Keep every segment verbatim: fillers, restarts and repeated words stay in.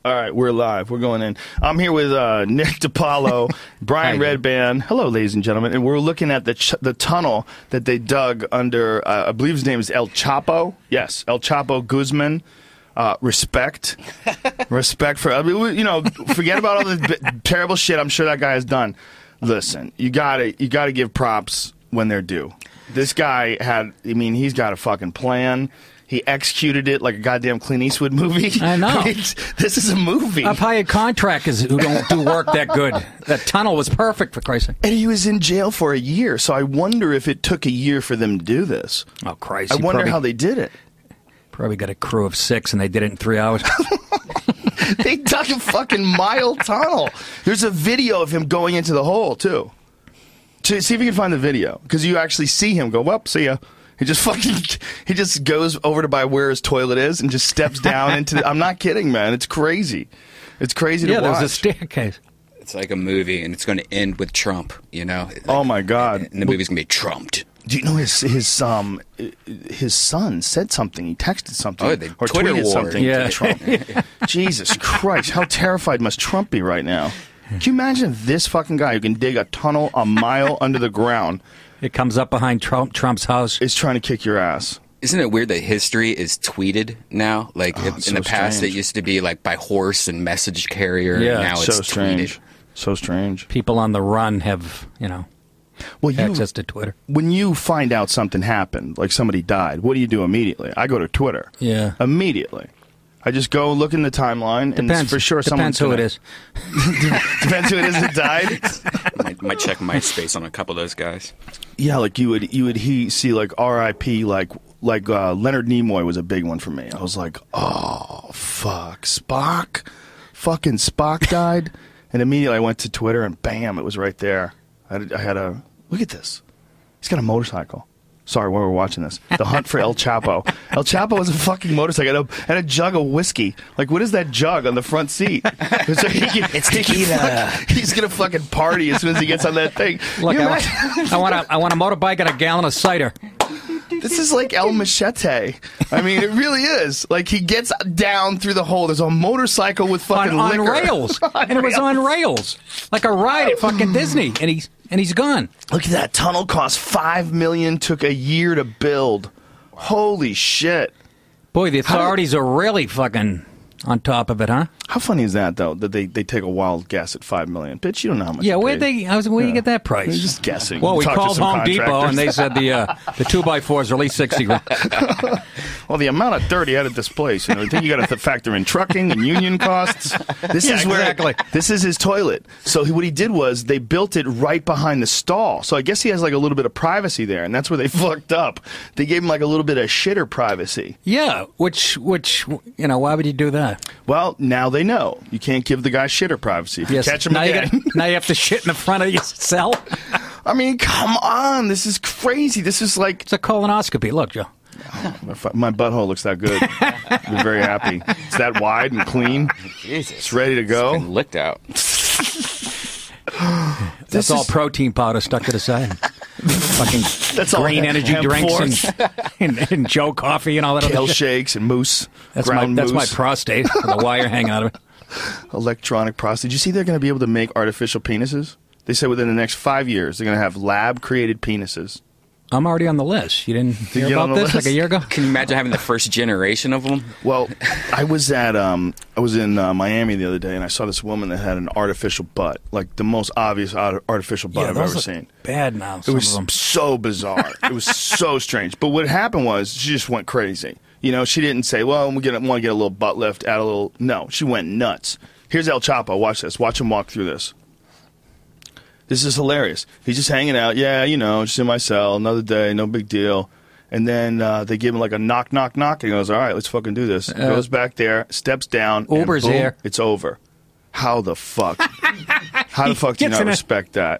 All right, we're live. We're going in. I'm here with uh, Nick DiPaolo, Brian Redband. Hello, ladies and gentlemen. And we're looking at the ch- the tunnel that they dug under, uh, I believe his name is El Chapo. Yes, El Chapo Guzman. Uh, respect. Respect for, I mean, you know, forget about all the b- terrible shit I'm sure that guy has done. Listen, you gotta, you gotta give props when they're due. This guy had, I mean, he's got a fucking plan. He executed it like a goddamn Clint Eastwood movie. I know. This is a movie. I've hired contractors who don't do work that good. That tunnel was perfect, for Christ's sake. And he was in jail for a year, so I wonder if it took a year for them to do this. Oh, Christ. I wonder probably, how they did it. Probably got a crew of six, and they did it in three hours. They dug a fucking mile tunnel. There's a video of him going into the hole, too. To see if you can find the video, because you actually see him go, well, see ya. He just fucking, he just goes over to by where his toilet is and just steps down into the, I'm not kidding, man. It's crazy. It's crazy yeah, to watch. Yeah, there's a staircase. It's like a movie, and it's going to end with Trump, you know? Like, oh, my God. And the movie's going to be trumped. Do you know his his um his son said something? He texted something. Oh, they or Twitter tweeted war. something Yeah. to Trump. Jesus Christ, how terrified must Trump be right now? Can you imagine this fucking guy who can dig a tunnel a mile under the ground It comes up behind Trump, Trump's house. is trying to kick your ass? Isn't it weird that history is tweeted now? Like, Oh, in it's in so the past, strange. it used to be like by horse and message carrier. Yeah, and now so it's strange. tweeted. So strange. People on the run have, you know, Well, you access to Twitter. when you find out something happened, like somebody died, what do you do immediately? I go to Twitter. Yeah. Immediately. I just go look in the timeline, and Depends. for sure Depends someone's who gonna, it is. Depends who it is that died. might, might check MySpace on a couple of those guys. Yeah, like you would you would he see like R I P like like uh, Leonard Nimoy was a big one for me. I was like, oh fuck, Spock, fucking Spock died, and immediately I went to Twitter and bam, it was right there. I had, I had a look at this. He's got a motorcycle. Sorry, while we're watching this, the hunt for El Chapo. El Chapo was a fucking motorcycle and a, and a jug of whiskey. Like, what is that jug on the front seat? So he can, It's he can tequila. fuck- he's gonna fucking party as soon as he gets on that thing. Look, You I imagine- want, I want a, I want a motorbike and a gallon of cider. This is like El Machete. I mean, it really is. Like, he gets down through the hole. There's a motorcycle with On, fucking on liquor. rails. On And it was rails. on rails. Like a ride at fucking Disney. And he's, and he's gone. Look at that. Tunnel cost five million dollars, took a year to build. Holy shit. Boy, the How did- authorities are really fucking on top of it, huh? How funny is that, though, that they, they take a wild guess at five million dollars? Bitch, you don't know how much Yeah, you where'd paid. they? I was, where'd Yeah. you get that price? You're just guessing. Well, we Talk to called some Home Depot contractors. and they said the uh, the two by fours are at least sixty grand. Well, the amount of dirt he had at this place, you know, I think you got to factor in trucking and union costs. This Yeah, is where exactly. this is his toilet. So he, what he did was they built it right behind the stall. So I guess he has like a little bit of privacy there, and that's where they fucked up. They gave him like a little bit of shitter privacy. Yeah, which which you know, why would you do that? Well, now they know you can't give the guy shitter privacy. If you catch him now again. you got, now you have to shit in the front of your cell. I mean, come on, this is crazy. This is like It's a colonoscopy. Look, Joe. if my butthole looks that good. I'd be very happy. It's that wide and clean. Jesus. It's ready to go. Been licked out. That's This all is- protein powder stuck to the side. Fucking That's all green hemp- energy hemp drinks force. and, and, and Joe coffee and all that Kale other shit. shakes and moose. That's my ground that's my moose. prostate with a wire hanging out of it. Electronic prostate. Did you see they're going to be able to make artificial penises? They said within the next five years they're going to have lab-created penises. I'm already on the list. You didn't hear get on about the this list? like a year ago? Can you imagine having the first generation of them? Well, I was at um, I was in uh, Miami the other day, and I saw this woman that had an artificial butt, like the most obvious art- artificial butt yeah, I've those ever look seen. bad now. It Some was of them. so bizarre. It was so strange. But what happened was she just went crazy. You know, she didn't say, "Well, we want to get a little butt lift, add a little." No, she went nuts. Here's El Chapo. Watch this. Watch him walk through this. This is hilarious. He's just hanging out. Yeah, you know, just in my cell. Another day, no big deal. And then uh, they give him like a knock, knock, knock. And he goes, all right, let's fucking do this. Goes back there, steps down. and Uber's boom, here. It's over. How the fuck? How the fuck do you gets not in a- respect that?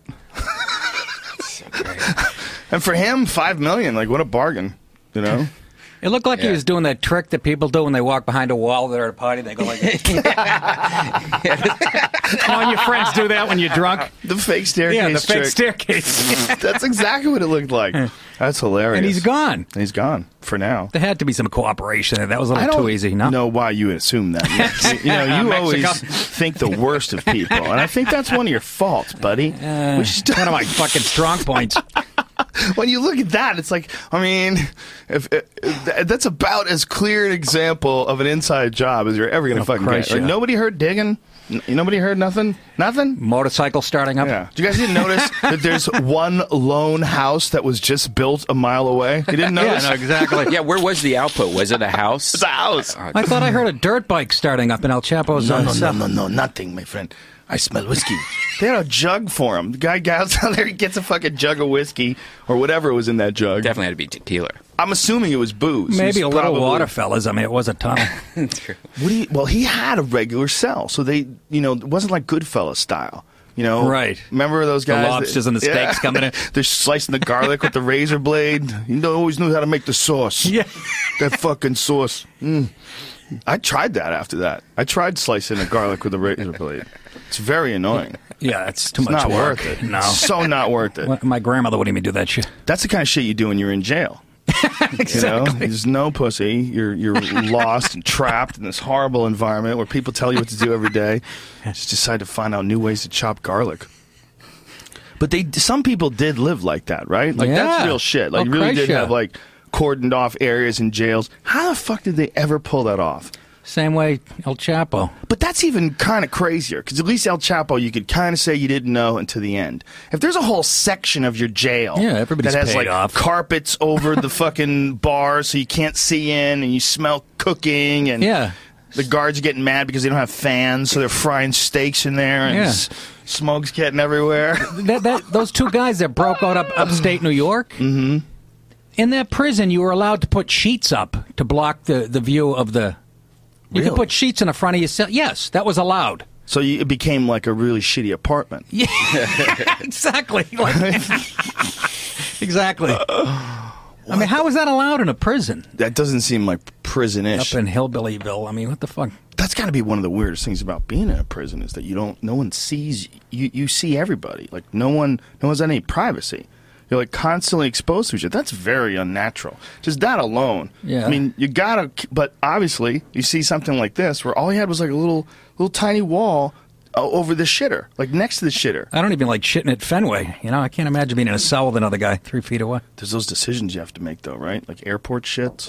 And for him, five million. Like, what a bargain. You know? It looked like he Yeah. was doing that trick that people do when they walk behind a wall. They're at a party. They go like, know, when your friends do that when you're drunk. The fake staircase. Yeah, the fake trick. staircase. That's exactly what it looked like. That's hilarious. And he's gone. And he's gone for now. There had to be some cooperation there. That was a I little don't too easy, no? know why you would assume that. You, you know, you always Mexico. think the worst of people, and I think that's one of your faults, buddy. Uh, We should- one of my fucking strong points. when you look at that, it's like, I mean, if, if that's about as clear an example of an inside job as you're ever going to Of fucking Christ, get. Like, yeah. nobody heard digging. N- Nobody heard nothing. Nothing. Motorcycle starting up. Yeah. Did you guys didn't notice that there's one lone house that was just built a mile away? You didn't Yeah, notice? no, exactly. Yeah, where was the output? Was it a house? It's a house. I thought I heard a dirt bike starting up in El Chapo's. No, uh, no, no, cell. no, no, nothing, my friend. I smell whiskey. They had a jug for him. The guy goes down there, he gets a fucking jug of whiskey or whatever was in that jug. Definitely had to be tequila. I'm assuming it was booze. Maybe It a was little probably- water, fellas. I mean, it was a tunnel. True. What do you, well, he had a regular cell, so they, you know, it wasn't like Goodfellas style. You know, Right. Remember those The guys? lobsters and the steaks coming in. They're slicing the garlic with the razor blade. You know, always knew how to make the sauce. Yeah. That fucking sauce. Mm. I tried that after that. I tried slicing the garlic with a razor blade. It's very annoying. Yeah, it's too It's much not work. worth it. No. So not worth it. Well, my grandmother wouldn't even do that shit. That's the kind of shit you do when you're in jail. You know, there's no pussy. You're you're lost and trapped in this horrible environment where people tell you what to do every day. Just decide to find out new ways to chop garlic. But they, some people did live like that, right? Like that's Yeah. real shit. Like Oh, you really Christ, did yeah. have like cordoned off areas in jails. How the fuck did they ever pull that off? Same way El Chapo. But that's even kind of crazier, because at least El Chapo, you could kind of say you didn't know until the end. If there's a whole section of your jail Yeah, everybody's that has paid like off. carpets over the fucking bar so you can't see in, and you smell cooking, and Yeah. the guards are getting mad because they don't have fans, so they're frying steaks in there, and Yeah. s- smoke's getting everywhere. That, that, those two guys that broke out up upstate New York, mm-hmm. in that prison, you were allowed to put sheets up to block the, the view of the... You Really? could put sheets in the front of your cell. Yes, that was allowed. So you, it became like a really shitty apartment. Yeah, exactly. Like, exactly. I mean, how is that allowed in a prison? That doesn't seem like prison-ish. Up in Hillbillyville. I mean, what the fuck? That's got to be one of the weirdest things about being in a prison is that you don't, no one sees you. You see everybody. Like no one, no one's got any privacy. You're like constantly exposed to each other. That's very unnatural. Just that alone. Yeah. I mean, you gotta. But obviously, you see something like this where all he had was like a little, little tiny wall uh, over the shitter, like next to the shitter. I don't even like shitting at Fenway. You know, I can't imagine being in a cell with another guy three feet away. There's those decisions you have to make, though, right? Like airport shits.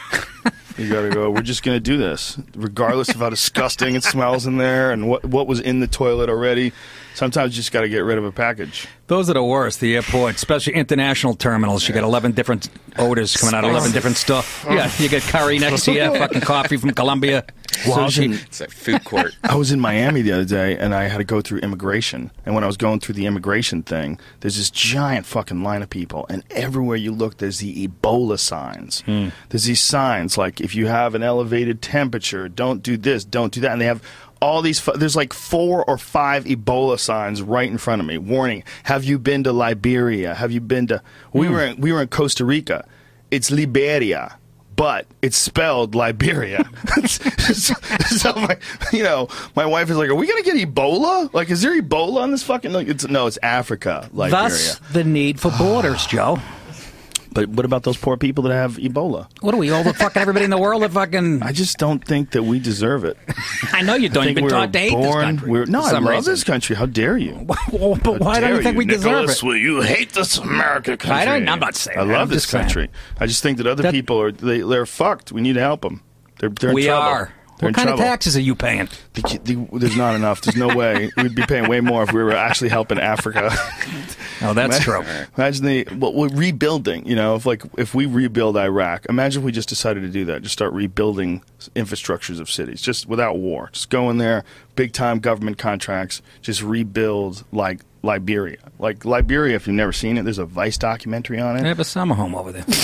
You gotta go. We're just gonna do this, regardless of how disgusting it smells in there and what what was in the toilet already. Sometimes you just gotta get rid of a package. Those are the worst, the airport, especially international terminals. You get eleven different odors coming out of eleven different stuff. Yeah, you get curry next to you, fucking coffee from Colombia. Well, I was in- Sushi. It's a food court. I was in Miami the other day, and I had to go through immigration. And when I was going through the immigration thing, there's this giant fucking line of people, and everywhere you look, there's the Ebola signs. There's these signs like, if you have an elevated temperature, don't do this, don't do that. And they have all these, fu- there's like four or five Ebola signs right in front of me. Warning, have you been to Liberia? Have you been to, we were in, we were in Costa Rica. It's Liberia. But it's spelled Liberia. so, so my, you know, my wife is like, "Are we gonna get Ebola? Like, is there Ebola on this fucking?" Like, it's, no, it's Africa, Liberia. Thus, the need for borders, Joe. But what about those poor people that have Ebola? What are we, all the fucking everybody in the world that fucking... I just don't think that we deserve it. I know you don't I think even we were talk to hate this born. country. We're, no, for I some love reason. this country. How dare you? Well, but why How don't you dare think we deserve Nicholas, it? Will you hate this America country? I don't- I'm not saying I that. love I'm this just saying. country. I just think that other That- people are they, they're fucked. We need to help them. They're, they're in We trouble. are. They're What in kind trouble. of taxes are you paying? The, the, there's not enough. There's no way. We'd be paying way more if we were actually helping Africa. Oh, that's true. Imagine the well, we're rebuilding. You know, if like if we rebuild Iraq, imagine if we just decided to do that. Just start rebuilding infrastructures of cities, just without war. Just go in there, big time government contracts. Just rebuild like Liberia. Like Liberia, if you've never seen it, there's a Vice documentary on I it. have a summer home over there.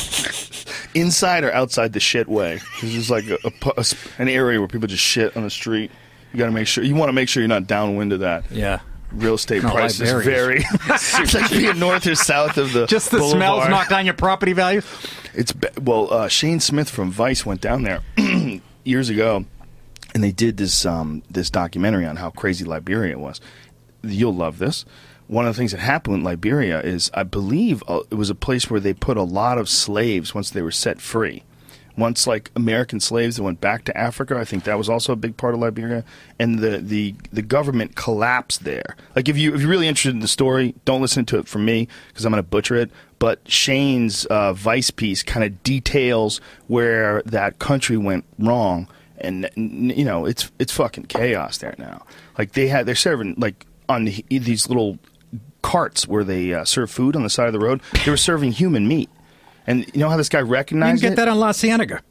Inside or outside the shit way. This is like a, a pu- a sp- an area where people just shit on the street. You got to make sure. You want to make sure you're not downwind of that. Yeah. Real estate No, prices Liberia. vary. It's like being north or south of the Just the boulevard. smells knock down your property value? It's be- well, uh, Shane Smith from Vice went down there years ago, and they did this um, this documentary on how crazy Liberia was. You'll love this. One of the things that happened in Liberia is, I believe, uh, it was a place where they put a lot of slaves once they were set free. Once, like, American slaves that went back to Africa, I think that was also a big part of Liberia, and the, the, the government collapsed there. Like, if, you, if you're really interested in the story, don't listen to it from me, because I'm going to butcher it, but Shane's uh, Vice piece kind of details where that country went wrong, and, you know, it's it's fucking chaos there now. Like, they had, they're serving, like, on the, these little carts where they uh, serve food on the side of the road, they were serving human meat. And you know how this guy You recognized can get it? that on La Cienega.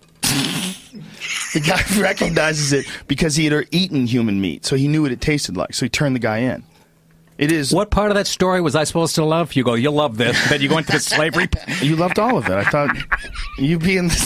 The guy recognizes it because he had eaten human meat, so he knew what it tasted like, so he turned the guy in. It is... What part of that story was I supposed to love? You go, you'll love this. Then you go into the slavery. You loved all of it. I thought you'd be in this...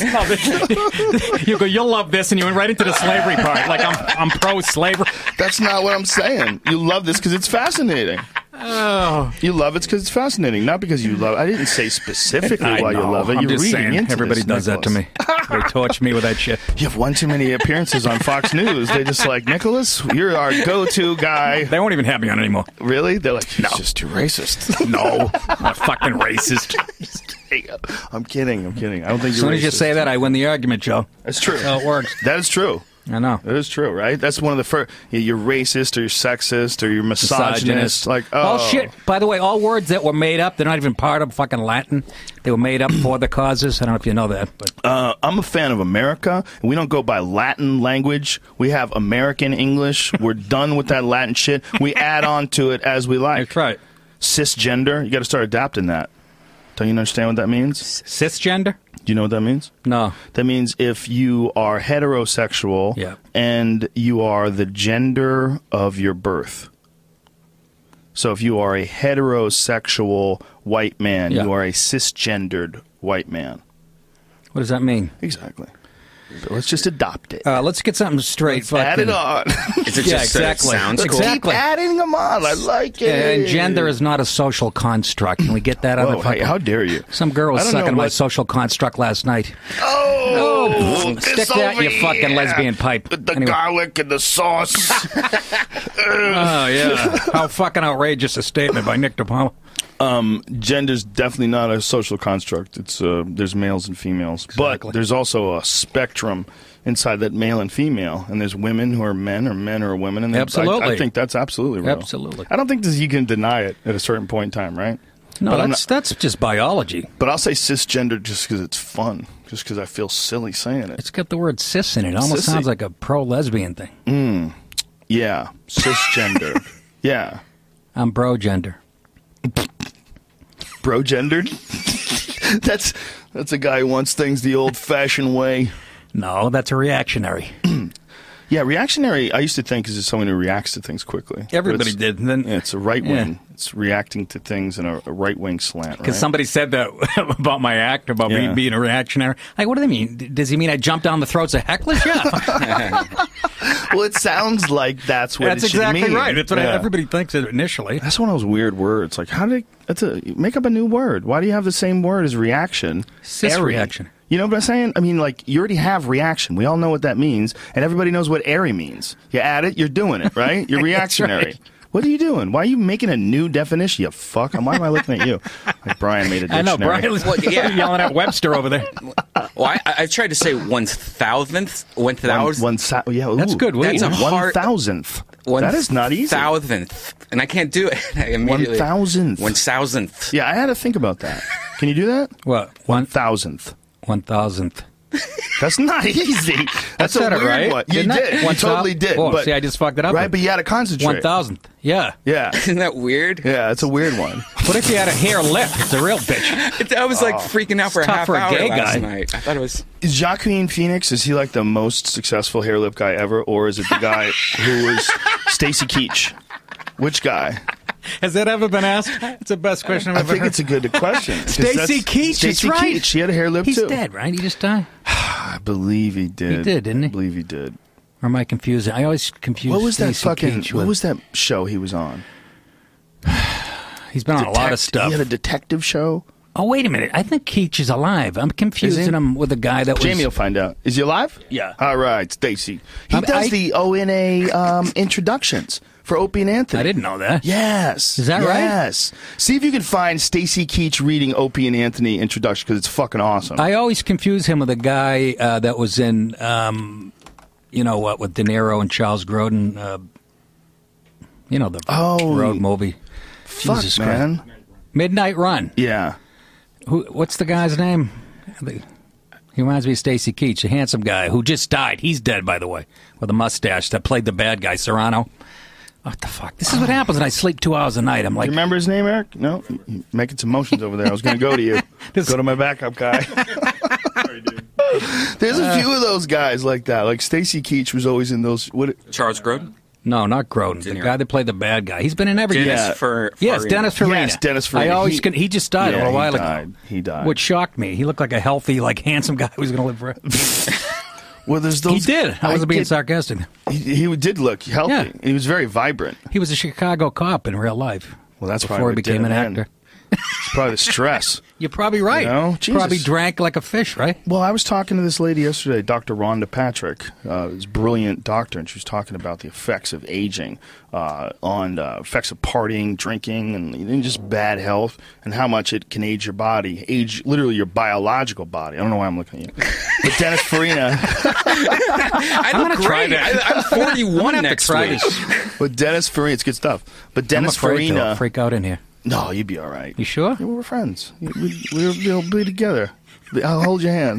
You go, you'll love this, and you went right into the slavery part. Like, I'm, I'm pro-slavery. That's not what I'm saying. You love this because it's fascinating. Oh. You love it because it's fascinating, not because you love it. I didn't say specifically I why you know. love it. I'm You're just reading saying, into everybody this, does that to Nicholas. me. They torch me with that shit. You have one too many appearances on Fox News. They just like, Nicholas, you're our go-to guy. They won't even have me on anymore. Really? They're like, he's just too racist. No, I'm a fucking racist. I'm kidding. I'm kidding. I don't think As you're soon as you racist. say that, I win the argument, Joe. That's true. That's how it works. That is true. I know. That is true, right? That's one of the first. You're racist, or you're sexist, or you're misogynist. Misogynist. Like, oh. oh shit! By the way, all words that were made up—they're not even part of fucking Latin. They were made up for the causes. I don't know if you know that, but Uh, I'm a fan of America. We don't go by Latin language. We have American English. We're done with that Latin shit. We add on to it as we like. that's right. Cisgender. You got to start adapting that. Don't you understand what that means? Cisgender? Do you know what that means? No. That means if you are heterosexual Yeah. and you are the gender of your birth. So if you are a heterosexual white man, Yeah. you are a cisgendered white man. What does that mean? Exactly. Let's just adopt it. Uh, let's get something straight. Add it fucking- on. Is it Yeah, just that it exactly. sounds Let's cool? Exactly. keep adding them on. I like it. And gender is not a social construct. Can we get that on Whoa, the hey, fucking... how dare you? Some girl was I don't know sucking my what- social construct last night. Oh, stick this that in over your fucking here lesbian pipe. with the Anyway. garlic and the sauce. Oh, yeah. How fucking outrageous a statement by Nick DePalma. Um, gender's definitely not a social construct. It's uh, there's males and females, Exactly. but there's also a spectrum inside that male and female, and there's women who are men, or men who are women, and I- Absolutely. I, think that's absolutely real. Absolutely. I don't think this, you can deny it at a certain point in time, right? No, But I'm that's that's just biology. But I'll say cisgender just because it's fun, just because I feel silly saying it. It's got the word cis in it. It almost Sissy. sounds like a pro-lesbian thing. Yeah, cisgender. Yeah, I'm bro-gender. bro-gendered. that's that's a guy who wants things the old-fashioned way. No, that's a reactionary. Yeah, reactionary, I used to think, is just someone who reacts to things quickly. But Everybody it's- did. And then, Yeah, it's a right wing. Yeah. It's reacting to things in a, a right wing slant, Because right? somebody said that about my act, about Yeah. me being a reactionary. Like, what do they mean? D- Does he mean I jump down the throats of hecklers? Yeah. Well, it sounds like that's what That's it should exactly mean. right. That's what Yeah. everybody thinks it initially. That's one of those weird words. Like, how did that's a make up a new word? Why do you have the same word as reaction? Cis Airy. reaction. You know what I'm saying? I mean, like, you already have reaction. We all know what that means, and everybody knows what airy means. You add it, you're doing it, right? You're reactionary. right. What are you doing? Why are you making a new definition? You fuck. Why am I looking at you? Like Brian made a I dictionary. know, Brian was Well, yeah. yelling at Webster over there. Well, I, I tried to say one thousandth, one One, thousandth, one thou- yeah, ooh, That's good. That's a one hard- thousandth. one That is not easy. thousandth, and I can't do it. I immediately- One thousandth. One thousandth. Yeah, I had to think about that. Can you do that? What? One One thousandth. one thousandth. That's not easy. That's I said a it weird right. one. You Didn't I? did. You One totally thou- did. Oh, but, see, I just fucked it up. right, but you had to concentrate. One thousandth. Yeah. Yeah. Isn't that weird? Yeah, it's a weird one. What if you had a hair lip? It's a real bitch. It, I was like freaking out for a tough half for a hour gay last guy. night. I thought it was. Is Joaquin Phoenix, is he like the most successful hair lip guy ever, or is it the guy who was Stacy Keach? Which guy? Has that ever been asked? It's the best question I've I ever think heard. it's a good question. 'Cause Stacy that's- Keach, Stacy that's right. Keach. He had a hair lip He's too. dead, right? He just died. I believe he did. He did, didn't he? I believe he did. Or am I confusing? I always confuse. What was that Stacy fucking? Keach What with- was that show he was on? He's been on a lot of Detect- stuff. He had a detective show. Oh, wait a minute. I think Keach is alive. I'm confusing him with a guy that was... Jamie will find out. Is he alive? Yeah. All right, Stacy. He Um, does I- the O N A um, introductions for Opie and Anthony. I didn't know that. Yes. Is that right? Yes. See if you can find Stacy Keach reading Opie and Anthony introduction, because it's fucking awesome. I always confuse him with a guy uh, that was in, um, you know what, with De Niro and Charles Grodin. Uh, you know, the Oh, road movie. Fuck, Jesus man. Christ. Midnight Run. Yeah. Who? What's the guy's name? He reminds me of Stacy Keach, a handsome guy who just died. He's dead, by the way, with a mustache that played the bad guy, Serrano. What the fuck? This is what happens when I sleep two hours a night. I'm like, You remember his name, Eric? No? You're making some motions over there. I was going to go to you. This- Go to my backup guy. There's a few of those guys like that. Like Stacy Keach was always in those. What? Charles Grodin? no, not Grodin, the De Niro. guy that played the bad guy. He's been in every. Dennis Yeah. for Yes, Farina. Dennis Farina. Yes, Dennis Farina. I always He- can, he just died a Yeah, little he while died. ago. He died. Which shocked me. He looked like a healthy, like handsome guy who was going to live forever. Well, there's He those. did. I wasn't being get- sarcastic. He, he did look healthy. Yeah. He was very vibrant. He was a Chicago cop in real life. Well, that's before probably he what became did an him in. actor. It's probably the stress. You're probably right. You know? Probably Jesus. drank like a fish, right? Well, I was talking to this lady yesterday, Doctor Rhonda Patrick, uh, this brilliant doctor, and she was talking about the effects of aging uh, on uh, effects of partying, drinking, and, and just bad health, and how much it can age your body, age literally your biological body. I don't know why I'm looking at you, but Dennis Farina, I I'm look gonna try great. that. I, I'm forty-one I'm gonna have to next try week. this. but Dennis Farina, it's good stuff. But I'm Dennis afraid to Farina, freak out in here. no, you'd be all right. You sure? Yeah, we're friends. We, we, we'll, we'll be together. I'll hold your hand.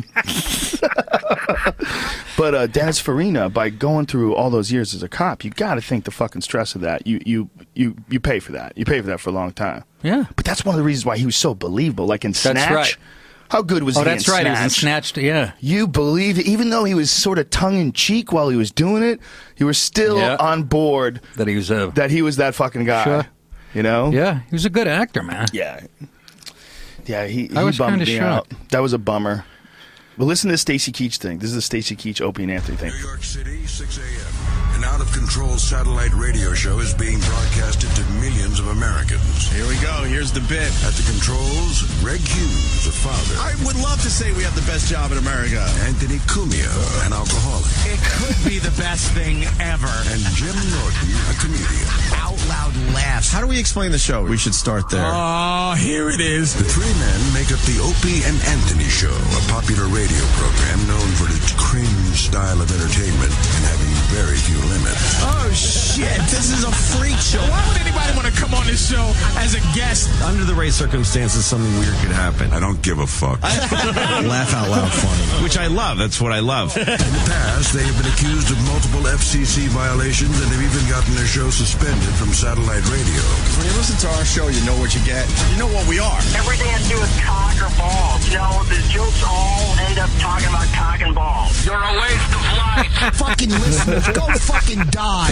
But uh, Dennis Farina, by going through all those years as a cop, you got to think the fucking stress of that. You you you you pay for that. You pay for that for a long time. Yeah. But that's one of the reasons why he was so believable. Like in Snatch. right. How good was Oh, he that's in right. Snatch? He was in Snatched. Yeah. You believe it, even though he was sort of tongue in cheek while he was doing it, you were still Yeah. on board That he was a. that he was that fucking guy. Sure. You know? Yeah, he was a good actor, man. Yeah. Yeah, he, he I was bummed kinda me shocked. out. That was a bummer. But listen to this Stacy Keach thing. This is the Stacy Keach, Opie and Anthony thing. New York City, six a.m. An out-of-control satellite radio show is being broadcasted to millions of Americans. Here we go. Here's the bit. At the controls, Greg Hughes, a father. I would love to say we have the best job in America. Anthony Cumia, an alcoholic. It could be the best thing ever. And Jim Norton, a comedian. Out loud laughs. How do we explain the show? We should start there. Oh, here it is. The three men make up the Opie and Anthony Show, a popular radio program known for its cringe style of entertainment and having very few limits. Oh, shit. This is a freak show. Why would anybody want to come on this show as a guest? Under the right circumstances, something weird could happen. I don't give a fuck. Laugh out loud funny. Which I love. That's what I love. In the past, they have been accused of multiple F C C violations and have even gotten their show suspended from satellite radio. When you listen to our show, you know what you get. You know what we are. Everything has to do with cock or balls. You know, the jokes all end up talking about cock and balls. You're a waste of life. Fucking listeners, go fucking die.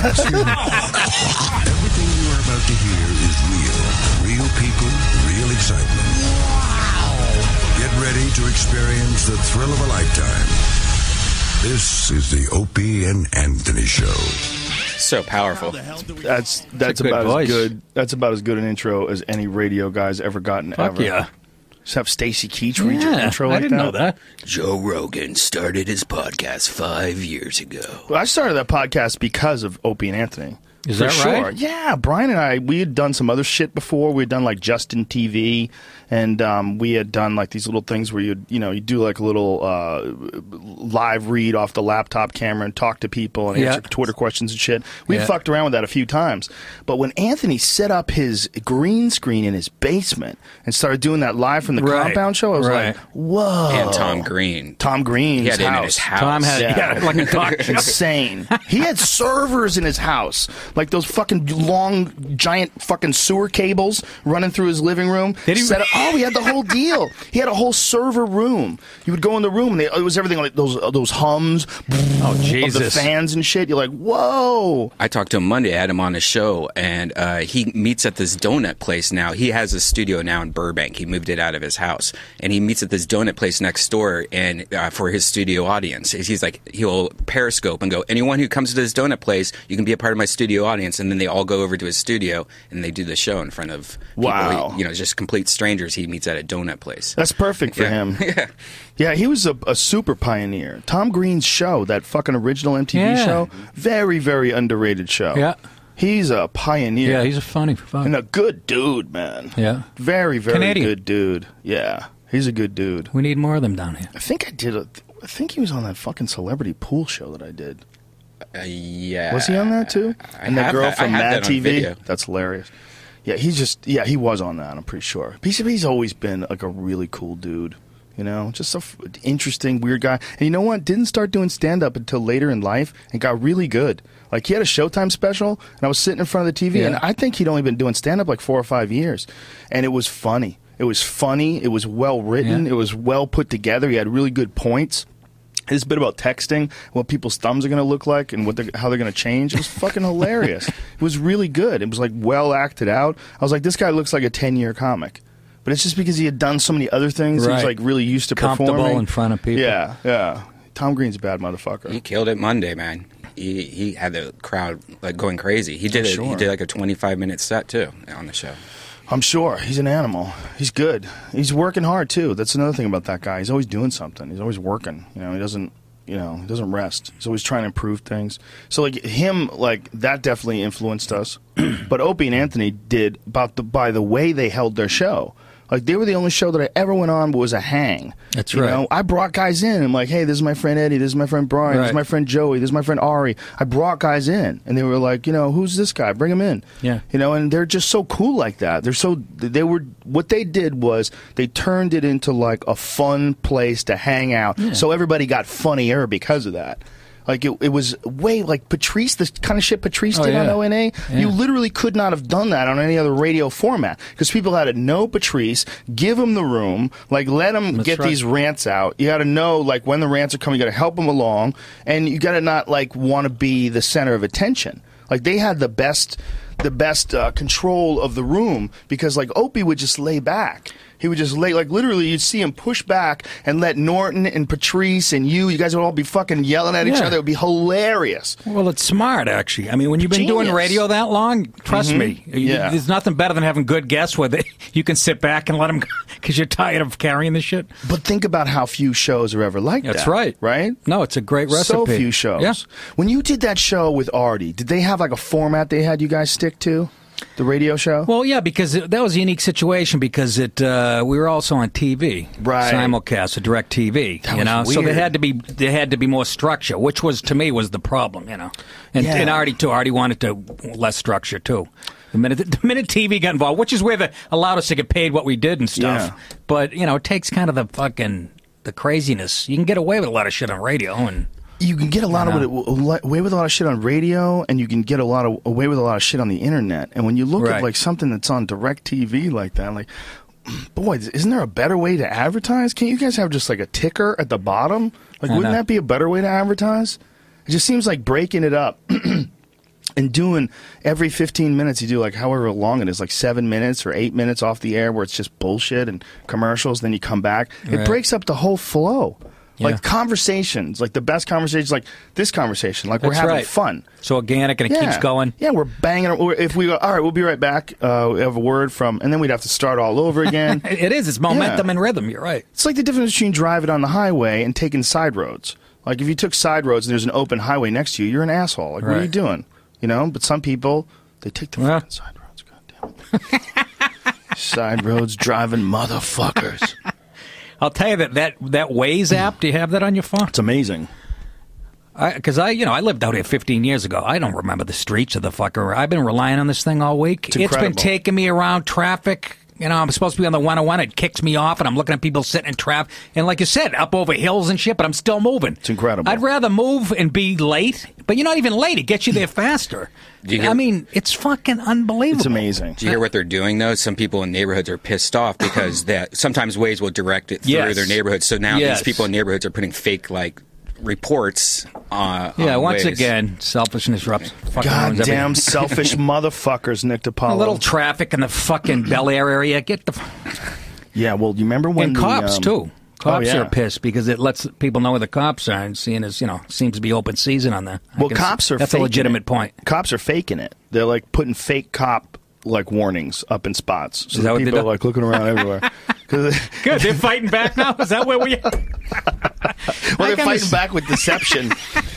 Everything you are about to hear is real. Real people, real excitement. Wow! Get ready to experience the thrill of a lifetime. This is the Opie and Anthony Show. So powerful. That's that's a good about voice. as good. That's about as good an intro as any radio guy's ever gotten. Fuck ever. yeah. Just have Stacy Keach read your Yeah, intro I like didn't that. know that. Joe Rogan started his podcast five years ago. Well, I started that podcast because of Opie and Anthony. Is For that sure. right? Yeah, Brian and I, we had done some other shit before. We had done like Justin T V, and um, we had done like these little things where you you know you do like a little uh, live read off the laptop camera and talk to people and Yeah. answer Twitter questions and shit. We Yeah. fucked around with that a few times. But when Anthony set up his green screen in his basement and started doing that live from the Right. compound show, I was Right. like, whoa. And Tom Green. Tom Green's He had it house. in his house. Tom had Yeah. yeah, like a talk show. Insane. He had servers in his house, like those fucking long, giant fucking sewer cables running through his living room. Did he- Set up, oh, he had the whole deal. He had a whole server room. You would go in the room, and they, it was everything like those those hums Oh, of the Jesus. fans and shit. You're like, whoa. I talked to him Monday. I had him on the show, and uh, he meets at this donut place now. He has a studio now in Burbank. He moved it out of his house, and he meets at this donut place next door. And uh, for his studio audience, he's like, he'll Periscope and go, anyone who comes to this donut place, you can be a part of my studio studio audience, and then they all go over to his studio and they do the show in front of people, Wow. you know, just complete strangers he meets at a donut place. That's perfect for Yeah. him. Yeah. Yeah, he was a, a super pioneer. Tom Green's show, that fucking original M T V Yeah. show, very, very underrated show. Yeah. He's a pioneer. Yeah, he's a funny fuck. and a good dude, man. Yeah. Very, very Canadian. good dude. Yeah, he's a good dude. We need more of them down here. I think I did a. I think he was on that fucking celebrity pool show that I did. Uh, yeah. Was he on that too? I and the have girl that- I from have Mad that on T V. video. That's hilarious. Yeah, he's just. Yeah, he was on that. I'm pretty sure. He's, he's always been like a really cool dude. You know, just a f- interesting, weird guy. And you know what? Didn't start doing stand up until later in life and got really good. Like, he had a Showtime special, and I was sitting in front of the T V, Yeah. and I think he'd only been doing stand up like four or five years. And it was funny. It was funny. It was well written. Yeah. It was well put together. He had really good points. His bit about texting, what people's thumbs are going to look like, and what they're, how they're going to change, it was fucking hilarious. It was really good. It was like well acted out. I was like, this guy looks like a ten-year comic. But it's just because he had done so many other things. He was Right. like really used to Comfortable performing in front of people. Yeah, yeah. Tom Green's a bad motherfucker. He killed it Monday, man. He he had the crowd like going crazy. He did it. Sure. He did like a twenty-five minute set too on the show. I'm sure he's an animal. He's good. He's working hard too. That's another thing about that guy. He's always doing something. He's always working. You know, he doesn't. You know, he doesn't rest. He's always trying to improve things. So like him, like that definitely influenced us. But Opie and Anthony did about the by the way they held their show. Like, they were the only show that I ever went on was a hang. That's you right. know? I brought guys in. I'm like, hey, this is my friend Eddie. This is my friend Brian. This is Right. my friend Joey. This is my friend Ari. I brought guys in. And they were like, you know, who's this guy? Bring him in. Yeah. You know, and they're just so cool like that. They're so, they were, what they did was they turned it into like a fun place to hang out. So everybody got funnier because of that. Like, it, it was way like Patrice, the kind of shit Patrice Oh, did on yeah. O N A. Yeah. You literally could not have done that on any other radio format because people had to know Patrice, give him the room, like let him That's get right. these rants out. You got to know like when the rants are coming, you got to help him along, and you got to not like want to be the center of attention. Like they had the best, the best uh, control of the room because like Opie would just lay back. He would just lay, like literally you'd see him push back and let Norton and Patrice and you, you guys would all be fucking yelling at each Yeah. other. It would be hilarious. Well, it's smart, actually. I mean, when you've been doing Genius. radio that long, trust me, you- Yeah. there's nothing better than having good guests where they, you can sit back and let them because you're tired of carrying the shit. But think about how few shows are ever like that. That's right. Right? No, it's a great recipe. So few shows. Yeah. When you did that show with Artie, did they have like a format they had you guys stick to? The radio show? Well, yeah, because it, that was a unique situation because it uh, we were also on T V, Right. simulcast, a direct T V. That you was know, so there weird. had to be there had to be more structure, which was to me was the problem. You know, and, Yeah. and Artie too. Artie wanted to less structure too. The minute the minute T V got involved, which is where they allowed us to get paid what we did and stuff. Yeah. But you know, it takes kind of the fucking the craziness. You can get away with a lot of shit on radio and. You can get a lot of know. it, away with a lot of shit on radio, and you can get a lot of away with a lot of shit on the internet. And when you look at Right. like something that's on direct T V like that, like, boy, isn't there a better way to advertise? Can't you guys have just like a ticker at the bottom? Like, I wouldn't know. that be a better way to advertise? It just seems like breaking it up. And doing every fifteen minutes, you do like however long it is, like seven minutes or eight minutes off the air where it's just bullshit and commercials. Then you come back. It Right. breaks up the whole flow. Yeah. Like conversations, like the best conversations, like this conversation, like we're That's having right. fun. So organic and it Yeah. keeps going. Yeah, we're banging. Or if we go, all right, we'll be right back. Uh, we have a word from, and then we'd have to start all over again. It is. It's momentum Yeah. and rhythm. You're right. It's like the difference between driving on the highway and taking side roads. Like if you took side roads and there's an open highway next to you, you're an asshole. Like what are you Right. doing? You know. But some people, they take the Yeah. fucking side roads. God damn it. Side roads driving motherfuckers. I'll tell you that that that Waze app. Do you have that on your phone? It's amazing. Because I, you know, I lived out here fifteen years aago. I don't remember the streets of the fucker. I've been relying on this thing all week. It's been incredible. taking me around traffic. You know, I'm supposed to be on the one oh one. It kicks me off, and I'm looking at people sitting in traffic. And like you said, up over hills and shit, but I'm still moving. It's incredible. I'd rather move and be late, but you're not even late. It gets you there faster. Do you hear- I mean, it's fucking unbelievable. It's amazing. Do you hear what they're doing though? Some people in neighborhoods are pissed off because that sometimes Waze will direct it through Yes. their neighborhoods. So now Yes. these people in neighborhoods are putting fake like reports. Uh, Yeah, on once Waze. again, selfishness rubs. fucking ruins Goddamn everything. selfish motherfuckers, Nick DiPaolo. A little traffic in the fucking Bel Air area. Get the. Yeah, well, you remember when And the, cops, um, too. Cops Oh, yeah. are pissed because it lets people know where the cops are, and seeing as, you know, seems to be open season on there. I Well, guess cops are That's a faking legitimate it. point. Cops are faking it. They're like putting fake cop like warnings up in spots. So Is that what they people do? are like looking around everywhere. 'Cause they- Good, they're fighting back now? Is that where we are? well, they're can fighting s- back with deception.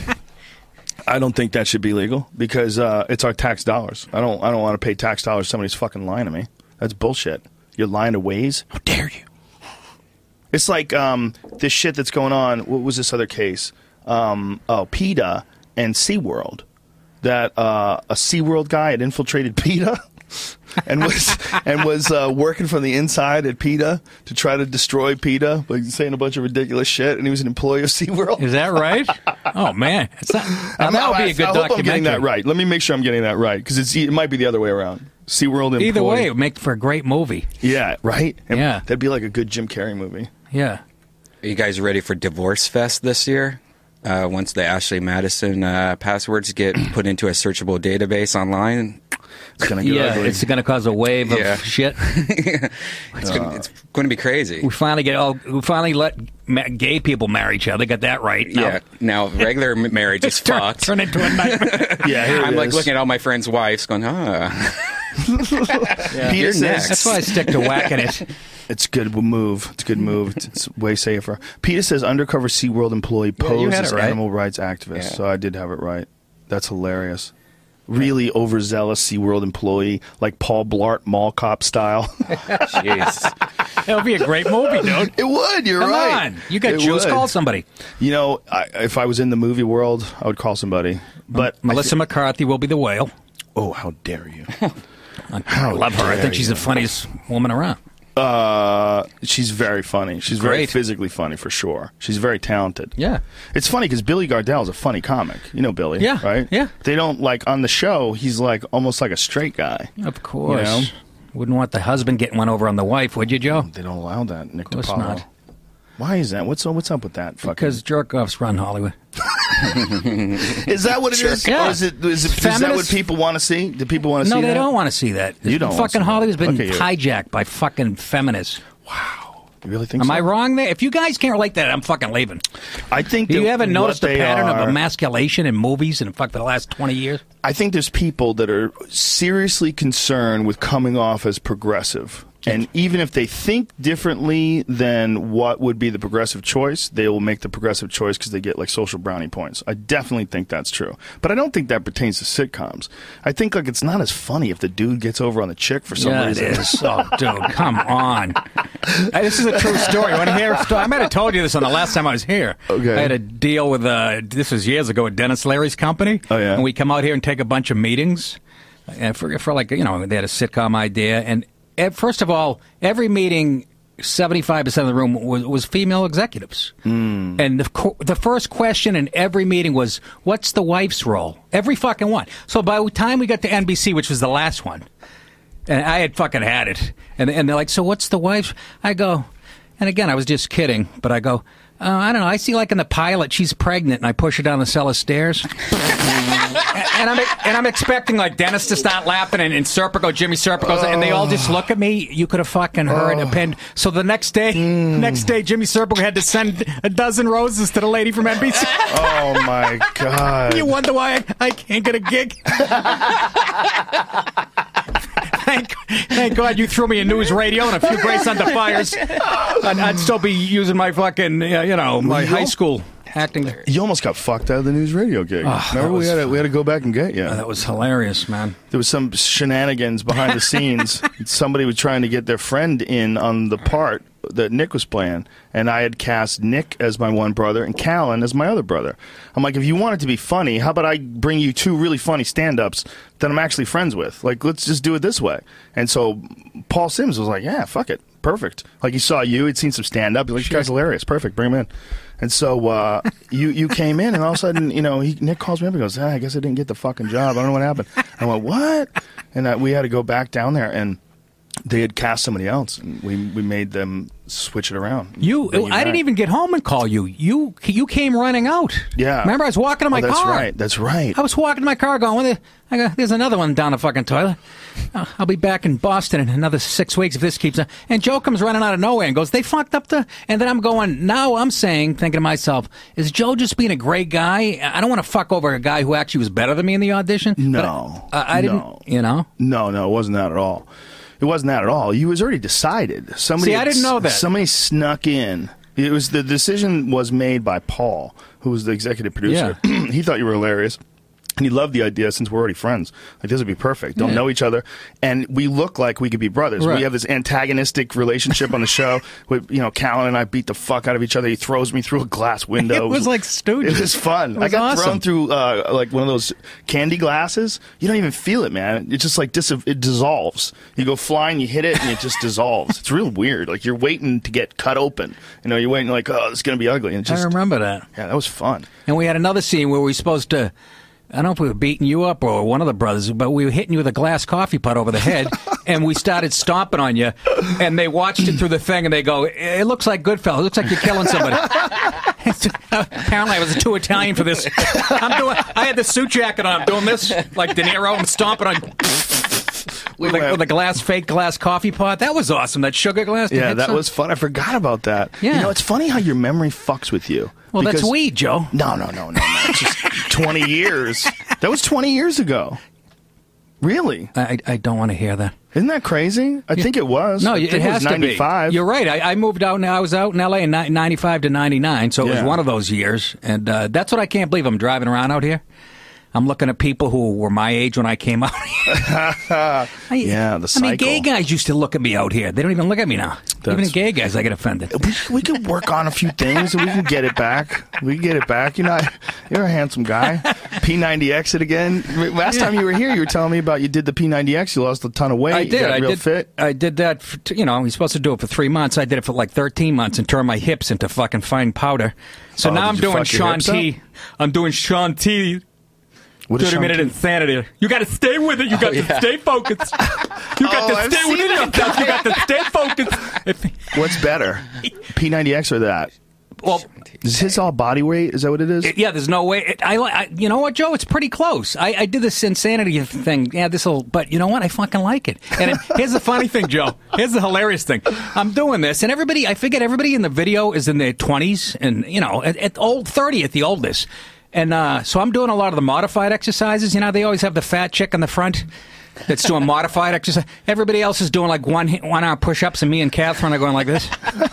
I don't think that should be legal because uh, it's our tax dollars. I don't. I don't want to pay tax dollars. Somebody's fucking lying to me. That's bullshit. You're lying to Waze. How dare you? It's like um, this shit that's going on. What was this other case? Um, oh, PETA and SeaWorld. That uh, a SeaWorld guy had infiltrated PETA and was and was uh, working from the inside at PETA to try to destroy PETA by saying a bunch of ridiculous shit. And he was an employee of SeaWorld. Is that right? Oh, man. It's not, now, I'm that would not- be a good I hope documentary. I'm getting that right. Let me make sure I'm getting that right because it might be the other way around. SeaWorld employee. Either way, it would make for a great movie. Yeah, right? And Yeah. That'd be like a good Jim Carrey movie. Yeah. Are you guys ready for Divorce Fest this year? Uh, once the Ashley Madison uh, passwords get put into a searchable database online, It's going to get Yeah, ugly. it's going to cause a wave of Yeah. shit. it's, gonna, it's going to be crazy. We finally get all. We finally let ma- gay people marry each other. Got that right. Now, Yeah. Now regular m- marriage is turn, fucked. turn into a nightmare. yeah, here it I'm like is. looking at all my friends' wives, going, "Ah, Peter You're says- next. That's why I stick to whacking it. It's a good move. It's a good move. It's, it's way safer. Peter says undercover SeaWorld employee Yeah, you posed had as it right. animal rights activist. Yeah. So I did have it right. That's hilarious. Really overzealous SeaWorld employee, like Paul Blart Mall Cop style. jeez." That would be a great movie, dude. It would. You're Come right. on, you got It Jews. would. Call somebody. You know, I, if I was in the movie world, I would call somebody. But I Melissa thi- McCarthy will be the whale. oh, how dare you? I love her. I dare think she's you. the funniest woman around. Uh, she's very funny. She's very Great. physically funny for sure. She's very talented. Yeah. It's funny because Billy Gardell is a funny comic. You know Billy, Yeah, right? yeah. They don't like on the show. He's like almost like a straight guy. Of course. You know? Wouldn't want the husband getting one over on the wife, would you, Joe? They don't allow that. Nick course DiPaolo. not. Why is that? What's what's up with that? Fucking- Because jerk-offs run Hollywood. is that what it is? Yeah. Or is it? Is, it, is that what Feminist- people want to see? Do people want to No, see they that? don't want to see that. You don't wanna Fucking see that. Hollywood's been Look at you. hijacked by fucking feminists. You really think Am so? I wrong there? If you guys can't relate to that, I'm fucking leaving. I think. Do you that ever what noticed the they pattern are- of emasculation in movies and fuck for the last twenty years? I think there's people that are seriously concerned with coming off as progressive. And even if they think differently than what would be the progressive choice, they will make the progressive choice because they get like social brownie points. I definitely think that's true. But I don't think that pertains to sitcoms. I think like it's not as funny if the dude gets over on the chick for some Yeah, reason. it is. Oh, dude, come on. Hey, this is a true story. You want to hear a story? I might have told you this on the last time I was here. Okay. I had a deal with, uh, this was years ago, with Dennis Leary's company. Oh, yeah? And we come out here and take a bunch of meetings. And for, for like, you know, they had a sitcom idea. And eh, first of all, every meeting, seventy-five percent of the room was, was female executives. Mm. And the, co- the first question in every meeting was, what's the wife's role? Every fucking one. So by the time we got to N B C, which was the last one, and I had fucking had it. And, and they're like, so what's the wife's? I go, and again, I was just kidding, but I go, uh, I don't know. I see like in the pilot, she's pregnant, and I push her down the cellar stairs. and, I'm and I'm expecting like Dennis to start laughing, and, and Serpico, Jimmy Serpico, and they all just look at me. You could have fucking heard a pin. So the next day, next day, Jimmy Serpico had to send a dozen roses to the lady from N B C. Oh my god! You wonder why I, I can't get a gig? Thank, thank God you threw me a news radio and a few Grace Under Fires. I'd, I'd still be using my fucking, uh, you know, my You high al- school acting. You almost got fucked out of the news radio gig. Oh, that Remember, we was had to, we had to go back and get you. Uh, that was hilarious, man. There was some shenanigans behind the scenes. Somebody was trying to get their friend in on the part that Nick was playing, and I had cast Nick as my one brother and Callan as my other brother. I'm like, if you want it to be funny, how about I bring you two really funny stand-ups that I'm actually friends with? Like, let's just do it this way. And so Paul Sims was like, yeah, fuck it. Perfect. Like, he saw you, he'd seen some stand-up. He's like, this guy's hilarious. Perfect. Bring him in. And so uh, you you came in, and all of a sudden, you know, he, Nick calls me up and goes, ah, I guess I didn't get the fucking job. I don't know what happened. I went, what? And uh, we had to go back down there, and They had cast somebody else, and we we made them switch it around. You, Bring I back. didn't even get home and call you. You, you came running out. Yeah. Remember, I was walking to my oh, that's car. That's right. That's right. I was walking to my car, going, well, I got, "There's another one down the fucking toilet. Uh, I'll be back in Boston in another six weeks if this keeps on." And Joe comes running out of nowhere and goes, "They fucked up the." And then I'm going, now I'm saying, thinking to myself, is Joe just being a great guy? I don't want to fuck over a guy who actually was better than me in the audition. No, but I, I didn't. no. You know. No, no, it wasn't that at all. It wasn't that at all. You was already decided. Somebody See, I had didn't know that. Somebody snuck in. It was the decision was made by Paul, who was the executive producer. Yeah. He thought you were hilarious. And he loved the idea since we're already friends. Like, this would be perfect. Don't Yeah. know each other. And we look like we could be brothers. Right. We have this antagonistic relationship on the show. With, you know, Callan and I beat the fuck out of each other. He throws me through a glass window. It was like Stooges. It was fun. It was I got awesome. thrown through uh, like one of those candy glasses. You don't even feel it, man. It just like dis- it dissolves. You go flying, you hit it, and it just dissolves. It's real weird. Like you're waiting to get cut open. You know, you're waiting like, oh, this is gonna be ugly. And it just, I remember that. Yeah, that was fun. And we had another scene where we were supposed to, I don't know if we were beating you up or one of the brothers, but we were hitting you with a glass coffee pot over the head, and we started stomping on you, and they watched it through the thing, and they go, "It looks like Goodfellas. It looks like you're killing somebody." Apparently I was too Italian for this. I'm doing, I had the suit jacket on. I'm doing this like De Niro. I'm stomping on with a, with a glass, fake glass coffee pot. That was awesome. That sugar glass. Yeah, that some- was fun. I forgot about that. Yeah. You know, it's funny how your memory fucks with you. Well, that's because- weed, Joe. No, no, no, no, no. It's just twenty years. That was twenty years ago. Really? I, I don't want to hear that. Isn't that crazy? I think it was. No, I it think has was to be. ninety-five. You're right. I, I moved out. I was out in L A in ni- ninety-five to ninety-nine, so it was Yeah. one of those years. And uh, that's what I can't believe. I'm driving around out here. I'm looking at people who were my age when I came out here. I, Yeah, the I mean, gay cycle. guys used to look at me out here. They don't even look at me now. Even That's- gay guys, I get offended. We, we could work on a few things and we can get it back. We can get it back. You're not. You're a handsome guy. P ninety X it again. Last time you were here, you were telling me about you did the P ninety X. You lost a ton of weight. I You did. got I real did. fit. I did that. For, t- you know, you're supposed to do it for three months. I did it for like thirteen months and turned my hips into fucking fine powder. So Oh, now did I'm you doing fuck your Sean hips T. I'm doing Sean T. What is thirty Sean minute T? insanity. You got to stay with it. You got Oh, to yeah. stay focused. You got Oh, to I've stay seen within that yourself. You guy. got to stay focused. If, What's better, P ninety X or that? well, Is his all body weight? Is that what it is? it- yeah, there's no way. It, I, I, you know what, Joe? It's pretty close. I, I did this insanity thing. Yeah, this will. But you know what? I fucking like it. And it, here's the funny thing, Joe. Here's the hilarious thing. I'm doing this, and everybody. I figured everybody in the video is in their twenties, and you know, at, at old thirty at the oldest. And uh, so I'm doing a lot of the modified exercises. You know, they always have the fat chick in the front that's doing modified exercise. Everybody else is doing like one one hour push ups, and me and Catherine are going like this.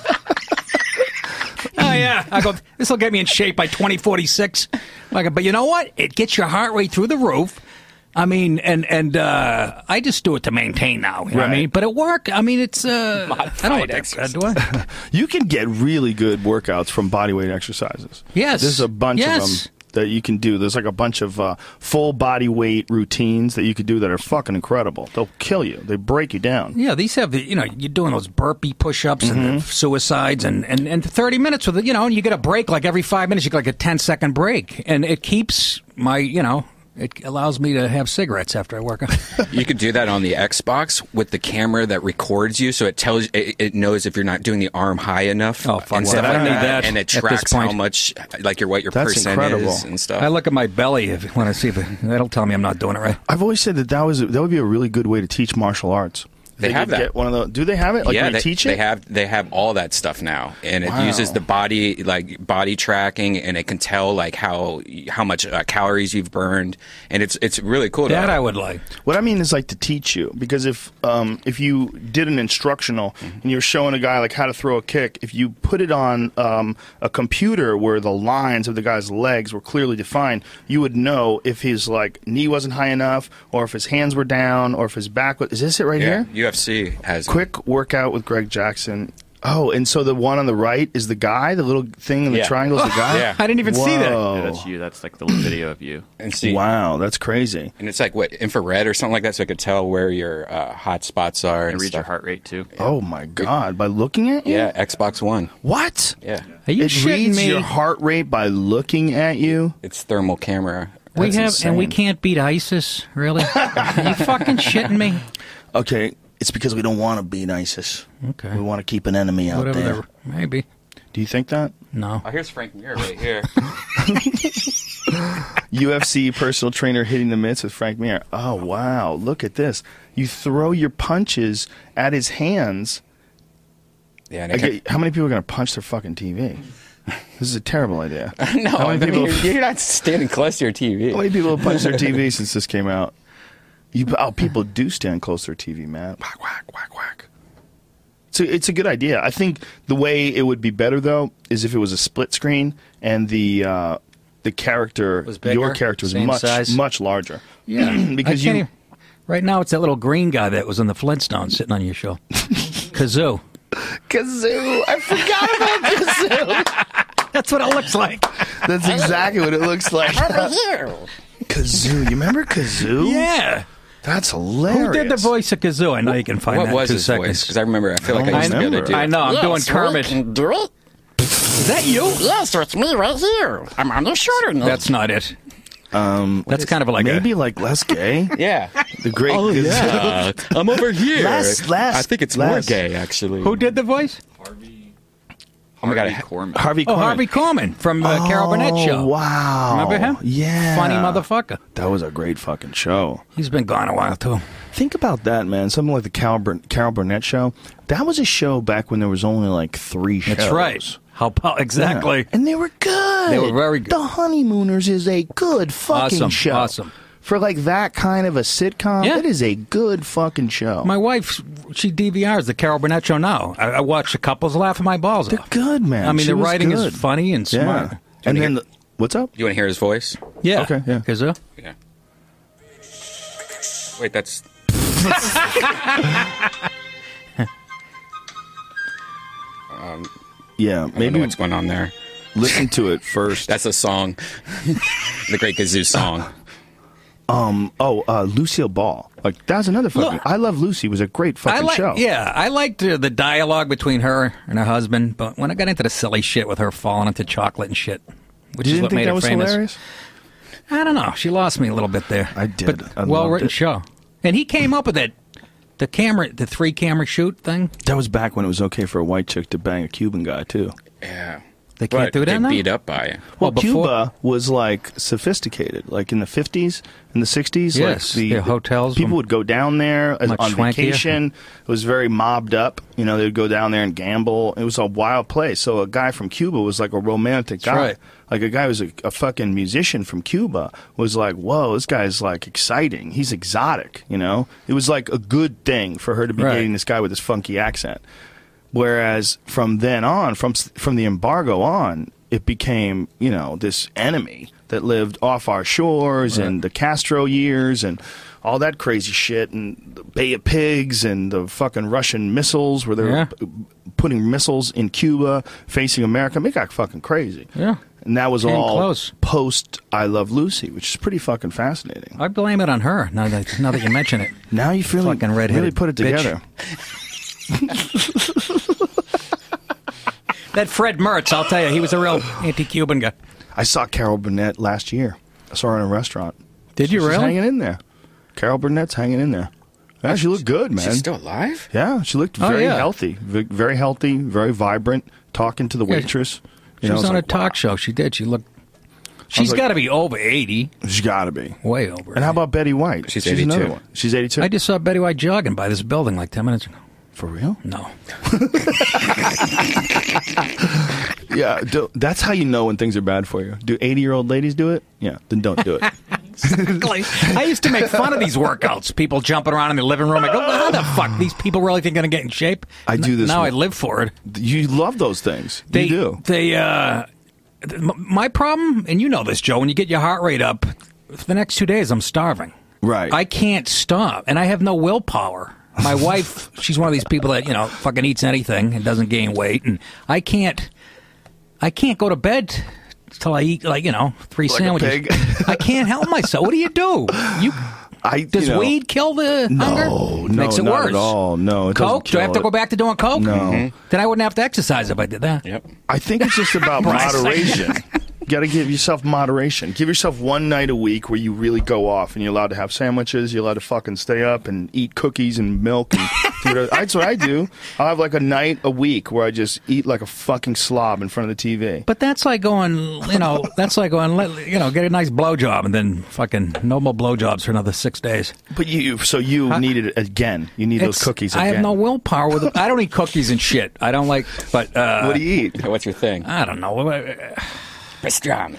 Oh yeah, I go. This will get me in shape by twenty forty-six. Like, but you know what? It gets your heart rate through the roof. I mean, and and uh, I just do it to maintain now. You know what I Right. mean? But at work, I mean, it's uh, I don't Modified that, do I? You can get really good workouts from bodyweight exercises. Yes. There's a bunch Yes. of them that you can do. There's like a bunch of uh, full body weight routines that you could do that are fucking incredible. They'll kill you. They break you down. Yeah, these have the, you know, you're doing those burpee push-ups and Mm-hmm. the suicides and, and, and thirty minutes with it, you know, and you get a break like every five minutes, you get like a ten second break. And it keeps my, you know, it allows me to have cigarettes after I work out. You could do that on the Xbox with the camera that records you, so it tells it, it knows if you're not doing the arm high enough. Oh, fuck and that. stuff I don't like need that and it at this tracks how point. much, like your what your That's percent incredible. is and stuff. I look at my belly if, when I see if it, that'll tell me I'm not doing it right. I've always said that that was that would be a really good way to teach martial arts. They have could that. Get one of the, do they have it? Like yeah, when they, you teach it? they have they have all that stuff now, and it Wow. uses the body like body tracking, and it can tell like how how much uh, calories you've burned, and it's it's really cool. That to, I would like. What I mean is like to teach you, because if um, if you did an instructional Mm-hmm. and you're showing a guy like how to throw a kick, if you put it on um, a computer where the lines of the guy's legs were clearly defined, you would know if his like knee wasn't high enough, or if his hands were down, or if his back was. Is this it right yeah, here? U F C has Quick workout with Greg Jackson. Oh, and so the one on the right is the guy. The little thing in the Yeah. triangle is the guy. Yeah. I didn't even see that. Whoa. Yeah, that's you. That's like the video of you. and see. Wow, that's crazy. And it's like what infrared or something like that, so it could tell where your uh, hot spots are and, And read your stuff. heart rate too. Oh my God! By looking at you? Yeah, Xbox One. What? Yeah, Are you It shitting reads me? your heart rate by looking at you. it's thermal camera. we That's have, and we insane. can't beat ISIS, really? Are you fucking shitting me? Okay, It's because we don't want to beat ISIS. Okay. We want to keep an enemy out Whatever there. they're- Maybe. Do you think that? No. Oh, here's Frank Mir right here. U F C personal trainer hitting the mitts with Frank Mir. Oh, wow. Look at this. You throw your punches at his hands. Yeah, and I I get- how many people are going to punch their fucking T V? This is a terrible idea. no, How I many mean, people- you're, you're not standing close to your T V. How many people have punched their T V since this came out? You, oh, people do stand close to their T V, man. Whack, whack, whack, whack. So it's a good idea. I think the way it would be better, though, is if it was a split screen and the uh, the character, Was bigger, your character, was same much size? much larger. Yeah. because I can't you. even- right now, it's that little green guy that was in the Flintstones sitting on your show. Kazoo. Kazoo. I forgot about Kazoo. That's what it looks like. That's exactly what it looks like. Kazoo. You remember Kazoo? Yeah. That's hilarious. Who did the voice of Kazoo? I know you can find What that was in two his seconds. voice? Because I remember, I feel like I, I used to be able to remember. do I it. know. I'm doing Kermit. Do it. Is that you? Yes, it's me right here. I'm on the shorter note. That's not it. Um, That's kind of like maybe a, like Les Gay. Yeah. The great. Oh, yeah. I'm over here. Les- Les- I think it's Les. more gay, actually. who did the voice? Oh, my God. Harvey Korman. Harvey. Oh, Korman. Harvey Korman from the Carol Burnett show. Oh, wow. Remember him? Yeah. Funny motherfucker. That was a great fucking show. He's been gone a while, too. Think about that, man. Something like the Carol, Bur- Carol Burnett show. That was a show back when there was only like three shows. That's right. How po- Exactly. Yeah. And they were good. They were very good. The Honeymooners is a good fucking Awesome, show. awesome. For like that kind of a sitcom, Yeah. it is a good fucking show. My wife, she D V Rs the Carol Burnett show now. I, I watch the couples laughing my balls They're off. good, man. I mean, She the was writing good. is funny and smart. Yeah. And then, the, what's up? You want to hear his voice? Yeah. Okay, yeah. Kazoo? Yeah. Wait, that's... Yeah, I don't know maybe what's going on there. listen to it first. That's a song. The Great Kazoo song. Um. Oh, uh, Lucille Ball. Like that's another fucking. Look, I Love Lucy was a great fucking I like, show. Yeah, I liked uh, the dialogue between her and her husband, but when I got into the silly shit with her falling into chocolate and shit, which You is didn't what think made that her was famous. hilarious? I don't know. She lost me a little bit there. I did. But I well loved written it. show. And he came up with it. The camera, the three camera shoot thing. That was back when it was okay for a white chick to bang a Cuban guy too. Yeah. They can't But do that they now? beat up by it. Well, Well, before- Cuba was like sophisticated, like in the fifties and the sixties. Yes, like the, the hotels People were would go down there as, much on swankier. vacation. It was very mobbed up. You know, they'd go down there and gamble. It was a wild place. So a guy from Cuba was like a romantic guy. right. Like a guy who's a, a fucking musician from Cuba was like, whoa, this guy's like exciting. He's exotic. You know, it was like a good thing for her to be Right. dating this guy with this funky accent. Whereas from then on, from from the embargo on, it became, you know, this enemy that lived off our shores and the Castro years and all that crazy shit and the Bay of Pigs and the fucking Russian missiles where they were Yeah. p- putting missiles in Cuba facing America. It got fucking crazy. Yeah. And that was Came all close. post I Love Lucy, which is pretty fucking fascinating. I blame it on her. Now that now that you mention it, Now you feel like Fucking redheaded really put it bitch. together. that Fred Mertz, I'll tell you, he was a real anti-Cuban guy. I saw Carol Burnett last year. I saw her in a restaurant. Did you She's really? hanging in there. Carol Burnett's hanging in there. Yeah, she looked good, man. She's still alive? Yeah, she looked Oh, very yeah. healthy, v- very healthy, very vibrant. Talking to the Yeah, waitress. She You know, was it's on like, a talk wow. show. She did. She looked. She's like- got to be over eighty. She's got to be. Way over. And how about Betty White? She's another eighty-two. one. She's eighty-two. I just saw Betty White jogging by this building like ten minutes ago. For real? No. Yeah, do, that's how you know when things are bad for you. Do eighty-year-old ladies do it? Yeah, then don't do it. I used to make fun of these workouts. People jumping around in the living room. I go, how the fuck these people really think going to get in shape? I do this Now with- I live for it. You love those things. They you do. They uh, th- m- my problem, and you know this, Joe. When you get your heart rate up, for the next two days, I'm starving. Right. I can't stop, and I have no willpower. My wife, she's one of these people that you know fucking eats anything and doesn't gain weight, and I can't. I can't go to bed till I eat like you know three Like a sandwiches. pig. I can't help myself. What do you do? You I, does you know, weed kill the No, hunger? no, Makes it not worse. at all. No, it doesn't Coke? Do I have kill to it. go back to doing coke? No. Then I wouldn't have to exercise if I did that. Yep. I think it's just about Right. moderation. got to give yourself moderation. Give yourself one night a week where you really go off and you're allowed to have sandwiches. You're allowed to fucking stay up and eat cookies and milk. And do that's what I do. I'll have like a night a week where I just eat like a fucking slob in front of the T V. But that's like going, you know, that's like going, let- you know, get a nice blowjob and then fucking no more blowjobs for another six days. But you, so you Huh? need it again. You need those It's- cookies I again. have no willpower with it. I don't eat cookies and shit. I don't like, but, uh. What do you eat? What's your thing? I don't know. Pastrami.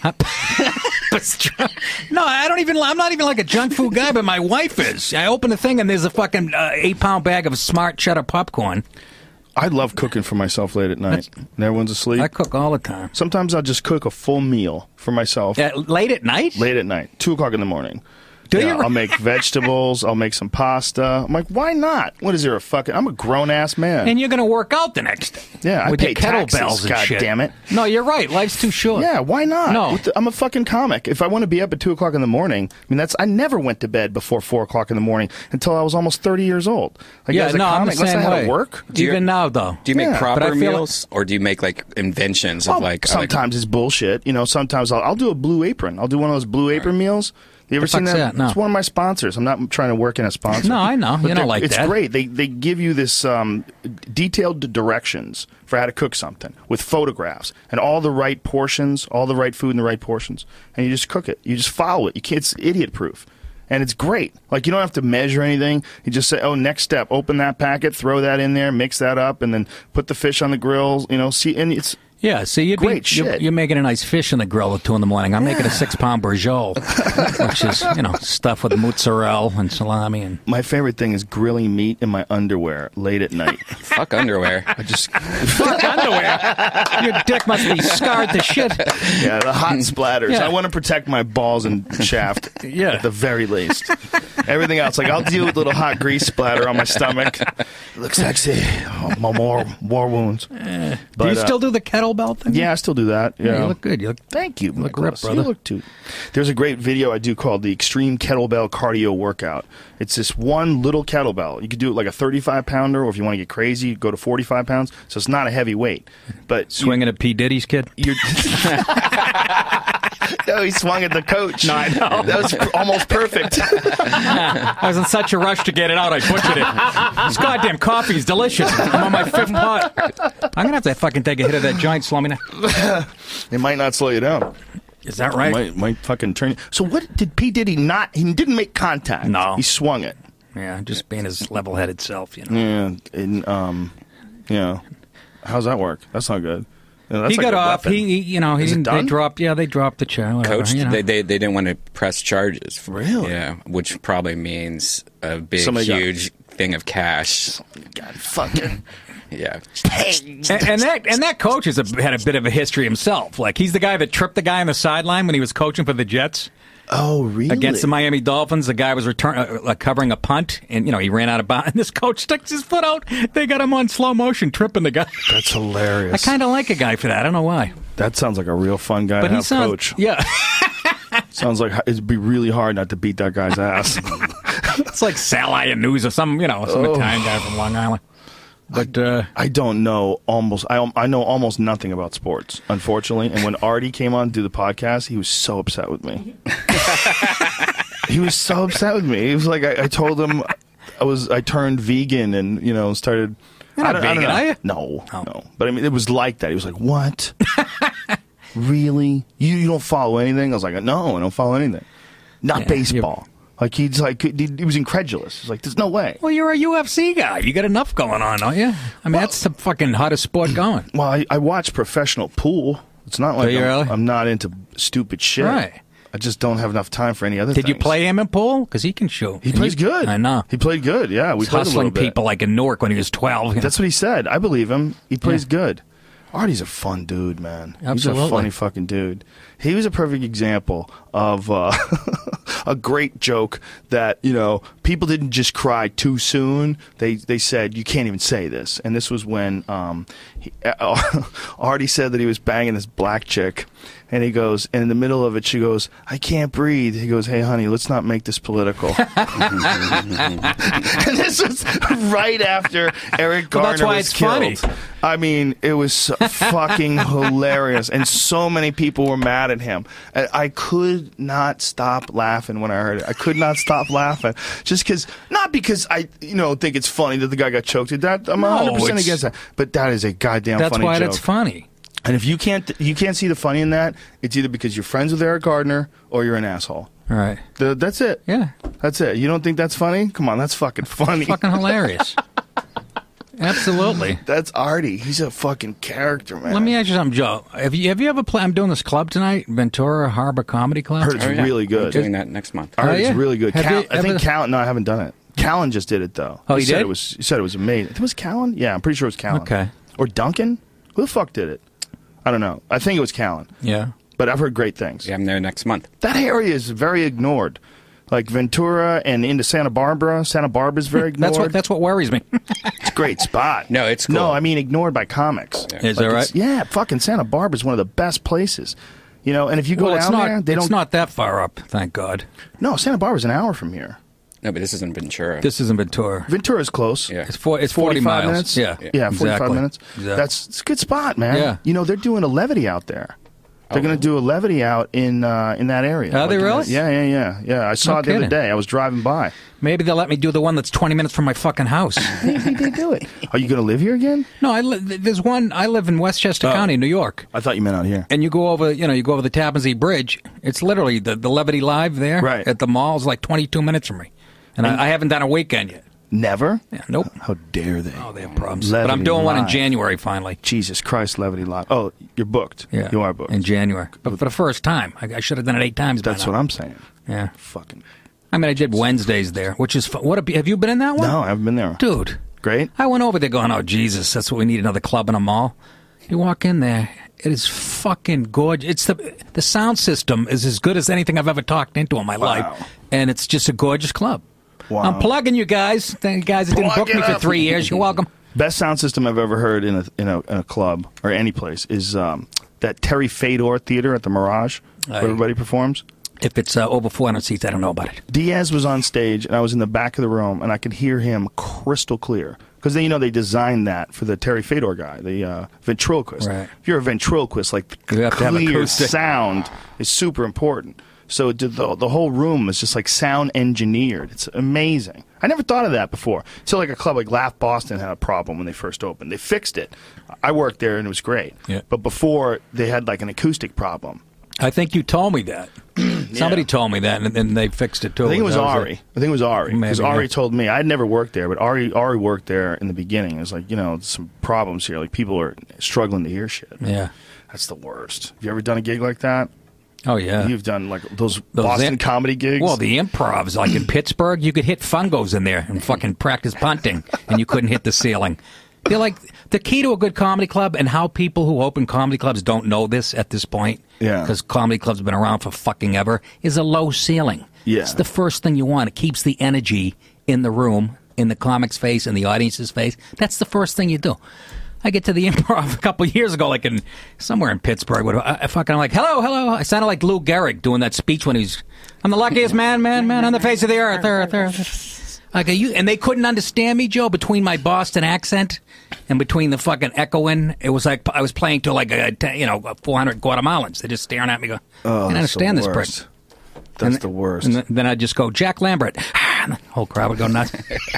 Pastrami. No, I don't even. I'm not even like a junk food guy, but my wife is. I open the thing and there's a fucking uh, eight pound bag of smart cheddar popcorn. I love cooking for myself late at night. And everyone's asleep. I cook all the time. Sometimes I'll just cook a full meal for myself. Yeah, late at night? Late at night, two o'clock in the morning. Do Yeah, you? I'll make vegetables. I'll make some pasta. I'm like, why not? What is there a fucking? I'm a grown ass man. And you're going to work out the next day. Yeah, I with pay your kettlebells taxes, and God shit. damn it. No, you're right. Life's too short. Yeah, why not? No. What the- I'm a fucking comic. If I want to be up at two o'clock in the morning, I mean, that's I never went to bed before four o'clock in the morning until I was almost thirty years old. Like, yeah, as a no, I'm the comic, that's same not how way. to work. Do you- Even now, though. Do you make Yeah, but I proper feel meals, or do you make like inventions of Well, like? sometimes it's bullshit. You know, sometimes I'll, I'll do a Blue Apron. I'll do one of those Blue Apron meals. You ever The seen fuck's that? that? No. It's one of my sponsors. I'm not trying to work in a sponsor. No, I know. But You don't they're- like it's that. great. They they give you this um, detailed directions for how to cook something with photographs and all the right portions, all the right food in the right portions, and you just cook it. You just follow it. You can't. It's idiot proof. And it's great. Like, you don't have to measure anything. You just say, oh, next step, open that packet, throw that in there, mix that up, and then put the fish on the grill. You know, see, and it's Yeah, see, you'd Great be, you're, shit. you're making a nice fish in the grill at two in the morning. I'm making a six pound Bourgeois, which is, you know, stuff with mozzarella and salami. And my favorite thing is grilling meat in my underwear late at night. Fuck underwear. I just fuck underwear. Your dick must be scarred to shit. yeah, the hot splatters. Yeah. I want to protect my balls and shaft. Yeah. At the very least. Everything else, like I'll deal with a little hot grease splatter on my stomach. Looks sexy. Oh, my more war wounds. do But, you uh, still do the kettlebell thing? Yeah, I still do that. Yeah, Yeah, you look good. You look, Thank you. you look Nicholas. ripped, brother. You look too. There's a great video I do called the Extreme Kettlebell Cardio Workout. It's this one little kettlebell. You could do it like a thirty-five pounder, or if you want to get crazy, go to forty-five pounds. So it's not a heavy weight. But swinging at P. Diddy's kid? You're no, he swung at the coach. No, I know. That was almost perfect. I was in such a rush to get it out, I butchered it. This goddamn coffee's delicious. I'm on my fifth pot. I'm going to have to fucking take a hit of that joint, slow me down. It might not slow you down. Is that right? Might, might fucking turn you. So what did P. Diddy not? He didn't make contact. No. He swung it. Yeah, just being his level-headed self, you know. Yeah. And, um, yeah. How's that work? That's not good. You know, that's He like got a off. weapon. He, he, you know, he Is it didn't. They done? dropped. Yeah, they dropped the charge. Coach, you know. they, they they didn't want to press charges. Really? Yeah, which probably means a big, Somebody got- huge thing of cash. God, fucking. Yeah. and, and that and that coach has a, had a bit of a history himself. Like he's the guy that tripped the guy on the sideline when he was coaching for the Jets Oh, really? against the Miami Dolphins. The guy was return uh, uh, covering a punt, and you know he ran out of bounds. And this coach sticks his foot out. They got him on slow motion, tripping the guy. That's hilarious. I kind of like a guy for that. I don't know why, That sounds like a real fun guy but to he have sounds coach. yeah. Sounds like it'd be really hard not to beat that guy's ass. It's like Sal News or some you know some Oh. Italian guy from Long Island. But uh, I don't know almost. I I know almost nothing about sports, unfortunately. And when Artie came on to do the podcast, he was so upset with me. He was so upset with me. He was like, I, I told him I was I turned vegan and you know started. You're not I don't, I don't vegan, know. are you? No, Oh. no. But I mean, it was like that. He was like, "What? Really? You you don't follow anything?" I was like, "No, I don't follow anything. Not Yeah, baseball." Like he's like he, he was incredulous. He's like, "There's no way." well, you're a U F C guy. You got enough going on, don't you? I mean, that's the fucking hottest sport going. Well, I, I watch professional pool. It's not like you I'm, really? I'm not into stupid shit. Right. I just don't have enough time for any other Did you things. play him in pool? Because he can shoot. He And plays you- good. I know. He played good. Yeah, we He's played a little hustling bit. people like in Newark when he was twelve. you know. That's what he said. I believe him. He plays Yeah. good. Artie's a fun dude, man. He's Absolutely. a funny fucking dude. He was a perfect example of uh, a great joke that, you know, people didn't just cry too soon. They they said, you can't even say this. And this was when um, he, uh, Artie said that he was banging this black chick. And he goes, and in the middle of it, she goes, I can't breathe. He goes, hey, honey, let's not make this political. And this was right after Eric Garner well, that's why was it's killed. funny. I mean, it was so fucking hilarious. And so many people were mad at him. And I could not stop laughing when I heard it. I could not stop laughing. Just because, not because I, you know, think it's funny that the guy got choked to death. I'm No, one hundred percent it's- against that. But that is a goddamn That's funny why joke. it's funny. And if you can't, you can't see the funny in that, it's either because you're friends with Eric Gardner or you're an asshole. All right. The, that's it. Yeah. That's it. You don't think that's funny? Come on, that's fucking funny. Fucking hilarious. Absolutely. That's Artie. He's a fucking character, man. Let me ask you something, Joe. Have you have you ever played? I'm doing this club tonight, Ventura Harbor Comedy Club. I heard it's Oh, yeah. really We're good. doing that next month. I heard Oh, it's yeah? really good. Have Cal- you I think ever- Callan. No, I haven't done it. Callan just did it though. Oh, he said did? It was. He said it was amazing. It was Callan. Yeah, I'm pretty sure it was Callan. Okay. Or Duncan. Who the fuck did it? I don't know. I think it was Callan. Yeah. But I've heard great things. Yeah, I'm there next month. That area is very ignored. Like Ventura and into Santa Barbara. Santa Barbara's very ignored. That's what that's what worries me. It's a great spot. No, it's cool. No, I mean ignored by comics. Is that it's- right? Yeah, fucking Santa Barbara's one of the best places. You know, and if you go well, it's down not. there, they it's don't. not that far up. Thank God. No, Santa Barbara's an hour from here. No, but this isn't Ventura. This isn't Ventura. Ventura's close. Yeah. It's four. It's forty forty-five miles. minutes. Yeah. yeah, forty-five Exactly. minutes. Exactly. That's it's a good spot, man. Yeah. You know, they're doing a levity out there. They're Oh, going to do a levity out in uh, in that area. Are they in really? that- yeah, yeah, yeah, yeah. I saw No it the other kidding. day. I was driving by. Maybe they'll let me do the one that's twenty minutes from my fucking house. Maybe they do it. Are you going to live here again? No, I li- there's one. I live in Westchester Oh. County, New York. I thought you meant out here. And you go over, you know, you go over the Tappan Zee Bridge. It's literally the, the Levity Live there Right. at the mall is like twenty-two minutes from me. And, I, I haven't done a weekend yet. Never? Yeah, nope. How dare they? Oh, they have problems. Levity but I'm doing one in Live. January finally. Jesus Christ, Levity Live. Oh, you're booked. Yeah, You are booked. in January. But for the first time, I, I should have done it eight times. by That's now. what I'm saying. Yeah. Fucking. I mean, I did Wednesdays there, which is fun. What a, have you been in that one? No, I haven't been there. Dude. Great. I went over there going, oh, Jesus, that's what we need, another club in a mall. You walk in there, it is fucking gorgeous. It's the the sound system is as good as anything I've ever talked into in my Wow. life. And it's just a gorgeous club. Wow. I'm plugging you guys. Thank you guys that didn't Plug book me it for up. three years. You're welcome. Best sound system I've ever heard in a in a, in a club or any place is um, that Terry Fedor Theater at the Mirage, where Aye. everybody performs. If it's uh, over four hundred seats, I don't know about it. Diaz was on stage, and I was in the back of the room, and I could hear him crystal clear. Because you know they designed that for the Terry Fedor guy, the uh, ventriloquist. Right. If you're a ventriloquist, like You have to have clear acoustic. sound is super important. So it did the the whole room is just like sound engineered. It's amazing. I never thought of that before. Until like a club like Laugh Boston had a problem when they first opened. They fixed it. I worked there and it was great. Yeah. But before they had like an acoustic problem. I think you told me that. Somebody told me that, and then they fixed it too. I think it was That Ari. it. I think it was Ari. Because Maybe, Ari yeah. told me. I'd never worked there, but Ari Ari worked there in the beginning. It was like, you know, some problems here. Like people are struggling to hear shit. Yeah. That's the worst. Have you ever done a gig like that? Oh, yeah. You've done like those, Those Boston im- comedy gigs? Well, the improvs, like in Pittsburgh, you could hit fungos in there and fucking practice punting, and you couldn't hit the ceiling. They're like the key to a good comedy club, and how people who open comedy clubs don't know this at this point, Yeah. because comedy clubs have been around for fucking ever, is a low ceiling. Yeah. It's the first thing you want. It keeps the energy in the room, in the comic's face, in the audience's face. That's the first thing you do. I get to the improv a couple of years ago, like in somewhere in Pittsburgh. Whatever. I, I fucking I'm like, hello, hello. I sounded like Lou Gehrig doing that speech when he's, I'm the luckiest man, man, man on the face of the earth, earth, earth. Like, are you, and they couldn't understand me, Joe, between my Boston accent and between the fucking echoing. It was like I was playing to like a, you know, four hundred Guatemalans. They're just staring at me. Go, Oh, I can't that's the understand this prick. worst. That's And- the worst. And th- then I'd just go, Jack Lambert. And the whole crowd would go nuts.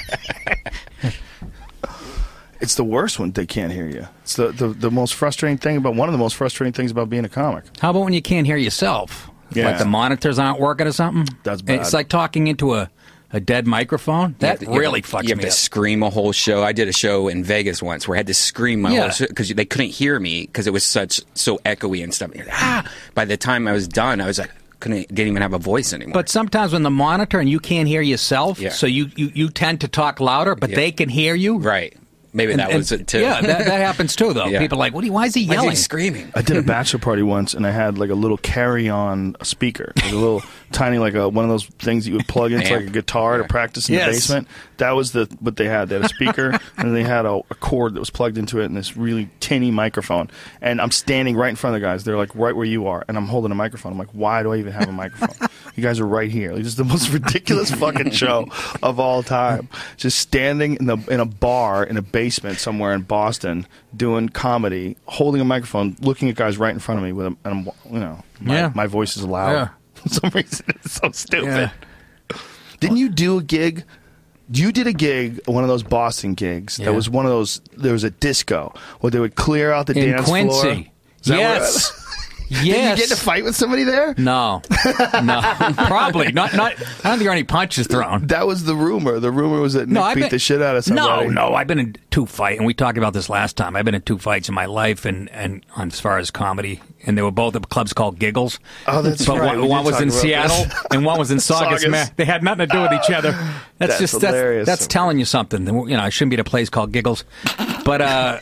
It's the worst when they can't hear you. It's the, the, the most frustrating thing about, one of the most frustrating things about being a comic. How about when you can't hear yourself? Yeah. Like the monitors aren't working or something? That's bad. It's like talking into a, a dead microphone. You have That to- you really have, fucks You have me to up. scream a whole show. I did a show in Vegas once where I had to scream my Yeah. whole show because they couldn't hear me because it was such so echoey and stuff. Ah! By the time I was done, I was like, couldn't didn't even have a voice anymore. But sometimes when the monitor and you can't hear yourself, Yeah. so you, you, you tend to talk louder, but Yeah. they can hear you. right. Maybe And- that and- was it too. Yeah, that, that happens too, though. Yeah. People are like, what? Are you, why is he Why is he yelling? screaming? I did a bachelor party once, and I had like a little carry-on speaker, like a little tiny, like a one of those things that you would plug into like a guitar to practice in Yes. the basement. That was the what they had. They had a speaker, and they had a, a cord that was plugged into it, and this really tinny microphone. And I'm standing right in front of the guys. They're like right where you are, and I'm holding a microphone. I'm like, why do I even have a microphone? You guys are right here. Like, this is the most ridiculous fucking show of all time. Just standing in the in a bar in a basement somewhere in Boston doing comedy, holding a microphone, looking at guys right in front of me with a, and I'm, you know, my, Yeah. my voice is loud. Yeah. For some reason, it's so stupid. Yeah. Didn't you do a gig? You did a gig, one of those Boston gigs. Yeah. That was one of those. There was a disco where they would clear out the In dance Quincy. floor. Is that Yes. where- Yes. Did you get in a fight with somebody there? No, no, probably not. Not. I don't think there were any punches thrown. That was the rumor. The rumor was that Nick No, I've beat been, the shit out of No, somebody. no, I've been in two fights, and we talked about this last time. I've been in two fights in my life, and and on as far as comedy, and they were both at clubs called Giggles. Oh, that's but right. One, We one did was in talk about Seattle, this. and one was in Saugus. Saugus. Man, they had nothing to do with each other. That's, That's just hilarious. that's, that's telling you something. You know, I shouldn't be at a place called Giggles, but uh,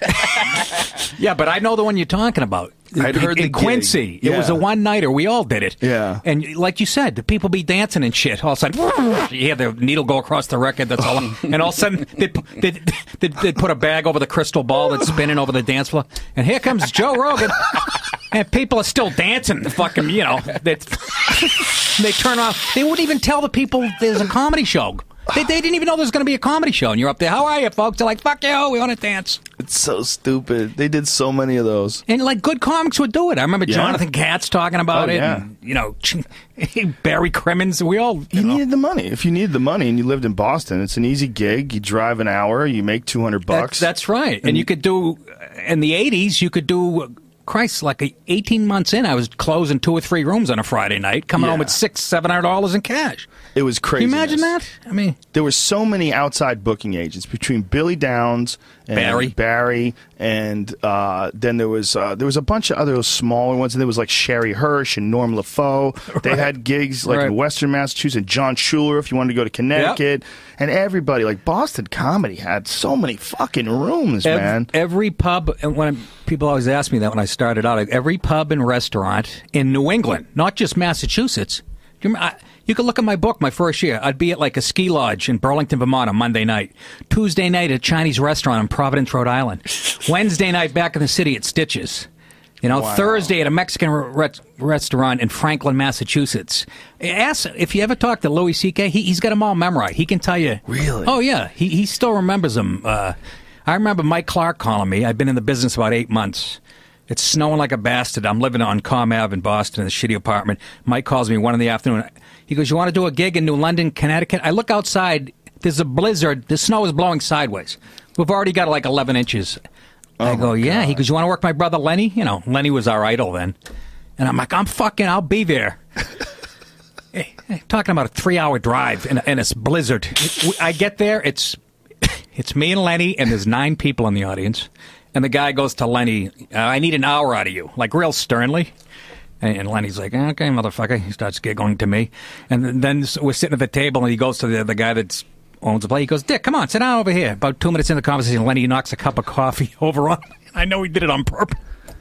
yeah, but I know the one you're talking about. I'd heard in the gig. Quincy. It was a Yeah. one nighter. We all did it. Yeah. And like you said, the people be dancing and shit. All of a sudden, you hear the needle go across the record. That's all. And all of a sudden, they'd, they'd, they'd, they'd put a bag over the crystal ball that's spinning over the dance floor. And here comes Joe Rogan. And people are still dancing. The fucking, you know, they, they turn around. They wouldn't even tell the people there's a comedy show. They, they didn't even know there was going to be a comedy show. And you're up there. How are you, folks? They're like, fuck you. We want to dance. It's so stupid. They did so many of those. And like good comics would do it. I remember Yeah. Jonathan Katz talking about Oh, it. yeah. And, you know, Barry Crimmins. We all. You, You know, needed the money. If you needed the money and you lived in Boston, it's an easy gig. You drive an hour, you make two hundred bucks. That's, that's right. And, you could do in the eighties. You could do. Christ, like a, eighteen months in, I was closing two or three rooms on a Friday night, coming Yeah. home with six, seven hundred dollars in cash. It was crazy. Can you imagine that? I mean, There were so many outside booking agents between Billy Downs and Barry. Barry, and uh, then there was uh, there was a bunch of other smaller ones. And there was like Sherry Hirsch and Norm LaFoe. They had gigs like Right. in Western Massachusetts. John Schuler, if you wanted to go to Connecticut, and everybody like Boston comedy had so many fucking rooms, ev- man. every pub, and when people always ask me that when I started out, like, every pub and restaurant in New England, not just Massachusetts. Do you, remember, I, you can look at my book, my first year. I'd be at like a ski lodge in Burlington, Vermont on Monday night. Tuesday night at a Chinese restaurant in Providence, Rhode Island. Wednesday night back in the city at Stitches. You know, Wow. Thursday at a Mexican re- restaurant in Franklin, Massachusetts. Ask if you ever talk to Louis C K. He, he's got them all memorized. He can tell you. Really? Oh yeah, he he still remembers them. Uh, I remember Mike Clark calling me. I've been in the business about eight months. It's snowing like a bastard. I'm living on Com Ave in Boston in a shitty apartment. Mike calls me one in the afternoon. He goes, "You want to do a gig in New London, Connecticut?" I look outside. There's a blizzard. The snow is blowing sideways. We've already got like eleven inches. I go, yeah. He goes, "You want to work my brother Lenny?" You know, Lenny was our idol then. And I'm like, I'm fucking, I'll be there. Hey, hey, talking about a three-hour drive in, in a blizzard. I get there, it's it's me and Lenny, and there's nine people in the audience. And the guy goes to Lenny, "I need an hour out of you," like real sternly. And, and Lenny's like, "Okay, motherfucker." He starts giggling to me. And then, then we're sitting at the table, and he goes to the, the guy that's owns the place. He goes, "Dick, come on, sit down over here." About two minutes in the conversation, Lenny knocks a cup of coffee over on me. I know he did it on purpose.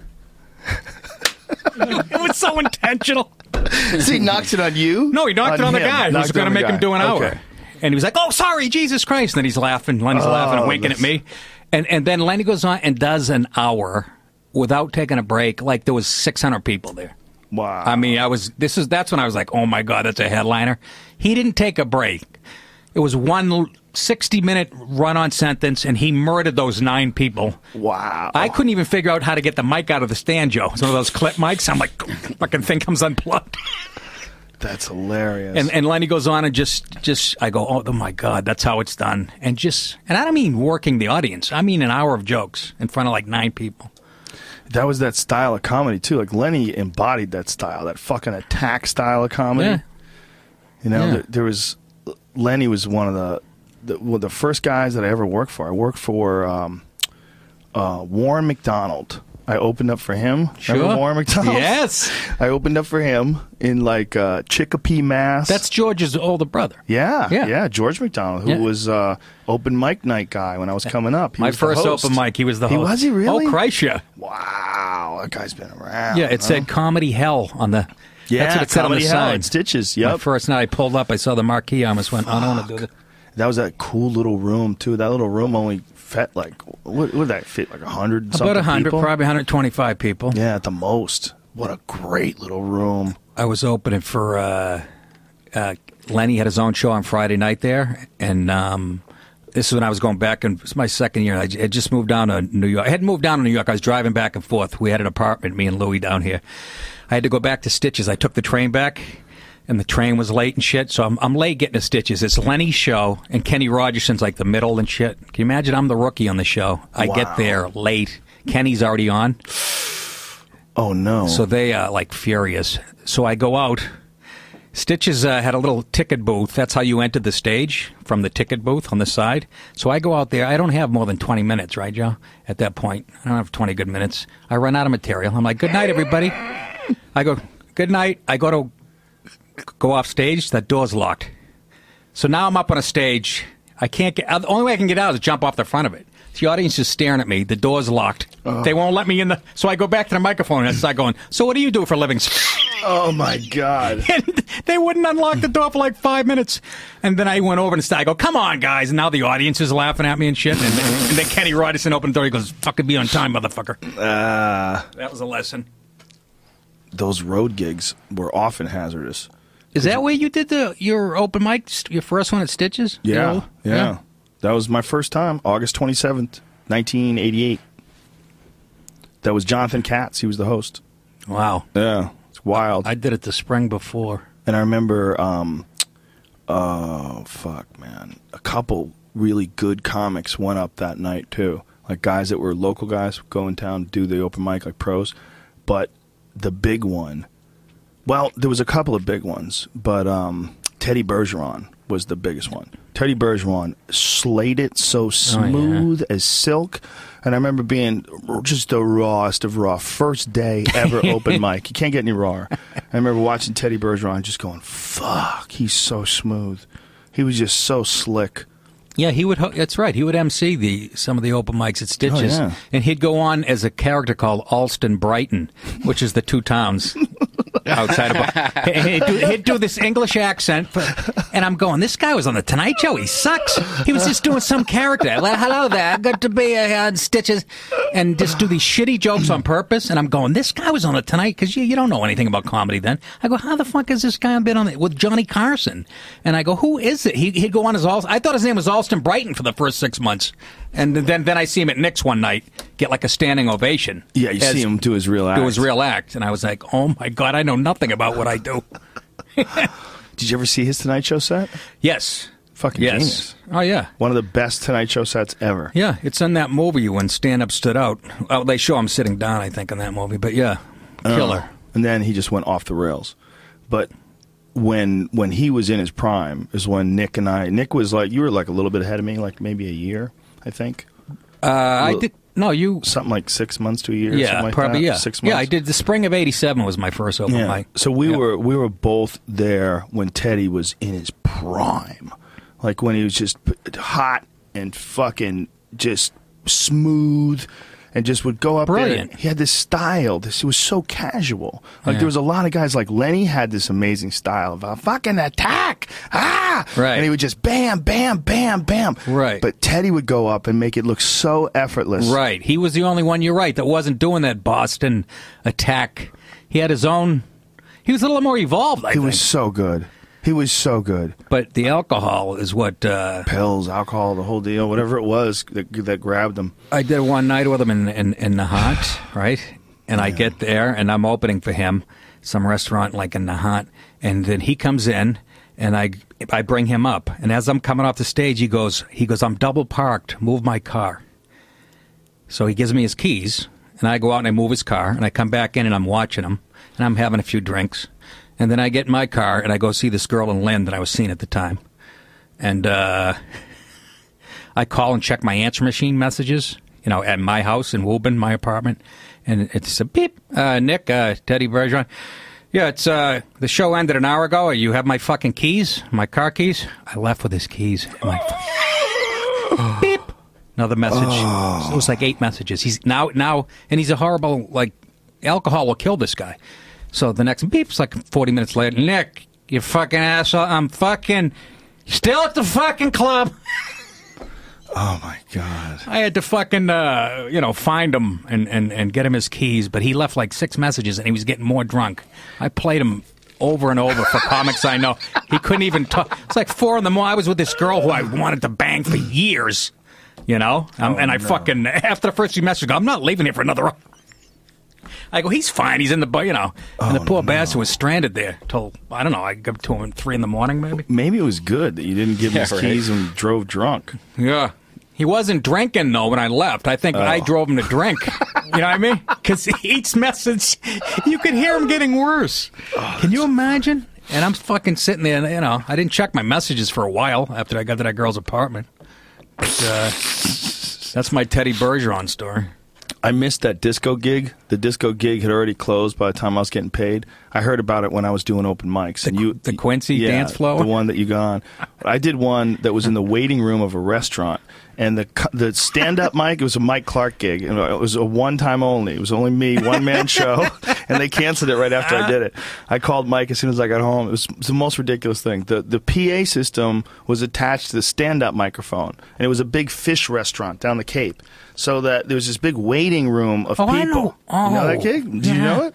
It was so intentional. So he knocks it on you? No, he knocked On it on the him. guy who was Knocked it going to on the make him guy. do an hour. Okay. And he was like, "Oh, sorry, Jesus Christ." And then he's laughing. Lenny's Oh, laughing and winking that's- at me. And and then Lenny goes on and does an hour without taking a break. Like there was six hundred people there. Wow. I mean, I was. This is that's when I was like, "Oh my God, that's a headliner." He didn't take a break. It was one sixty-minute run-on sentence, and he murdered those nine people. Wow. I couldn't even figure out how to get the mic out of the stand, Joe. It's one of those clip mics. I'm like, fucking thing comes unplugged. That's hilarious. And and Lenny goes on and just, just I go, oh, my God, that's how it's done. And just, and I don't mean working the audience. I mean an hour of jokes in front of like nine people. that was that style of comedy, too. Like, Lenny embodied that style, that fucking attack style of comedy. Yeah. You know, Yeah. there, there was... Lenny was one of the, the well, the first guys that I ever worked for. I worked for um, uh, Warren McDonald I opened up for him. Sure. Remember Warren McDonald? Yes. I opened up for him in like uh, Chicopee, Mass. That's George's older brother. Yeah, Yeah. yeah, George McDonald, who Yeah. was uh, open mic night guy when I was coming up. He My was the first host. open mic, he was the He host. was he really? Oh, Christ, yeah. Wow, that guy's been around. Yeah, it huh? said Comedy Hell on the... Yeah, that's what it said on the Comedy Hell sign. at Stitches. My Yep. first night I pulled up, I saw the marquee. I almost went, I don't want to do this. That was that cool little room too. That little room only fit like what would that fit like a hundred? About a hundred, people? probably one hundred twenty-five people. Yeah, at the most. What a great little room. I was opening for uh, uh, Lenny had his own show on Friday night there, and um, this is when I was going back, and it's my second year. I j- had just moved down to New York. I hadn't moved down to New York. I was driving back and forth. We had an apartment, me and Louie, down here. I had to go back to Stitches. I took the train back, and the train was late and shit, so I'm, I'm late getting to Stitches. It's Lenny's show, and Kenny Rogerson's like the middle and shit. Can you imagine I'm the rookie on the show? I Wow. get there late. Kenny's already on. Oh no. So they are like furious. So I go out. Stitches uh, had a little ticket booth. That's how you entered the stage, from the ticket booth on the side. So I go out there. I don't have more than twenty minutes, right, Joe? At that point, I don't have twenty good minutes. I run out of material. I'm like, good night, everybody. I go, good night. I go to go off stage. That door's locked. So now I'm up on a stage. I can't get. The only way I can get out is jump off the front of it. The audience is staring at me. The door's locked. Oh. They won't let me in the. So I go back to the microphone and I start going, so what do you do for a living? Oh my God. And they wouldn't unlock the door for like five minutes. And then I went over and started, I go, come on, guys. And now the audience is laughing at me and shit. And, and then Kenny Rogerson opened the door. He goes, fucking be on time, motherfucker. Uh, That was a lesson. those road gigs were often hazardous. Is that where you did the your open mic, your first one at Stitches? The Yeah, old- yeah. That was my first time, August twenty-seventh, nineteen eighty-eight. That was Jonathan Katz. He was the host. Wow. Yeah, it's wild. I did it the spring before. And I remember, um, oh, fuck, man. A couple really good comics went up that night, too. Like guys that were local guys go in town, do the open mic, like pros. But the big one, well, there was a couple of big ones, but um, Teddy Bergeron was the biggest one. Teddy Bergeron slayed it so smooth as silk. And I remember being just the rawest of raw. First day ever open mic. You can't get any rawer. I remember watching Teddy Bergeron just going, fuck, he's so smooth. He was just so slick. Yeah, he would. ho- That's right. He would M C the some of the open mics at Stitches, Oh, yeah. and he'd go on as a character called Alston Brighton, which is the two towns outside of. And he'd, do, he'd do this English accent, for, and I'm going, this guy was on the Tonight Show. He sucks. He was just doing some character. Well, hello there, good to be here on Stitches, and just do these shitty jokes on purpose. And I'm going, this guy was on the Tonight because you you don't know anything about comedy then. I go, how the fuck has this guy been on it with Johnny Carson? And I go, who is it? He, he'd go on as Alston. I thought his name was Alston Brighton for the first six months, and then then I see him at Nick's one night get like a standing ovation. Yeah, you as- see him do his real act. do his real act, and I was like, oh my god, I know nothing about what I do. Did you ever see his Tonight Show set? Yes, Fucking yes. genius. Oh yeah, One of the best Tonight Show sets ever. yeah. It's in that movie when Stand Up Stood Out. Oh, they show him sitting down, I think, in that movie. But yeah, killer. Uh, and then he just went off the rails. But when when he was in his prime is when Nick and I, Nick was like, you were like a little bit ahead of me, like maybe a year, I think. Uh, I Well, did. No, you. Something like six months to a year. Yeah, something like probably. that. Yeah, Six months. yeah. I did. The spring of eighty-seven was my first open Yeah. mic. So we Yeah. were we were both there when Teddy was in his prime, like when he was just p- hot and fucking just smooth, and just would go up Brilliant. there. He had this style. This it was so casual. Like Yeah. there was a lot of guys like Lenny had this amazing style of a fucking attack, ah, Right. and he would just bam, bam, bam, bam, Right. But Teddy would go up and make it look so effortless, Right. He was the only one, you're right, that wasn't doing that Boston attack. He had his own. He was a little more evolved, I He think. was so good. He was so good. But the alcohol is what. Uh, Pills, alcohol, the whole deal, whatever it was that, that grabbed him. I did one night with him in, in, in Nahant, right? And I get there, and I'm opening for him, some restaurant like in Nahant. And then he comes in, and I, I bring him up. And as I'm coming off the stage, he goes, he goes, I'm double parked. Move my car. So he gives me his keys, and I go out and I move his car, and I come back in, and I'm watching him, and I'm having a few drinks. And then I get in my car, and I go see this girl in Lynn that I was seeing at the time. And uh, I call and check my answer machine messages, you know, at my house in Woburn, my apartment. And it's a beep. Uh, Nick, uh, Teddy Bergeron. Yeah, it's uh, the show ended an hour ago. You have my fucking keys, my car keys. I left with his keys. My f- beep. Another message. Oh. It was like eight messages. He's now now, and he's a horrible like alcohol will kill this guy. So the next beep's like forty minutes later. Nick, you fucking asshole! I'm fucking still at the fucking club. Oh, my God. I had to fucking, uh, you know, find him and, and, and get him his keys, but he left like six messages and he was getting more drunk. I played him over and over for comics I know. He couldn't even talk. It's like four in the morning. I was with this girl who I wanted to bang for years, you know? Um, oh, and I no. fucking, after the first few messages, I go, I'm not leaving here for another hour. I go, he's fine. He's in the, you know. And oh, the poor no. bastard was stranded there till, I don't know, I got to him at three in the morning, maybe. Maybe it was good that you didn't give him yeah, his right. keys and drove drunk. Yeah. He wasn't drinking, though, when I left. I think oh. I drove him to drink. You know what I mean? Because each message, you could hear him getting worse. Oh, Can you imagine? And I'm fucking sitting there, you know, I didn't check my messages for a while after I got to that girl's apartment. But, uh, that's my Teddy Bergeron story. I missed that disco gig. The disco gig had already closed by the time I was getting paid. I heard about it when I was doing open mics. The, and you, the Quincy yeah, dance floor? The one that you got on. I did one that was in the waiting room of a restaurant. And the the stand-up mic, it was a Mike Clark gig. And it was a one-time only. It was only me, one-man show. And they canceled it right after I did it. I called Mike as soon as I got home. It was, it was the most ridiculous thing. The the P A system was attached to the stand-up microphone. And it was a big fish restaurant down the Cape. So that there was this big waiting room of oh, people. I know. Oh, you know that gig? Did yeah. you know it?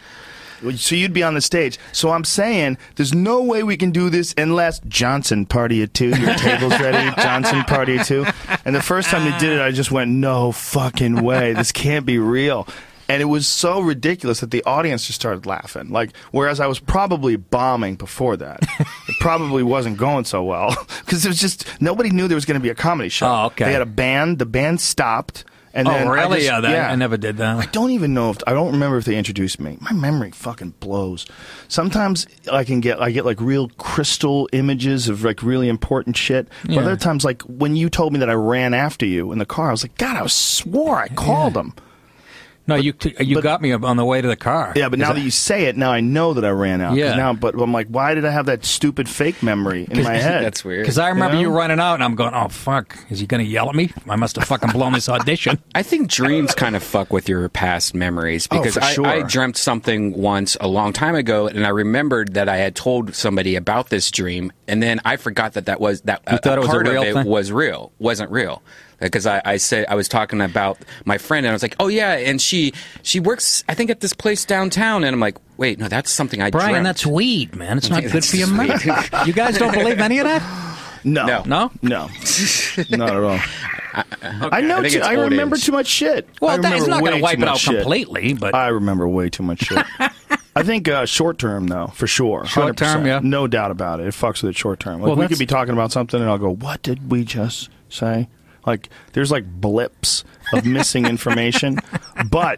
So you'd be on the stage. So I'm saying there's no way we can do this unless Johnson party at two. Your table's ready. Johnson party at two. And the first time they did it, I just went, no fucking way. This can't be real. And it was so ridiculous that the audience just started laughing. Like, whereas I was probably bombing before that. It probably wasn't going so well. Because it was just, nobody knew there was going to be a comedy show. Oh, okay. They had a band. The band stopped. And oh, then really? I just, yeah, that, yeah, I never did that. I don't even know if I don't remember if they introduced me. My memory fucking blows. Sometimes I can get I get like real crystal images of like really important shit. But yeah. other times, like when you told me that I ran after you in the car, I was like, God, I swore I called yeah. them. No, but, you t- you but, got me on the way to the car. Yeah, but now that, that you say it, now I know that I ran out. Yeah. Now, but I'm like, why did I have that stupid fake memory in my head? That's weird. Because I remember you know? you running out, and I'm going, oh, fuck. Is he going to yell at me? I must have fucking blown this audition. I think dreams kind of fuck with your past memories. Because oh, for I, sure. I dreamt something once a long time ago, and I remembered that I had told somebody about this dream, and then I forgot that that was that you a, thought it was part a real of it thing? was real, wasn't real. Because I, I said I was talking about my friend, and I was like, "Oh yeah," and she she works, I think, at this place downtown, and I'm like, "Wait, no, that's something I." Brian, dreamt. that's weed, man. It's not good for your mind. You guys don't believe any of that? No, no, no, no, not at all. I, okay. I know. I, too, I remember age. too much shit. Well, that is not going to wipe it out shit. completely, but I remember way too much shit. I think uh, short term, though, for sure. Short term, yeah, no doubt about it. It fucks with it short term. Like, well, we could be talking about something, and I'll go, "What did we just say?" Like, there's like blips of missing information, but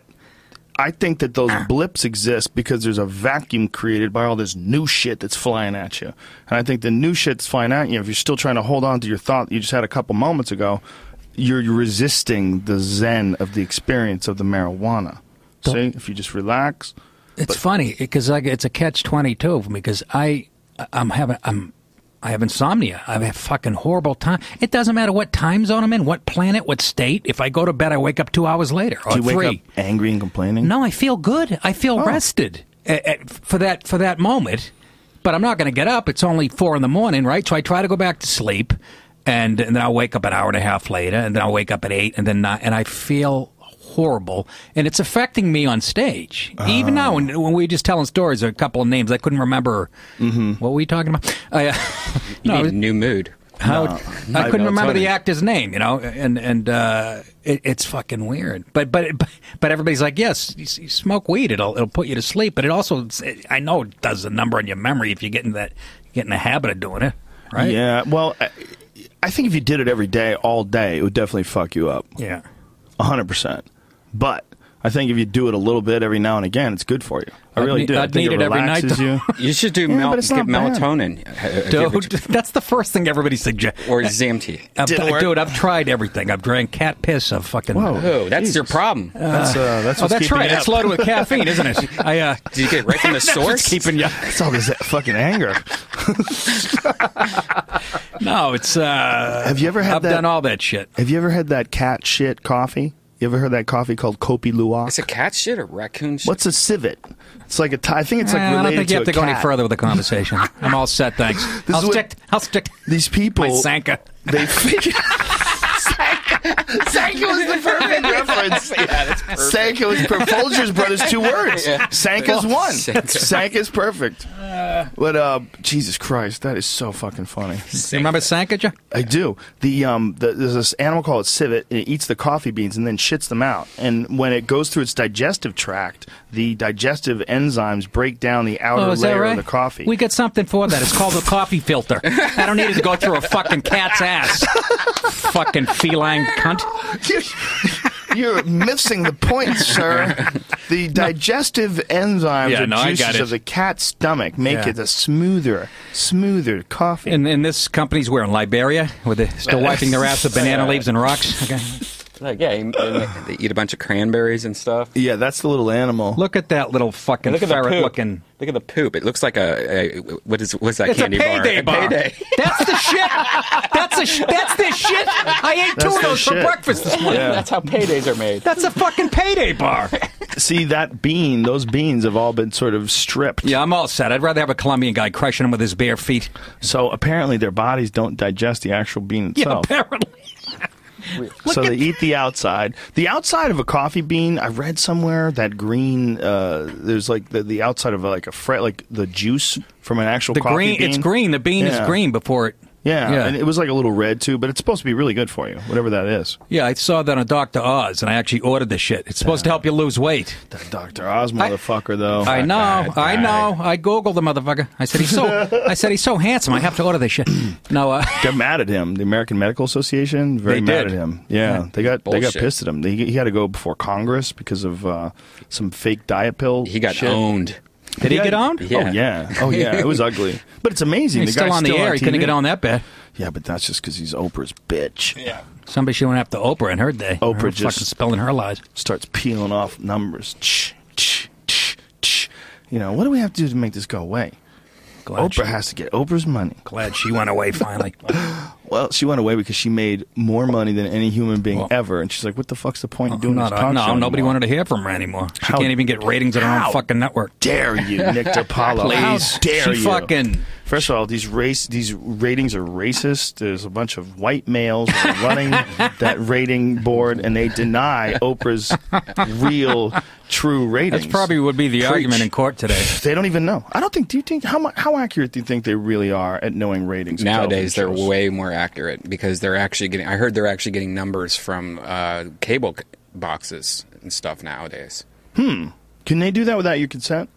I think that those blips exist because there's a vacuum created by all this new shit that's flying at you. And I think the new shit that's flying at you, if you're still trying to hold on to your thought that you just had a couple moments ago, you're resisting the zen of the experience of the marijuana. The, See, if you just relax. It's but, funny because like, it's a catch twenty-two for me because I, I'm having, I'm. I have insomnia. I have a fucking horrible time. It doesn't matter what time zone I'm in, what planet, what state. If I go to bed, I wake up two hours later or Do you three. wake up angry and complaining? No, I feel good. I feel oh. rested uh, uh, for that for that moment. But I'm not going to get up. It's only four in the morning, right? So I try to go back to sleep, and, and then I'll wake up an hour and a half later, and then I'll wake up at eight, and then nine, and I feel horrible, and it's affecting me on stage. Uh, Even now, when, when we were just telling stories, a couple of names I couldn't remember. Mm-hmm. What were we talking about? Uh, you no, need a new mood. How, no, I couldn't I remember the actor's name, you know, and and uh, it, it's fucking weird. But but but everybody's like, yes, you, you smoke weed, it'll it'll put you to sleep. But it also, it, I know, it does a number on your memory if you get in that get in the habit of doing it, right? Yeah. Well, I, I think if you did it every day, all day, it would definitely fuck you up. Yeah, a hundred percent. But I think if you do it a little bit every now and again, it's good for you. I I'd really need- do. I I'd think need it every night, relaxes though. you. You should do Yeah, mel- but it's get not bad. melatonin. Have you ever Dude, t- that's the first thing everybody suggests. or Zamti. I've, Didn't work? dude, I've tried everything. I've drank cat piss. I've fucking. Whoa. Oh, that's your Jesus. problem. That's uh, that's Oh, what's that's keeping right. you It's up. loaded with caffeine, isn't it? I. Uh, Did you get it right from the that's source? what's keeping you. It's all this fucking anger. No, it's. Uh, Have you ever had I've that- done all that shit. Have you ever had that cat shit coffee? You ever heard that coffee called Kopi Luwak? It's a cat shit or raccoon shit? What's a civet? It's like a. T- I think it's like Uh, I related don't think you have to to a go any cat. further with the conversation. I'm all set, thanks. This I'll is what- stick. I'll stick. These people. My Sanka. They figure. Sanka was the perfect reference. Yeah, that's perfect. Sanka was per- Folger's brothers. Two words. Yeah. Sanka's one. Sanka. Sanka's perfect. But uh, Jesus Christ, that is so fucking funny. You remember Sanka, Joe? I do. The um, the, there's this animal called civet. And it eats the coffee beans and then shits them out. And when it goes through its digestive tract, the digestive enzymes break down the outer Oh, is that layer right? of the coffee. We got something for that. It's called a coffee filter. I don't need it to go through a fucking cat's ass. Fucking feline cunt. You're missing the point, sir. The digestive enzymes Yeah, or no, I got juices it. of the cat's stomach make Yeah. it a smoother, smoother coffee. And, and this company's where in Liberia, where they're still wiping their ass with banana leaves and rocks. Okay. Like, yeah, you- they eat a bunch of cranberries and stuff. yeah, that's the little animal. Look at that little fucking Look at the ferret poop. looking. Look at the poop. It looks like a, a what is what's that It's a candy payday bar? bar. A payday. That's the shit. That's a. Sh- that's the shit. I ate two That's of the those for shit. breakfast this morning. Yeah. That's how paydays are made. That's a fucking payday bar. See, that bean, those beans have all been sort of stripped. Yeah, I'm all set. I'd rather have a Colombian guy crushing them with his bare feet. So apparently their bodies don't digest the actual bean Yeah, itself. apparently. So they eat the outside. The outside of a coffee bean, I read somewhere that green, uh, there's like the, the outside of like a fret, like the juice from an actual The coffee green. bean. It's green. The bean Yeah. is green before it. Yeah, Yeah. and it was like a little red too, but it's supposed to be really good for you, whatever that is. Yeah, I saw that on Doctor Oz, and I actually ordered the shit. It's supposed to help you lose weight. That Doctor Oz motherfucker, though. I know, bad I guy. know. I googled the motherfucker. I said he's so. I said he's so handsome. I have to order this shit. No, uh, They're mad at him. The American Medical Association very They mad did. at him. Yeah, Yeah. they got they got Bullshit. pissed at him. They, he had to go before Congress because of uh, some fake diet pill. He got shit. owned. did he get on? Yeah. Oh yeah, oh yeah. It was ugly, but it's amazing. He's the still guy's on the still air. He T V. couldn't get on that bad. Yeah, but that's just because he's Oprah's bitch. Yeah, Somebody she went after Oprah in her day. Oprah Her just- fucking spelling her lies. starts peeling off numbers. Ch, ch, ch, ch. You know, what do we have to do to make this go away? Glad Oprah she, has to get Oprah's money. glad she went away finally. Well, she went away because she made more money than any human being Well- ever, and she's like, "What the fuck's the point of doing Not, this talk no, show nobody anymore? wanted to hear from her anymore. She How- can't even get ratings on her how own fucking network. Dare you, Nick DiPaolo? Please. How dare She you? fucking- First of all, these race these ratings are racist. There's a bunch of white males that are running that rating board, and they deny Oprah's real, true ratings. That's probably would be the Preach. argument in court today. They don't even know. I don't think. Do you think how mu- how accurate do you think they really are at knowing ratings? of Nowadays, they're television shows? way more accurate because they're actually getting. I heard they're actually getting numbers from uh, cable c- boxes and stuff nowadays. Can they do that without your consent?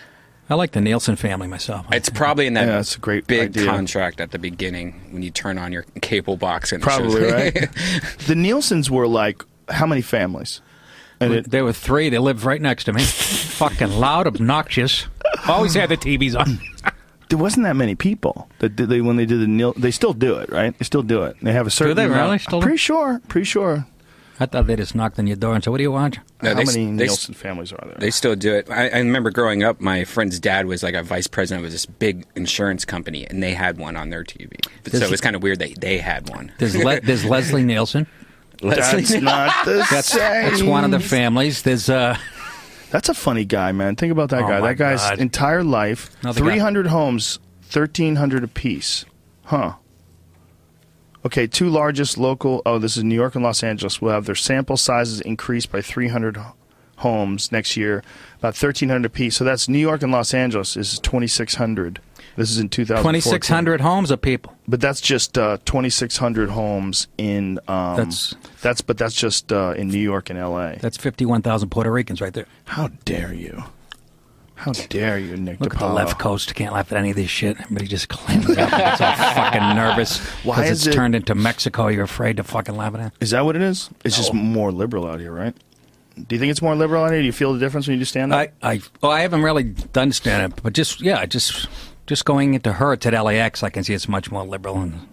I like the Nielsen family myself. It's probably in that Yeah, that's a great big idea. contract at the beginning when you turn on your cable box and it Probably shows- right. The Nielsens were like how many families? And it, There were three. They lived right next to me. Fucking loud, obnoxious. Always had the T Vs on. there wasn't that many people that did they when they did the Niel. They still do it, right? They still do it. They have a certain. they amount- really? Still I'm do? pretty sure. Pretty sure. I thought they just knocked on your door and said, "What do you want?" No, how they- many they- Nielsen families are there? They still do it. I, I remember growing up, my friend's dad was like a vice president of this big insurance company, and they had one on their T V. But, so Does- it was kind of weird that they had one. There's, Le- there's Leslie Nielsen. Leslie- That's not the That's same. that's one of the families. There's uh, That's a funny guy, man. Think about that Oh, guy. my That guy's God. entire life, Another guy. three hundred homes, thirteen hundred apiece. Huh. Okay, two largest local. Oh, this is New York and Los Angeles. Will have their sample sizes increased by three hundred homes next year, about thirteen hundred apiece. So that's New York and Los Angeles is twenty-six hundred. This is in two thousand fourteen. twenty-six hundred homes of people. But that's just uh, twenty-six hundred homes in. Um, That's- that's but that's just uh, in New York and L A. That's fifty-one thousand Puerto Ricans right there. How dare you? How dare you, Nick Look at the DiPaolo. left coast. Can't laugh at any of this shit. Everybody just clams up. It's all fucking nervous. Why Because is it's it- turned into Mexico. You're afraid to fucking laugh at it. Is that what it is? It's just more liberal out here, right? Do you think it's more liberal out here? Do you feel the difference when you do stand up? I, I, well, I haven't really done stand up, but just yeah, just just going into Hertz at L A X, I can see it's much more liberal. And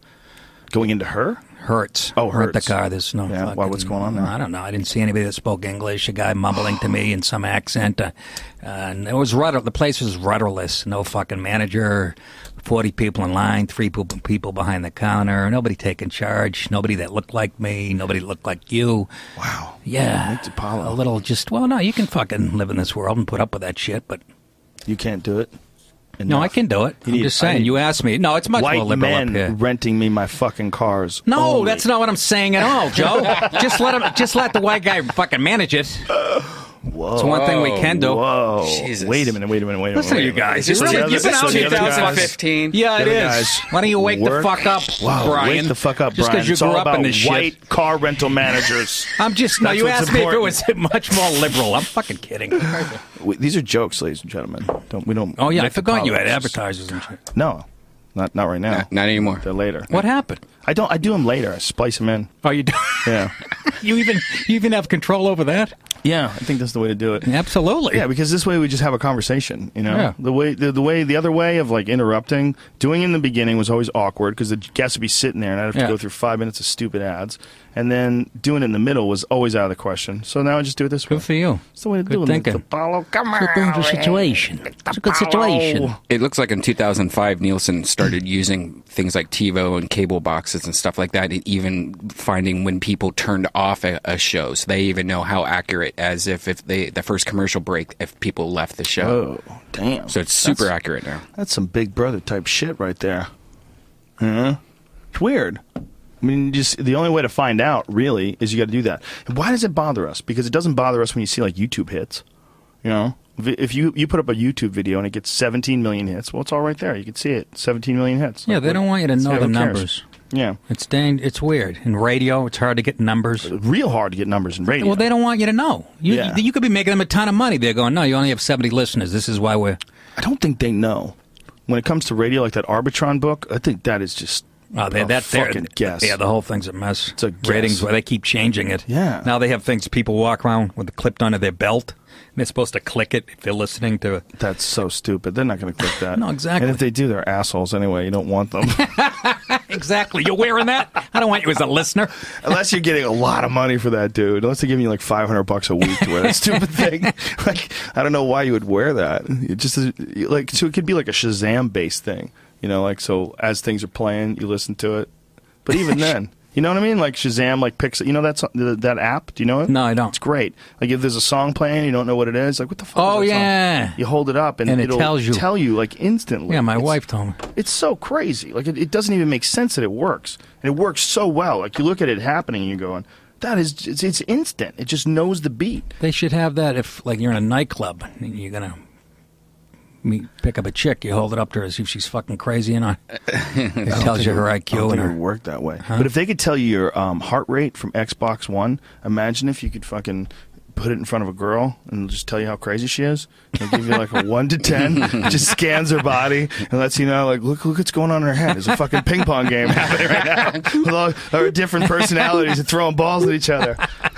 going into her? Hertz. Oh, Rent the Hertz. car. There's no. Yeah, fucking, why, what's going on there? I don't know. I didn't see anybody that spoke English. A guy mumbling to me in some accent, uh, and it was rudder. The place was rudderless. No fucking manager. Forty people in line. Three people people behind the counter. Nobody taking charge. Nobody that looked like me. Nobody that looked like you. Wow. Yeah. Nick DiPaolo. A little just. Well, no, you can fucking live in this world and put up with that shit, but You can't do it? No, I can do it. You I'm need- just saying. I need You asked me. No, it's much White more liberal men up here. renting me my fucking cars. No, only. that's not what I'm saying at all, Joe. just let him. Just let the white guy fucking manage it. Whoa. It's one thing we can do. Whoa. Jesus. Wait a minute, wait a minute, wait a minute. Listen to wait a you minute. guys. So You've the been- other- you've been so out the other twenty guys- fifteen. Yeah, it The other is. guys Why don't you wake work? the fuck up, Wow, Brian? wake the fuck up, Just Brian. because you It's grew all up about in this white shit. car rental managers. I'm just. No, That's you what's asked me if it important. was much more liberal. I'm fucking kidding. We- These are jokes, ladies and gentlemen. Don't we don't? Oh yeah, I make forgot you had apologies. advertisers and shit. No, not not right now. Not, not anymore. They're later. What happened? I don't. I do them later. I splice them in. Oh, you do? Yeah. you even you even have control over that? Yeah, I think that's the way to do it. Absolutely. Yeah, because this way we just have a conversation. You know, Yeah. the way the, the way the other way of like interrupting, doing it in the beginning was always awkward because the guest would be sitting there and I'd have to Yeah. go through five minutes of stupid ads, and then doing it in the middle was always out of the question. So now I just do it this way. Good for you. It's the way to Good do it. thinking. Apollo, come on, It's a situation. It's a good situation. It looks like in two thousand five, Nielsen started using things like TiVo and cable boxes and stuff like that, and even finding when people turned off a, a show, so they even know how accurate, as if, if they the first commercial break, if people left the show. Oh, damn! So it's super That's- accurate now. That's some Big Brother type shit right there. Yeah, it's weird. I mean, just the only way to find out really is you got to do that. And why does it bother us? Because it doesn't bother us when you see like YouTube hits. You know, if, if you you put up a YouTube video and it gets seventeen million hits, well, it's all right there. You can see it, seventeen million hits. Yeah, Like, they what- don't want you to know yeah, the who cares? numbers. Yeah, It's dang, It's weird. In radio, it's hard to get numbers. real hard to get numbers in radio. Well, they don't want you to know. You, Yeah. you could be making them a ton of money. They're going, no, you only have seventy listeners. This is why we're. I don't think they know. When it comes to radio, like that Arbitron book, I think that is just Oh, they, a that they're- fucking guess. Yeah, the whole thing's a mess. It's a guess. Ratings where they keep changing it. Yeah. Now they have things people walk around with it clipped onto their belt. And they're supposed to click it if they're listening to it. That's so stupid. They're not going to click that. No, exactly. And if they do, they're assholes anyway. You don't want them. Exactly. You're wearing that? I don't want you as a listener. Unless you're getting a lot of money for that, dude. Unless they're giving you like five hundred bucks a week to wear that stupid thing. Like, I don't know why you would wear that. It just like so it could be like a Shazam based thing. You know, like so as things are playing, you listen to it. But even then, you know what I mean? Like Shazam, like picks. You know that that app? Do you know it? No, I don't. It's great. Like if there's a song playing, you don't know what it is. Like what the fuck? Oh, is that song? yeah. You hold it up and, And it it'll tells you. tell you like instantly. Yeah, my It's- wife told me. It's so crazy. Like it, it doesn't even make sense that it works, and it works so well. Like you look at it happening, and you're going, "That is, it's, it's instant. It just knows the beat." They should have that if, like, you're in a nightclub and you're going to meet, pick up a chick. You hold it up to her, see if she's fucking crazy or not. It tells you her I I don't Q and think it her. would work that way. But if they could tell you your um, heart rate from Xbox One, imagine if you could fucking put it in front of a girl and just tell you how crazy she is. They give you like a one to ten. It just scans her body and lets you know, like, look, look what's going on in her head. There's a fucking ping pong game happening right now with all our different personalities and throwing balls at each other.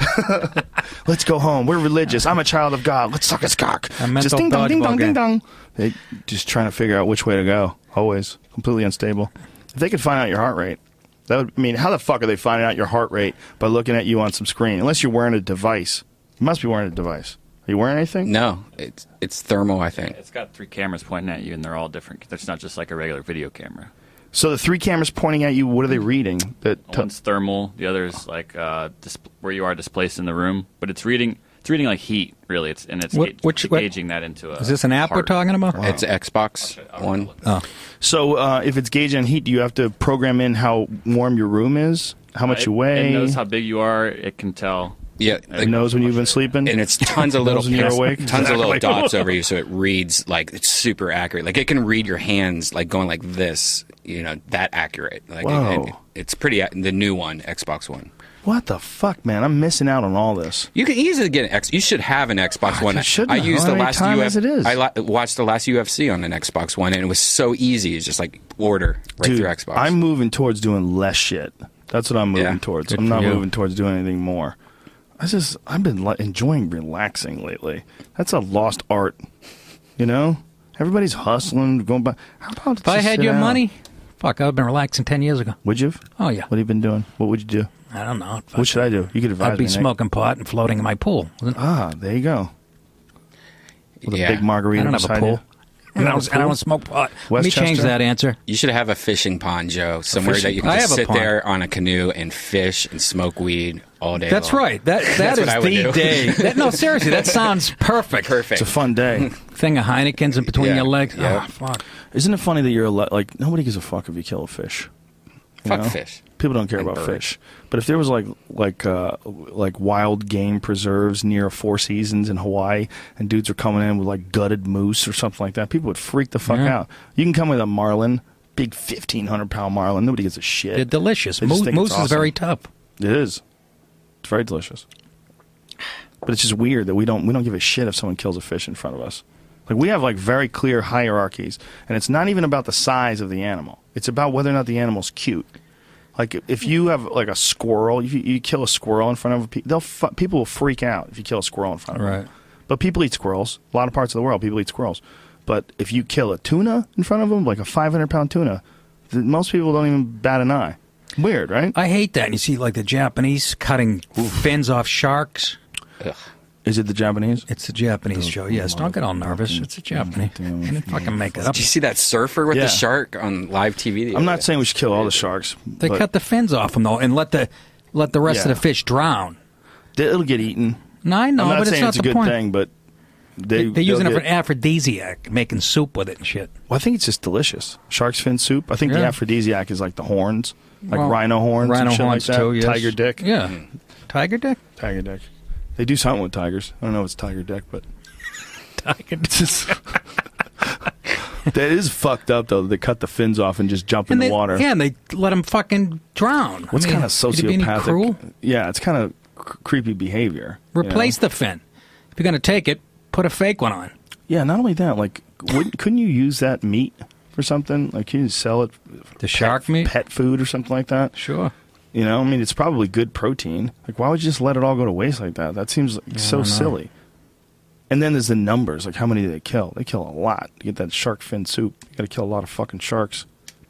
Let's go home. We're religious. I'm a child of God. Let's suck his cock. A mental Just ding dong, ding dodgeball dong, game. ding dong. They just trying to figure out which way to go. Always completely unstable. If they could find out your heart rate, that would I mean, how the fuck are they finding out your heart rate by looking at you on some screen? Unless you're wearing a device. You must be wearing a device. Are you wearing anything? No, it's it's thermal, I think. It's got three cameras pointing at you, and they're all different. It's not just like a regular video camera. So the three cameras pointing at you, what are they reading? That t- One's thermal, the other is like uh, dis- where you are displaced in the room. But it's reading, it's reading like heat, really. It's and it's What- ga- which- what- gauging that into a. Is this an app we're heart. talking about? It's Xbox One. Oh. so uh, if it's gauging heat, do you have to program in how warm your room is, how much It- you weigh? It knows how big you are. It can tell. Yeah, It knows when you've been sleeping, and it's tons of little Knows when you're pins- awake? tons of little Exactly. dots over you, so it reads like it's super accurate. Like it can read your hands, like going like this. You know, that accurate. Like Whoa. it, it, it's pretty. ac- The new one, Xbox One. What the fuck, man? I'm missing out on all this. You can easily get an X. You should have an Xbox One. you shouldn't I have. used How the many last times U F. it is? I la- watched the last U F C on an Xbox One, and it was so easy. It's just like order right Dude, through Xbox. I'm moving towards doing less shit. That's what I'm moving Yeah. towards. Good I'm for not you. moving towards doing anything more. I just I've been li- enjoying relaxing lately. That's a lost art, you know. Everybody's hustling, going by. How about if I had your out? money, fuck, I've been relaxing ten years ago. Would you? Oh yeah. What have you been doing? What would you do? I don't know. What should I do? You could advise me. I'd be Nick. smoking pot and floating in my pool. Ah, there you go. With yeah. a big margarita I don't have a pool. You. You know, I don't smoke pot. Let me change that answer. You should have a fishing pond, Joe, somewhere fishing that you can I just have a sit pond. there on a canoe and fish and smoke weed all day That's long. right. That that That's is what I would the do. day. That, no, seriously, that sounds perfect. Perfect. It's a fun day. Thing of Heineken's in between Yeah. your legs. Yeah. Oh, fuck. Isn't it funny that you're ele- like nobody gives a fuck if you kill a fish? You Fuck know? fish. People don't care And about bird. fish. But if there was like like uh, like wild game preserves near Four Seasons in Hawaii, and dudes are coming in with like gutted moose or something like that, people would freak the fuck Yeah. out. You can come with a marlin, big fifteen hundred pound marlin. Nobody gives a shit. They're delicious. They just Moose, think moose it's is awesome. very tough. It is. It's very delicious. But it's just weird that we don't we don't give a shit if someone kills a fish in front of us. Like we have like very clear hierarchies, and it's not even about the size of the animal. It's about whether or not the animal's cute. Like if you have like a squirrel, if you, you kill a squirrel in front of a pe- they'll fu- people will freak out if you kill a squirrel in front of Right. them. But people eat squirrels. A lot of parts of the world, people eat squirrels. But if you kill a tuna in front of them, like a five hundred pound tuna, th- most people don't even bat an eye. Weird, right? I hate that. And you see, like the Japanese cutting fins off sharks. Ugh. Is it the Japanese? It's a Japanese show. Yes, don't get all nervous. It's a Japanese. I didn't fucking make it up. Did you see that surfer with Yeah. the shark on live T V? the I'm other not day? saying we should kill all the sharks. They but cut the fins off them though, and let the let the rest Yeah. of the fish drown. it'll get eaten. No, I know, I'm not but saying it's not it's a the good point. thing, but they, They're using it they'll for get- an aphrodisiac, making soup with it and shit. Well, I think it's just delicious. Shark's fin soup. I think the Yeah. aphrodisiac is like the horns, like Well, rhino horns, rhino and shit horns like that. too. Yes. Tiger dick. Yeah, tiger dick. Tiger dick. They do something with tigers. I don't know if it's tiger dick, but Tiger dick. that is fucked up though. They cut the fins off and just jump in And the they, water. yeah, and they let them fucking drown. What's I mean, kind of could it be any sociopathic? cruel? Yeah, it's kind of cr- creepy behavior. you Replace know? the fin. If you're going to take it, put a fake one on. Yeah, not only that, like, wouldn't, couldn't you use that meat for something? Like, can you sell it? for The shark meat? pet food or something like that. Sure. You know, I mean, it's probably good protein. Like, why would you just let it all go to waste like that? That seems like so don't know. silly. And then there's the numbers. Like, how many do they kill? They kill a lot to get that shark fin soup. You got to kill a lot of fucking sharks.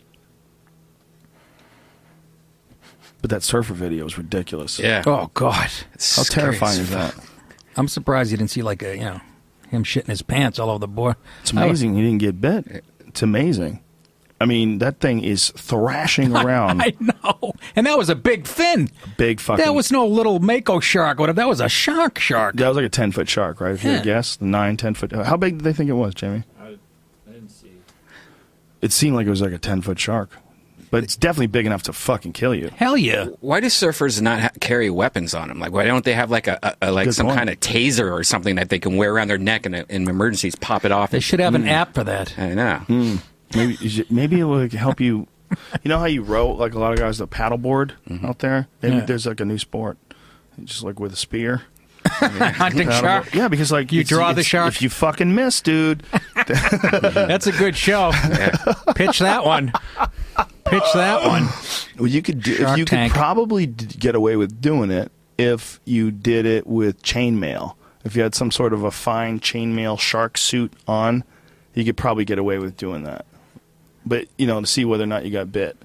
But that surfer video is ridiculous. Yeah. Oh God, It's How terrifying crazy. is that? I'm surprised you didn't see like a you know him shitting his pants all over the board. It's amazing he didn't get bit. It's amazing. I mean, that thing is thrashing around. I know, and that was a big fin. Big fucking. That was no little mako shark. Whatever. That was a shark shark. That was like a ten foot shark, right? If you had to Yeah. guess, the nine, ten foot. How big did they think it was, Jamie? I, I didn't see. It seemed like it was like a ten foot shark, but it's definitely big enough to fucking kill you. Hell yeah. Why do surfers not ha- carry weapons on them? Like, why don't they have like a, a, a like Good some point. kind of taser or something that they can wear around their neck and in emergencies pop it off? They should have Mm. an app for that. I know. Maybe you should- maybe it will like, help you. You know how you row like a lot of guys the paddleboard out there. Maybe Yeah. there's like a new sport, just like with a spear. Hunting Paddleboard. shark. Yeah, because like You it's- draw the it's- shark? If you fucking miss, dude. That's a good show. Pitch that one. Pitch that one. Well, you could do, Shark you Tank. could probably d- get away with doing it if you did it with chainmail. If you had some sort of a fine chainmail shark suit on, you could probably get away with doing that. But you know, to see whether or not you got bit.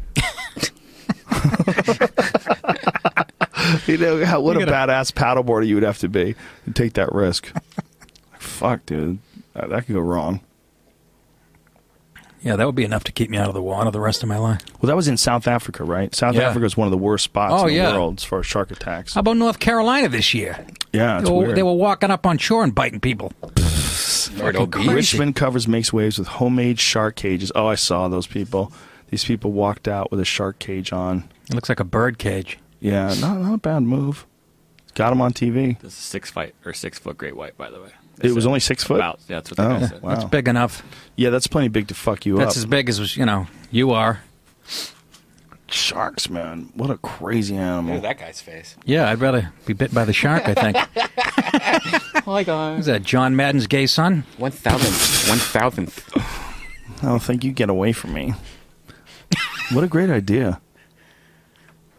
You know how, what You a gotta- badass paddleboarder you would have to be to take that risk. Fuck, dude, that, that could go wrong. Yeah, that would be enough to keep me out of the water the rest of my life. Well, that was in South Africa, right? South Yeah. Africa is one of the worst spots Oh, in the yeah. world as far as shark attacks. How about North Carolina this year? Yeah, it's They were, weird. they were walking up on shore and biting people. Myrtle Beach. Richmond covers makes waves with homemade shark cages. Oh, I saw those people. These people walked out with a shark cage on. It looks like a bird cage. Yeah, not not a bad move. Got them on T V. This is six fight or six foot great white, by the way. It was only six foot? About, yeah, that's what the Oh, guy said. wow. That's big enough. Yeah, that's plenty big to fuck you That's up. as big as, you know, you are. Sharks, man. What a crazy animal. Look at that guy's face. Yeah, I'd rather be bit by the shark, I think. Hi guys. Is that John Madden's gay son? One thousandth. One thousandth. I don't think you get away from me. What a great idea.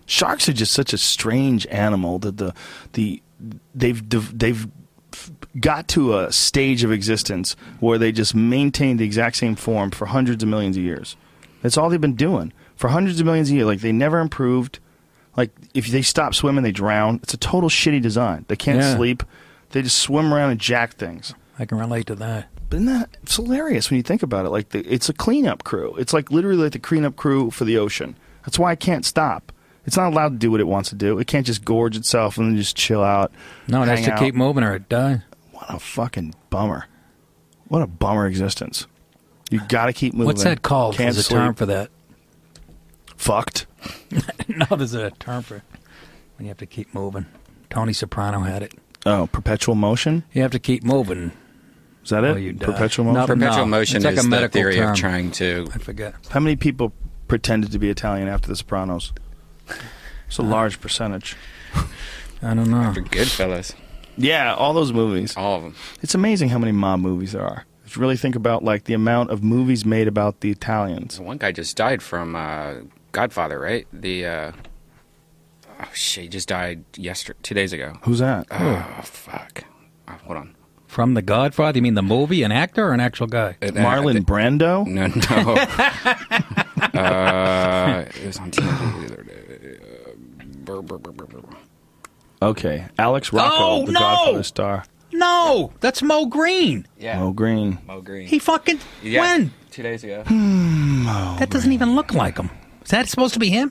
Sharks are just such a strange animal that the the they've they've got to a stage of existence where they just maintain the exact same form for hundreds of millions of years. That's all they've been doing for hundreds of millions of years. Like, they never improved. Like, if they stop swimming, they drown. It's a total shitty design. They can't Yeah. sleep. They just swim around and jack things. I can relate to that. But isn't that, it's hilarious when you think about it. Like, the, it's a cleanup crew. It's like literally like the cleanup crew for the ocean. That's why it can't stop. It's not allowed to do what it wants to do. It can't just gorge itself and then just chill out. No, it has hang to out. keep moving or it die. What a fucking bummer. What a bummer existence. You got to keep moving. What's that called? Can't There's a sleep. term for that. Fucked. No, there's a term for when you have to keep moving. Tony Soprano had it. Oh, perpetual motion? You have to keep moving. Is that Oh, it? you die. Perpetual motion? No, Perpetual no. motion It's like is a the medical theory term. of trying to. I forget. How many people pretended to be Italian after The Sopranos? It's a large percentage. I don't know. For Goodfellas. Yeah, all those movies. All of them. It's amazing how many mob movies there are. If you really think about like the amount of movies made about the Italians. One guy just died from uh, Godfather, right? The uh, oh shit, he just died yesterday, two days ago. Who's that? Oh fuck! Oh, hold on. From The Godfather? You mean the movie? An actor or an actual guy? Uh, Marlon uh, Brando? No, no. uh, it was on T V the other day. Uh, brr, brr, brr, brr, brr. Okay, Alex Rocco, Oh, the no! Godfather star. No, that's Mo Green. Yeah. Mo Green. Mo Green. He fucking Yeah, when? Two days ago. That doesn't even look like him. Is that supposed to be him?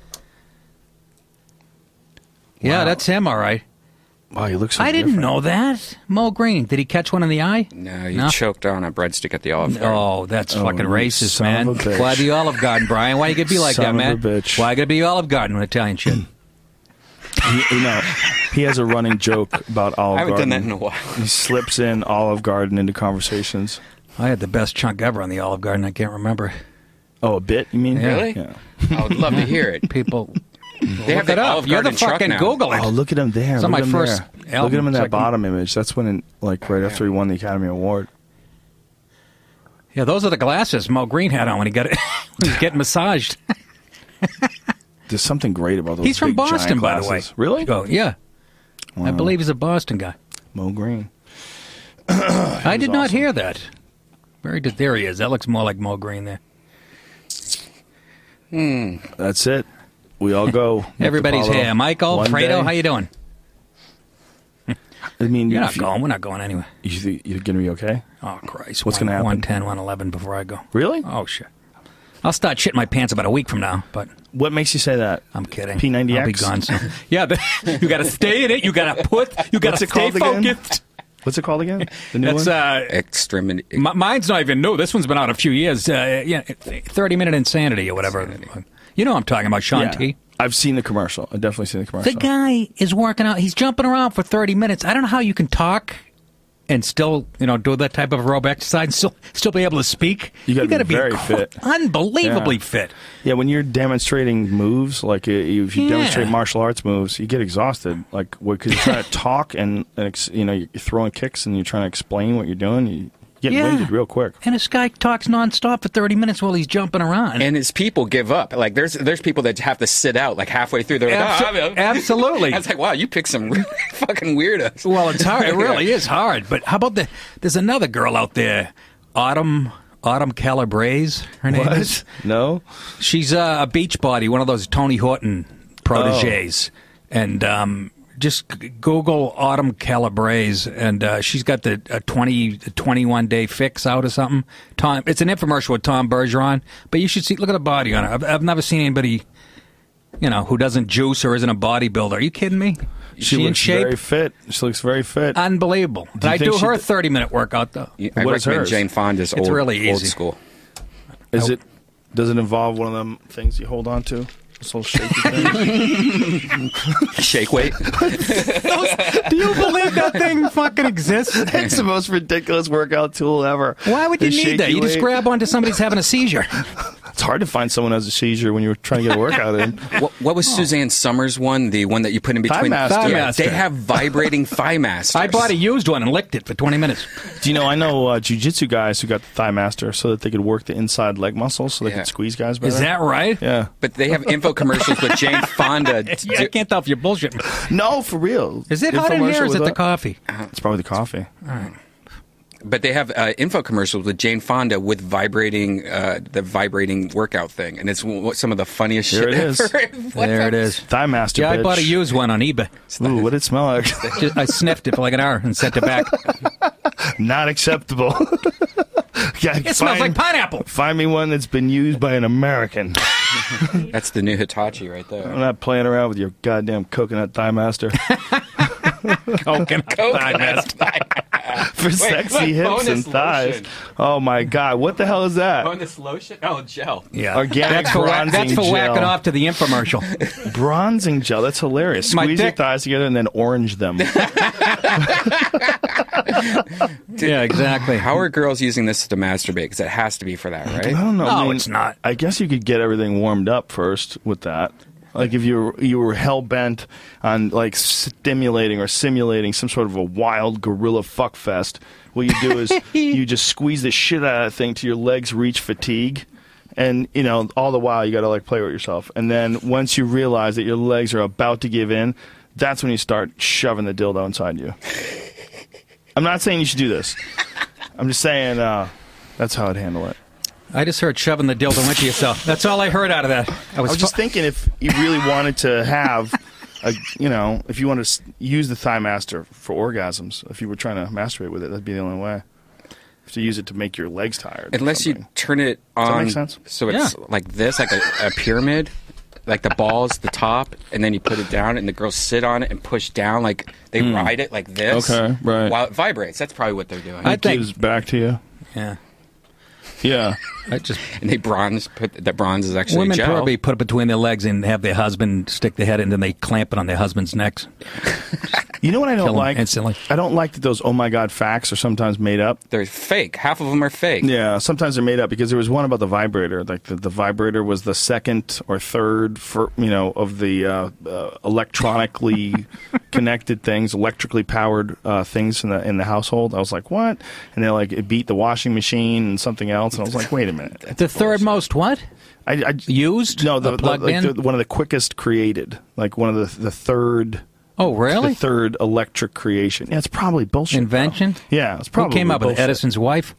Yeah, Wow. that's him. All right. Wow, he looks so I didn't different. know that. Mo Green. Did he catch one in the eye? No, he No? choked on a breadstick at the Olive Garden. Oh, that's Oh, fucking you racist, son man. of a bitch. Why the Olive Garden, Brian? Why you gotta be like Son that, man? of a bitch. Why you gotta be Olive Garden with Italian shit? He, you know, he has a running joke about Olive I haven't Garden. done that in a while. He slips in Olive Garden into conversations. I had the best chunk ever on the Olive Garden. I can't remember. Oh, a bit, you mean? Yeah. Really? Yeah. I would love to hear it. People, They look have it the up. Olive You're the Garden truck fucking now. Google it. Oh, look at him there. It's Look on my at him first there. album, Look at him in so that I can- bottom image. That's when, in, like, right after he won the Academy Award. Yeah, those are the glasses Mo Green had on when he got it. When he was getting massaged. There's something great about those. He's from big, giant Boston, by the way. glasses. Really? Oh, yeah. I Wow. believe he's a Boston guy. Mo Green. I did not awesome. hear that. Very good. There he is. That looks more like Mo Green there. That's it. We all go. Nick Everybody's DiPaolo. here. Michael, One Fredo, day. how you doing? I mean, You're if not you- going. We're not going anywhere. You think you're going to be okay? Oh, Christ. What's gonna happen? one ten, one eleven before I go. Really? Oh, shit. I'll start shitting my pants about a week from now, but What makes you say that? I'm kidding. P ninety X? I'll be gone soon. Yeah, but you got to stay in it. You got to put, you got What's to it stay called again? focused. What's it called again? The new That's, one? uh, Extremity. m- mine's not even new. This one's been out a few years. Uh, yeah, thirty minute insanity or whatever. You know what I'm talking about, Sean yeah. T. I've seen the commercial. I've definitely seen the commercial. The guy is working out. He's jumping around for thirty minutes. I don't know how you can talk and still, you know, do that type of aerobic exercise and still, still be able to speak. You gotta gotta be very cr- fit. Unbelievably Yeah. fit. Yeah, when you're demonstrating moves, like uh, if you Yeah. demonstrate martial arts moves, you get exhausted. Like because you're trying to talk and, and ex, you know you're throwing kicks and you're trying to explain what you're doing. You get Yeah. winded real quick. And this guy talks nonstop for thirty minutes while he's jumping around. And his people give up. Like there's there's people that have to sit out like halfway through. They're like, Abso- oh, I'm- absolutely. I was like, wow, you picked some really fucking weirdos. Well, it's hard. It really is hard. But how about the? There's another girl out there, Autumn Autumn Calabrese. Her name What? is. No. She's uh, a beach body, one of those Tony Horton proteges, and um, just g- Google Autumn Calabrese, and uh, she's got the a twenty, twenty-one day fix out or something. Tom, it's an infomercial with Tom Bergeron, but you should see. Look at the body on her. I've, I've never seen anybody, you know, who doesn't juice or isn't a bodybuilder. Are you kidding me? Is She, she in looks shape? very fit. She looks very fit. Unbelievable. Do you I think do she her a d- thirty minute workout though. Yeah, I What is recommend hers? Jane Fonda's It's old, really old easy. school. Is it? Does it involve one of them things you hold on to? This little shaky thing. Shake weight. Do you believe that thing fucking exists? It's the most ridiculous workout tool ever. Why would you The need that? shaky You just weight. grab onto somebody who's having a seizure. It's hard to find someone who has a seizure when you're trying to get a workout in. What, what was Suzanne Summers' one? The one that you put in between? Thigh Master. Thigh Yeah, Master. they have vibrating thigh masters. I bought a used one and licked it for twenty minutes. Do you know, I know uh, jiu-jitsu guys who got the Thigh Master so that they could work the inside leg muscles so they Yeah. could squeeze guys better. Is that right? Yeah. But they have info commercials with Jane Fonda. Yeah, I can't tell if you're bullshitting. No, for real. Is it hot in here or is Infomercial it with the that? coffee? It's probably the coffee. But they have uh, info commercials with Jane Fonda with vibrating, uh, the vibrating workout thing, and it's w- some of the funniest Here shit it is. ever. What There the- it is. Thigh Master, Yeah, bitch. I bought a used one on eBay. Ooh, what did it smell like? Just, I sniffed it for like an hour and sent it back. Not acceptable. Yeah, It smells like pineapple. Find me one that's been used by an American. That's the new Hitachi right there. I'm not playing around with your goddamn coconut Thigh Master. Coconut thigh master. For sexy look, hips bonus and thighs. lotion. Oh my God, what the hell is that? Bonus lotion? Oh, gel. Yeah, Organic that's for, wha- bronzing that's for gel. whacking off to the infomercial. Bronzing gel. That's hilarious. My Squeeze your dick. thighs together and then orange them. Yeah, exactly. How are girls using this to masturbate? Because it has to be for that, I right? don't know. No, I mean, it's not. I guess you could get everything warmed up first with that. Like if you were, you were hell bent on like stimulating or simulating some sort of a wild gorilla fuck fest, what you do is you just squeeze the shit out of that thing till your legs reach fatigue. And, you know, all the while you got to like play with yourself. And then once you realize that your legs are about to give in, that's when you start shoving the dildo inside you. I'm not saying you should do this. I'm just saying uh, that's how I'd handle it. I just heard shoving the dildo into yourself. That's all I heard out of that. I I was, was just thinking if you really wanted to have, a, you know, if you want to s- use the Thigh Master for orgasms, if you were trying to masturbate with it, that'd be the only way. You have to use it to make your legs tired. or Unless you something. turn it that on make sense? so it's Yeah. like this, like a, a pyramid, like the ball's the top, and then you put it down, and the girls sit on it and push down, like they ride it like this. Okay, right. While it vibrates. That's probably what they're doing. I It think- gives back to you. yeah. Yeah. I just and they bronze, put that bronze is actually women gel. probably put it between their legs and have their husband stick their head in, and then they clamp it on their husband's necks. You know what I don't Kill 'em like? instantly. I don't like that those oh my God facts are sometimes made up. They're fake. Half of them are fake. Yeah, sometimes they're made up because there was one about the vibrator. Like the, the vibrator was the second or third, for you know, of the uh, uh, electronically connected things, electrically powered uh, things in the in the household. I was like, what? And they're like, it beat the washing machine and something else. And I was like, wait a minute. The third most what? I, I Used? no, the, A the, plug like in? the one of the quickest created, like one of the the third. Oh, really? The third electric creation. Yeah, it's probably bullshit. Invention? though. Yeah, it's Who probably came up with it? bullshit. Edison's wife?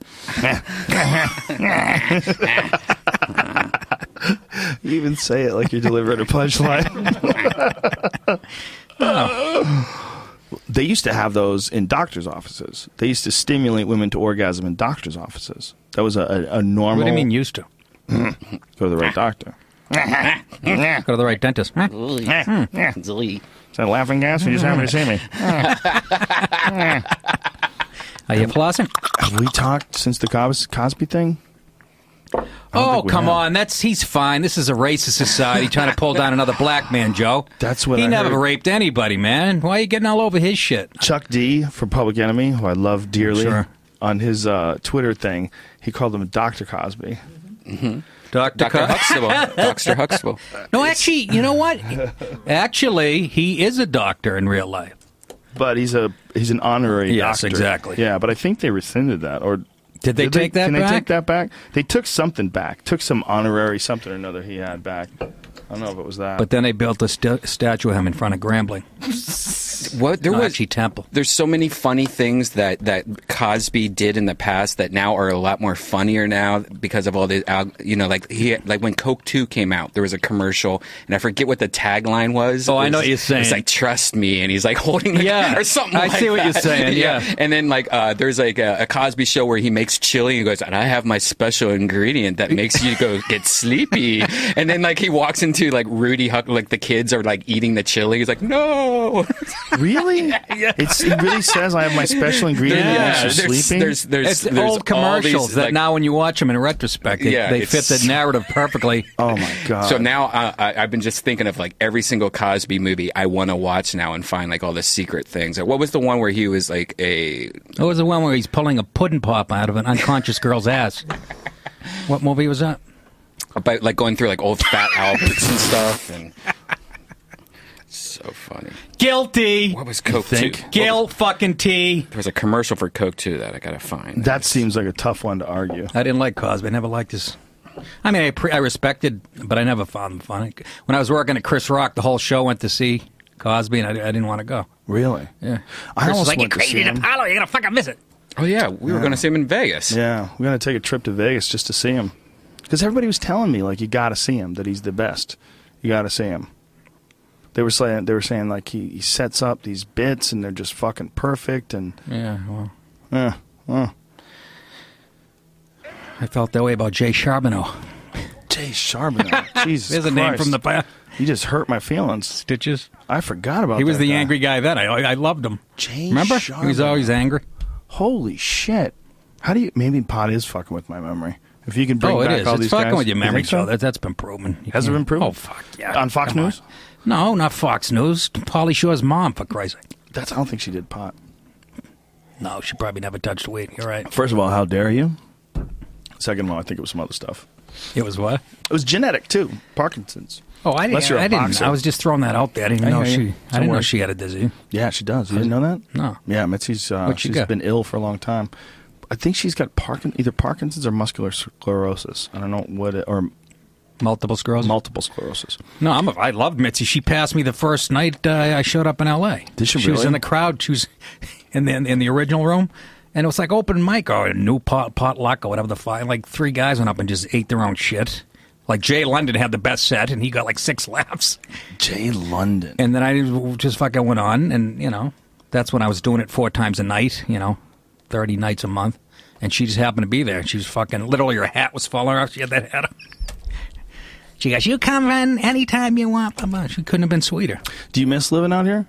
You even say it like you're delivering a punchline. They used to have those in doctors' offices. They used to stimulate women to orgasm in doctors' offices. That was a, a, a normal. What do you mean used to? Go to the right doctor. Go to the right dentist. Huh? Zlee. Is that laughing gas? Or you just happy to see me? Are you flossing? Have we talked since the Cos- Cosby thing? Oh, think we come have. on. That's he's fine. This is a racist society trying to pull down another black man, Joe. That's what he I never heard. raped anybody, man. Why are you getting all over his shit? Chuck D from Public Enemy, who I love dearly, Sure. on his uh, Twitter thing, he called him Doctor Cosby. Doctor Doctor Huxtable. Doctor Huxtable. No, actually, you know what? Actually, he is a doctor in real life. But he's a he's an honorary Yes, doctor. exactly. Yeah, but I think they rescinded that. Or Did they take that Can back? they take that back? They took something back. Took some honorary something or another he had back. I don't know if it was that. But then they built a st- statue of him in front of Grambling. What there was Archie Temple. There's so many funny things that, that Cosby did in the past that now are a lot more funnier now because of all the al- you know like he like when Coke two came out there was a commercial and I forget what the tagline was. Oh, It I know was- what you're saying. It's like trust me and he's like holding the Yeah, or something. I like see what you're that. saying, yeah. And then like uh, there's like a, a Cosby show where he makes chili and he goes and I have my special ingredient that makes you go get sleepy. And then like he walks into like Rudy Huck like the kids are like eating the chili. He's like no. really? Yeah. It's, it really says I have my special ingredient Yeah, that makes you there's- sleepy? there's- there's- It's there's old all commercials these, that like- now, when you watch them in retrospect, they, Yeah, they fit it's- the narrative perfectly. oh, my God. So now uh, I, I've been just thinking of like every single Cosby movie I want to watch now and find like all the secret things. What was the one where he was like a? What was the one where he's pulling a pudding pop out of an unconscious girl's ass? What movie was that? About like going through like old fat albums and stuff, and so funny. Guilty. What was Coke think? two? Guilt fucking tea. There was a commercial for Coke two that I gotta find. That seems like a tough one to argue. I didn't like Cosby. I never liked his. I mean, I, pre- I respected, but I never found him funny. When I was working at Chris Rock, the whole show went to see Cosby, and I, I didn't want to go. Really? Yeah. I Chris was almost like, went "You to see crazy him. Apollo, you're gonna fucking miss it." Oh yeah, we were Yeah. going to see him in Vegas. Yeah, we're gonna take a trip to Vegas just to see him. Because everybody was telling me like you got to see him, that he's the best. You got to see him. They were saying they were saying like he, he sets up these bits and they're just fucking perfect and Yeah, well, yeah. Well, I felt that way about Jay Charbonneau. Jay Charbonneau. Jesus There's a Christ. name from the past. You just hurt my feelings. Stitches. I forgot about He was that the guy. angry guy then. I I loved him. Jay Remember? Charbonneau. He was always angry. Holy shit. How do you maybe pot is fucking with my memory. If you can bring Oh, it back is. all It's these fucking guys, with your you memory, think so? Joe. That, that's been proven. You Has it can't- been proven? Oh, fuck, yeah. On Fox Come News? No, not Fox News. Pauly Shore's mom, for Christ's sake. That's I don't think she did pot. No, she probably never touched weed. You're right. First of all, how dare you? Second of all, I think it was some other stuff. It was what? It was genetic too. Parkinson's. Oh, I Unless didn't. you're a I didn't. boxer. I was just throwing that out there. I didn't I know hear she. you. I Don't didn't know worry. she had a disease. Yeah, she does. You didn't know that? No. Yeah, Mitzi's uh, What she she's got? been ill for a long time. I think she's got Parkin either Parkinson's or muscular sclerosis. I don't know what it, or Multiple sclerosis. multiple sclerosis. No, I'm. A, I loved Mitzi. She passed me the first night uh, I showed up in L A. Did she She was really? in the crowd. She was in the in the original room, and it was like open mic or a new pot potluck or whatever the fuck. Like three guys went up and just ate their own shit. Like Jay London had the best set, and he got like six laughs. Jay London. And then I just fucking went on, and you know, that's when I was doing it four times a night. You know, thirty nights a month. And she just happened to be there. She was fucking, literally her hat was falling off. She had that hat on. She goes, you come in anytime you want. Blah, blah. She couldn't have been sweeter. Do you miss living out here?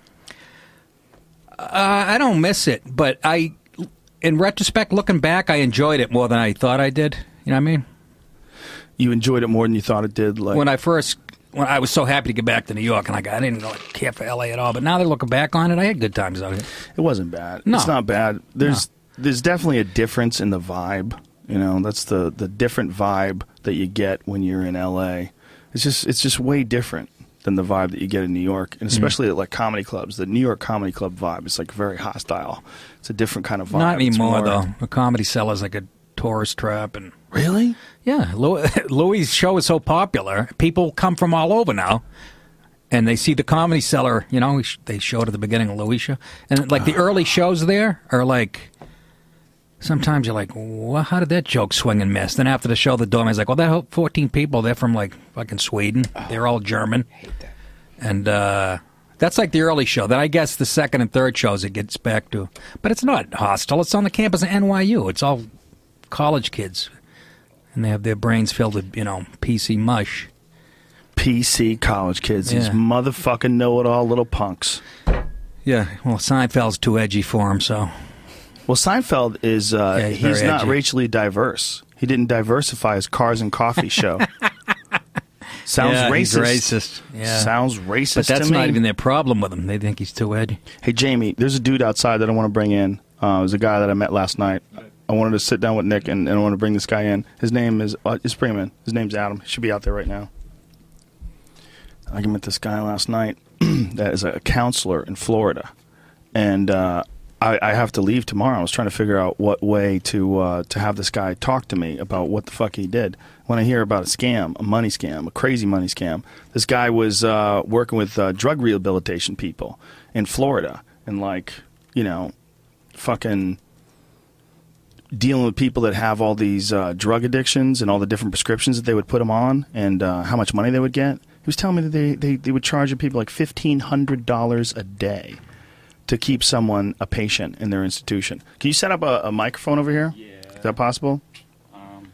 Uh, I don't miss it, but I, in retrospect, looking back, I enjoyed it more than I thought I did. You know what I mean? You enjoyed it more than you thought it did. Like When I first, when I was so happy to get back to New York, and I, got, I didn't really care for L A at all. But now that looking back on it, I had good times out here. it wasn't bad. No. It's not bad. There's there's definitely a difference in the vibe. You know, that's the the different vibe that you get when you're in L A. It's just it's just way different than the vibe that you get in New York, and especially at like comedy clubs. The New York comedy club vibe is like very hostile. It's a different kind of vibe. Not It's anymore, more- though. The Comedy Cellar's like a tourist trap, and Really? yeah, Louis, Louis' show is so popular. People come from all over now, and they see the Comedy Cellar. You know, they showed at the beginning of Louis' show, and like the early shows there are like. Sometimes you're like, well, how did that joke swing and miss? Then after the show, the doorman's like, well, that fourteen people, they're from like fucking Sweden. They're all German. And uh, that's like the early show. Then I guess the second and third shows it gets back to. But it's not hostile. It's on the campus of N Y U. It's all college kids. And they have their brains filled with, you know, P C mush. P C college kids, these Yeah. motherfucking know-it-all little punks. Yeah, well, Seinfeld's too edgy for him, so. Well, Seinfeld is, uh, Yeah, he's he's very not edgy. racially diverse. He didn't diversify his cars and coffee show. Sounds Yeah, racist. he's racist. Yeah. Sounds racist But that's to me. not even their problem with him. They think he's too edgy. Hey, Jamie, there's a dude outside that I want to bring in. Uh, there's a guy that I met last night. I wanted to sit down with Nick, and, and I want to bring this guy in. His name is, uh, just bring him in. His name's Adam. He should be out there right now. I met this guy last night that is a counselor in Florida. And uh, I, I have to leave tomorrow. I was trying to figure out what way to uh, to have this guy talk to me about what the fuck he did. When I hear about a scam, a money scam, a crazy money scam, this guy was uh, working with uh, drug rehabilitation people in Florida and, like, you know, fucking dealing with people that have all these uh, drug addictions and all the different prescriptions that they would put them on and uh, how much money they would get. He was telling me that they, they, they would charge people like fifteen hundred dollars a day to keep someone a patient in their institution. Can you set up a, a microphone over here? Yeah. Is that possible? Um,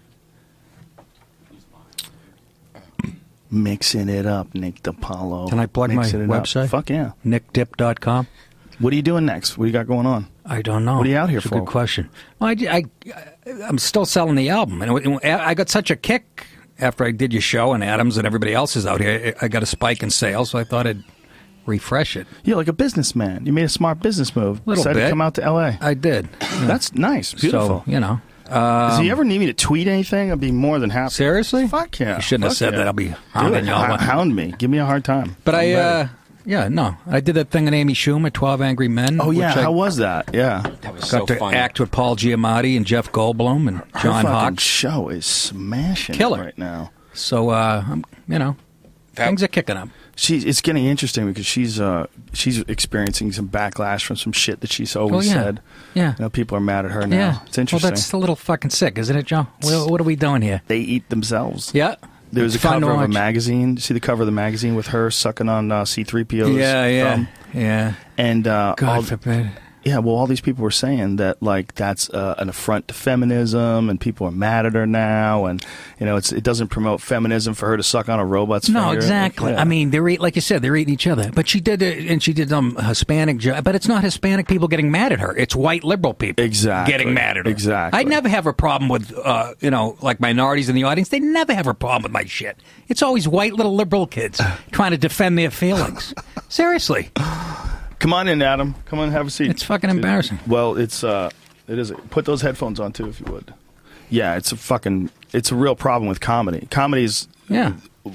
Mixing it up, Nick DiPaolo. Can I plug my Mixing it up. website? Fuck yeah. nick dip dot com. What are you doing next? What do you got going on? I don't know. What are you out here That's for? a good question. Well, I, I, I'm still selling the album. And I got such a kick after I did your show and Adams and everybody else is out here. I got a spike in sales, so I thought I'd refresh it. You're like a businessman. You made a smart business move. Little Decided bit. to come out to L A. I did. That's nice. Beautiful. So, you know. Does he ever need me to tweet anything? I'd be more than happy. Seriously? Fuck yeah. You shouldn't have Fuck said yeah. that. I'll be Do hounding it. you all H- the- Hound me. Give me a hard time. But I'm I, ready. uh, yeah, no. I did that thing on Amy Schumer, twelve Angry Men. Oh, yeah. which I How was that? Yeah. That was got so to funny. act with Paul Giamatti and Jeff Goldblum and Her John fucking Hawkes. show is smashing Killer. right now. So, uh, I'm, you know, That- things are kicking up. She's it's getting interesting because she's uh she's experiencing some backlash from some shit that she's always Oh, yeah. said. Yeah. You know, people are mad at her now. Yeah. It's interesting. Well, that's a little fucking sick, isn't it, Joe? What, what are we doing here? They eat themselves. Yeah. There was It's a fun to cover of a watch. magazine. See the cover of the magazine with her sucking on uh, C three P O's Yeah, yeah. thumb? Yeah. And uh, God all, forbid. yeah, well, all these people were saying that like that's uh, an affront to feminism, and people are mad at her now, and you know it's it doesn't promote feminism for her to suck on a robot's No, finger. exactly. Yeah. I mean, they're eat, like you said, they're eating each other. But she did, it, and she did um Hispanic, jo- but it's not Hispanic people getting mad at her. It's white liberal people Exactly. getting mad at her. Exactly. I never have a problem with, uh, you know, like minorities in the audience. They never have a problem with my shit. It's always white little liberal kids trying to defend their feelings. Seriously. Come on in, Adam. Come on, have a seat. It's fucking embarrassing. Well, it's uh, it is. Put those headphones on too, if you would. Yeah, it's a fucking. It's a real problem with comedy. Comedy's Yeah.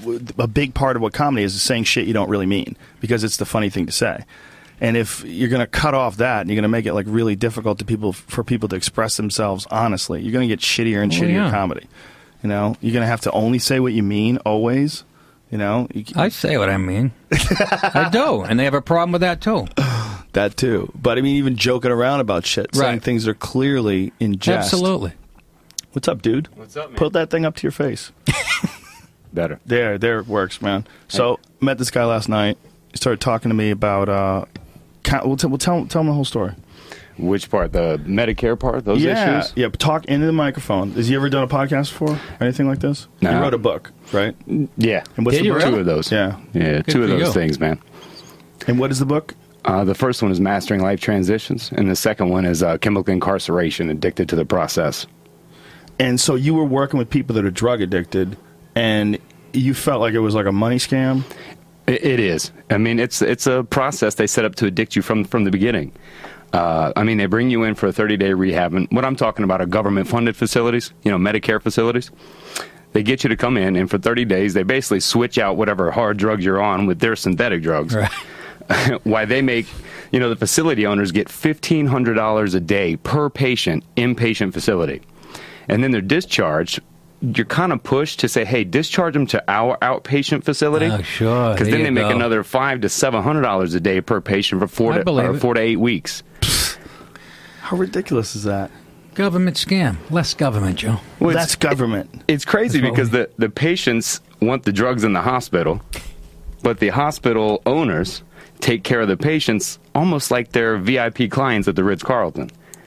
a big part of what comedy is is saying shit you don't really mean because it's the funny thing to say. And if you're going to cut off that and you're going to make it like really difficult to people for people to express themselves honestly, you're going to get shittier and Oh, shittier yeah. comedy. You know, you're going to have to only say what you mean always. You know, you, I say what I mean. I do. And they have a problem with that, too. that too. But I mean, even joking around about shit, saying Right. things are clearly in jest. Absolutely. What's up, dude? What's up, man? Put that thing up to your face. Better. There, there it works, man. So, met this guy last night. He started talking to me about. Uh, ca- well, t- well, tell tell him the whole story. Which part? The Medicare part? Those yeah, issues? yeah. Talk into the microphone. Has he ever done a podcast before? Or anything like this? No. He wrote a book, right? Yeah. And what's Did the you book? Two of those. Yeah. Yeah, Good two of for those you. things, man. And what is the book? Uh, the first one is Mastering Life Transitions, and the second one is uh, Chemical Incarceration, Addicted to the Process. And so you were working with people that are drug addicted, and you felt like it was like a money scam. It, it is. I mean, it's it's a process they set up to addict you from, from the beginning. Uh, I mean, they bring you in for a thirty-day rehab, and what I'm talking about are government-funded facilities, you know, Medicare facilities. They get you to come in, and for thirty days, they basically switch out whatever hard drugs you're on with their synthetic drugs. Right. Why they make, you know, the facility owners get fifteen hundred dollars a day per patient, inpatient facility. And then they're discharged. You're kind of pushed to say, hey, discharge them to our outpatient facility. Oh, sure. Because There then you they make go. another five to seven hundred dollars a day per patient for four I to believe or it. four to eight weeks. How ridiculous is that? Government scam. Less government, Joe. Well, it's- That's government. It's crazy That's what because we- the, the patients want the drugs in the hospital, but the hospital owners take care of the patients almost like they're V I P clients at the Ritz-Carlton.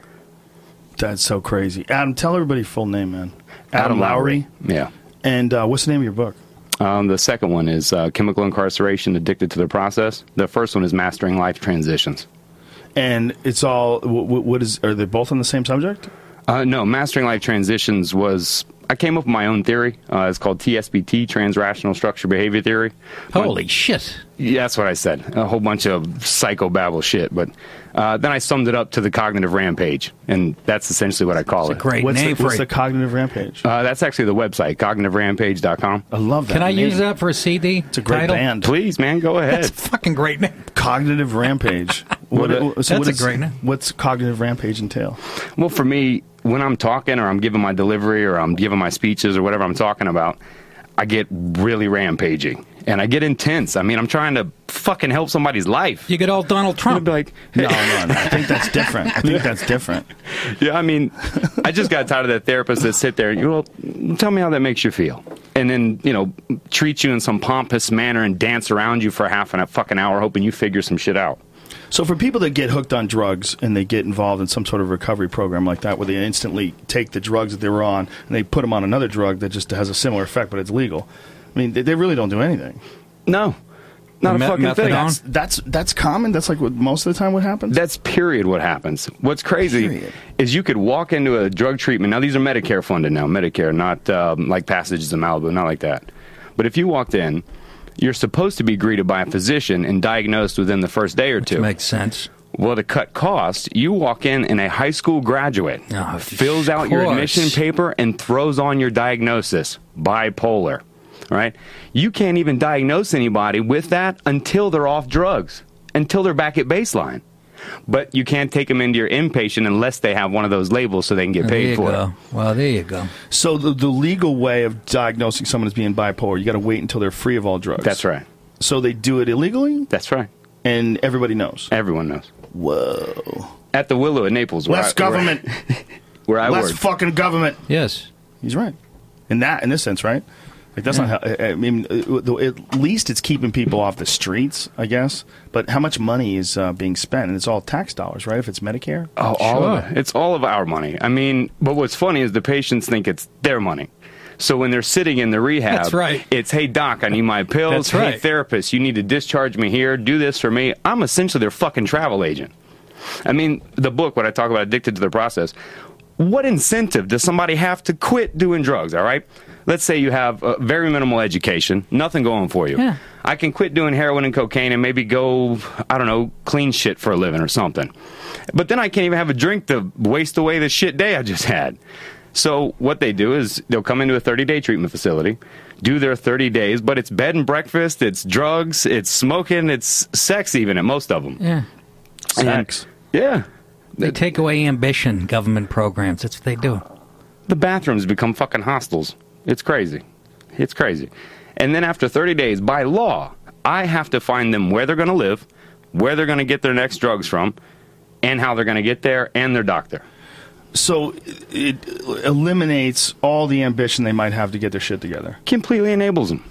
That's so crazy. Adam, tell everybody your full name, man. Adam, Adam Lowry. Lowry. Yeah. And uh, what's the name of your book? Um, the second one is uh, Chemical Incarceration, Addicted to the Process. The first one is Mastering Life Transitions. And it's all. What, what is? Are they both on the same subject? Uh, no, Mastering Life Transitions was... I came up with my own theory. Uh, it's called T S B T, Transrational Structure Behavior Theory. Holy shit. Yeah, that's what I said. A whole bunch of psychobabble shit. But uh, then I summed it up to the Cognitive Rampage, and that's essentially what I call It's it. a great What's, name the, for what's it. the cognitive rampage? Uh, that's actually the website, cognitive rampage dot com. I love that. Can I name. use that for a C D? It's a great title? band. Please, man, go ahead. That's a fucking great name. Cognitive rampage. Well, that- so that's what a is- great name. What's cognitive rampage entail? Well, for me, when I'm talking or I'm giving my delivery or I'm giving my speeches or whatever I'm talking about, I get really rampaging and I get intense. I mean, I'm trying to fucking help somebody's life. You get all Donald I'd Trump. be like, No, no, no. I think that's different. I think that's different. yeah, I mean, I just got tired of that therapist that sit there and, you know, tell me how that makes you feel. And then, you know, treat you in some pompous manner and dance around you for half an a fucking hour hoping you figure some shit out. So for people that get hooked on drugs and they get involved in some sort of recovery program like that where they instantly take the drugs that they were on and they put them on another drug that just has a similar effect but it's legal, I mean, they, they really don't do anything. No, not a Me- fucking thing. methadone? That's that's common? That's like what most of the time what happens? That's period what happens. What's crazy Period. is you could walk into a drug treatment. Now, these are Medicare funded now, Medicare, not um, like Passages in Malibu, not like that. But if you walked in, you're supposed to be greeted by a physician and diagnosed within the first day or two. Makes sense. Well, to cut costs, you walk in and a high school graduate Oh, fills out your course. admission paper and throws on your diagnosis, bipolar. Right? You can't even diagnose anybody with that until they're off drugs, until they're back at baseline. But you can't take them into your inpatient unless they have one of those labels so they can get There paid you for go. it. Well, there you go. So the, the legal way of diagnosing someone as being bipolar, you got to wait until they're free of all drugs. That's right. So they do it illegally? That's right. And everybody knows? Everyone knows. Whoa. At the Willow in Naples. Where Less I, government. Where, where I Less work. fucking government. Yes. He's right. In that, in this sense, right? Like that's Yeah. not how. I mean, at least it's keeping people off the streets, I guess. But how much money is uh, being spent? And it's all tax dollars, right? If it's Medicare. Oh, all Sure. of it. It's all of our money. I mean, but what's funny is the patients think it's their money. So when they're sitting in the rehab, That's right. it's, hey, doc, I need my pills. That's Hey, right. therapist, you need to discharge me here. Do this for me. I'm essentially their fucking travel agent. I mean, the book, what I talk about, Addicted to the Process, what incentive does somebody have to quit doing drugs, all right? Let's say you have a very minimal education, nothing going for you. Yeah. I can quit doing heroin and cocaine and maybe go, I don't know, clean shit for a living or something. But then I can't even have a drink to waste away the shit day I just had. So what they do is they'll come into a thirty-day treatment facility, do their thirty days, but it's bed and breakfast, it's drugs, it's smoking, it's sex even at most of them. Yeah. Sex. And, yeah. They take away ambition, government programs. That's what they do. The bathrooms become fucking hostels. It's crazy. It's crazy. And then after thirty days, by law, I have to find them where they're going to live, where they're going to get their next drugs from, and how they're going to get there, and their doctor. So it eliminates all the ambition they might have to get their shit together. Completely enables them.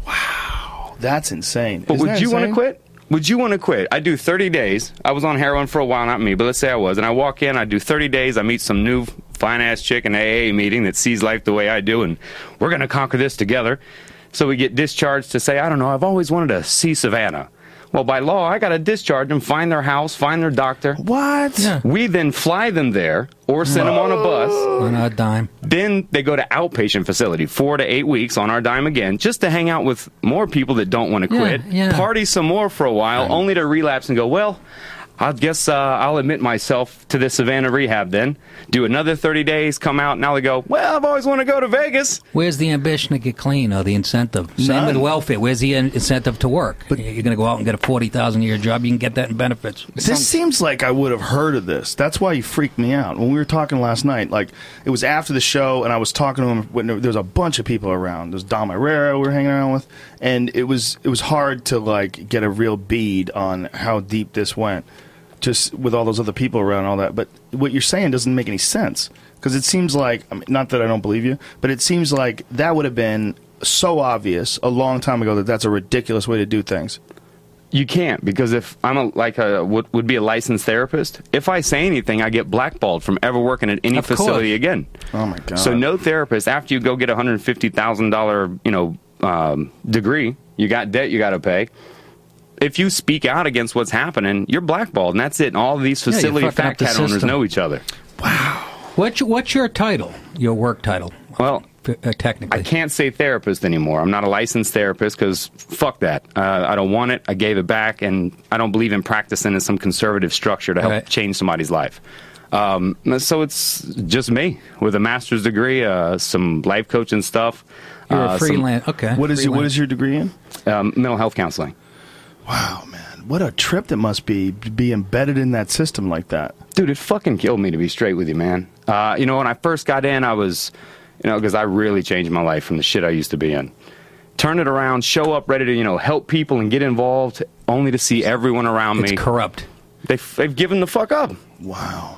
Wow, that's insane. But Isn't would that you want to insane? quit? Would you want to quit? I do thirty days. I was on heroin for a while, not me, but let's say I was. And I walk in, I do thirty days, I meet some new fine-ass chick in an A A meeting that sees life the way I do, and we're going to conquer this together. So we get discharged to say, I don't know, I've always wanted to see Savannah. Well, by law, I got to discharge them, find their house, find their doctor. What? Yeah. We then fly them there or send them on a bus. On a dime. Then they go to outpatient facility, four to eight weeks on our dime again, just to hang out with more people that don't want to Yeah, quit, yeah. party some more for a while, only to relapse and go, well, I guess uh, I'll admit myself to this Savannah rehab then. Do another thirty days, come out, now they go, well, I've always wanted to go to Vegas. Where's the ambition to get clean or the incentive? Same with welfare. Where's the in- incentive to work? You're going to go out and get a forty thousand dollars a year job. You can get that in benefits. This seems like I would have heard of this. That's why you freaked me out. When we were talking last night, like, it was after the show, and I was talking to him when there was a bunch of people around. There's Dom Herrera we were hanging around with, and it was it was hard to, like, get a real bead on how deep this went, just with all those other people around and all that. But what you're saying doesn't make any sense, because it seems like, I mean, not that I don't believe you, but it seems like that would have been so obvious a long time ago that that's a ridiculous way to do things. You can't, because if I'm a, like a would, would be a licensed therapist, if I say anything, I get blackballed from ever working at any Of course. facility again. Oh my God. So no therapist, after you go get a hundred fifty thousand dollar, you know, um, degree, you got debt you got to pay. If you speak out against what's happening, you're blackballed, and that's it. And all of these Yeah, you're facility fucking up fat the cat owners system. know each other. What's your, what's your title? Your work title? Well, uh, technically. I can't say therapist anymore. I'm not a licensed therapist because fuck that. Uh, I don't want it. I gave it back, and I don't believe in practicing in some conservative structure to help Right. change somebody's life. Um, so it's just me with a master's degree, uh, some life coaching stuff. You're uh, a some, freelance. Okay. What is your, what Freelance. is your degree in? um, mental health counseling. Wow, man. What a trip that must be to be embedded in that system like that. Dude, it fucking killed me, to be straight with you, man. Uh, you know, when I first got in, I was, you know, because I really changed my life from the shit I used to be in. Turn it around, show up ready to, you know, help people and get involved, only to see everyone around It's me. corrupt. They've, they've given the fuck up. Wow.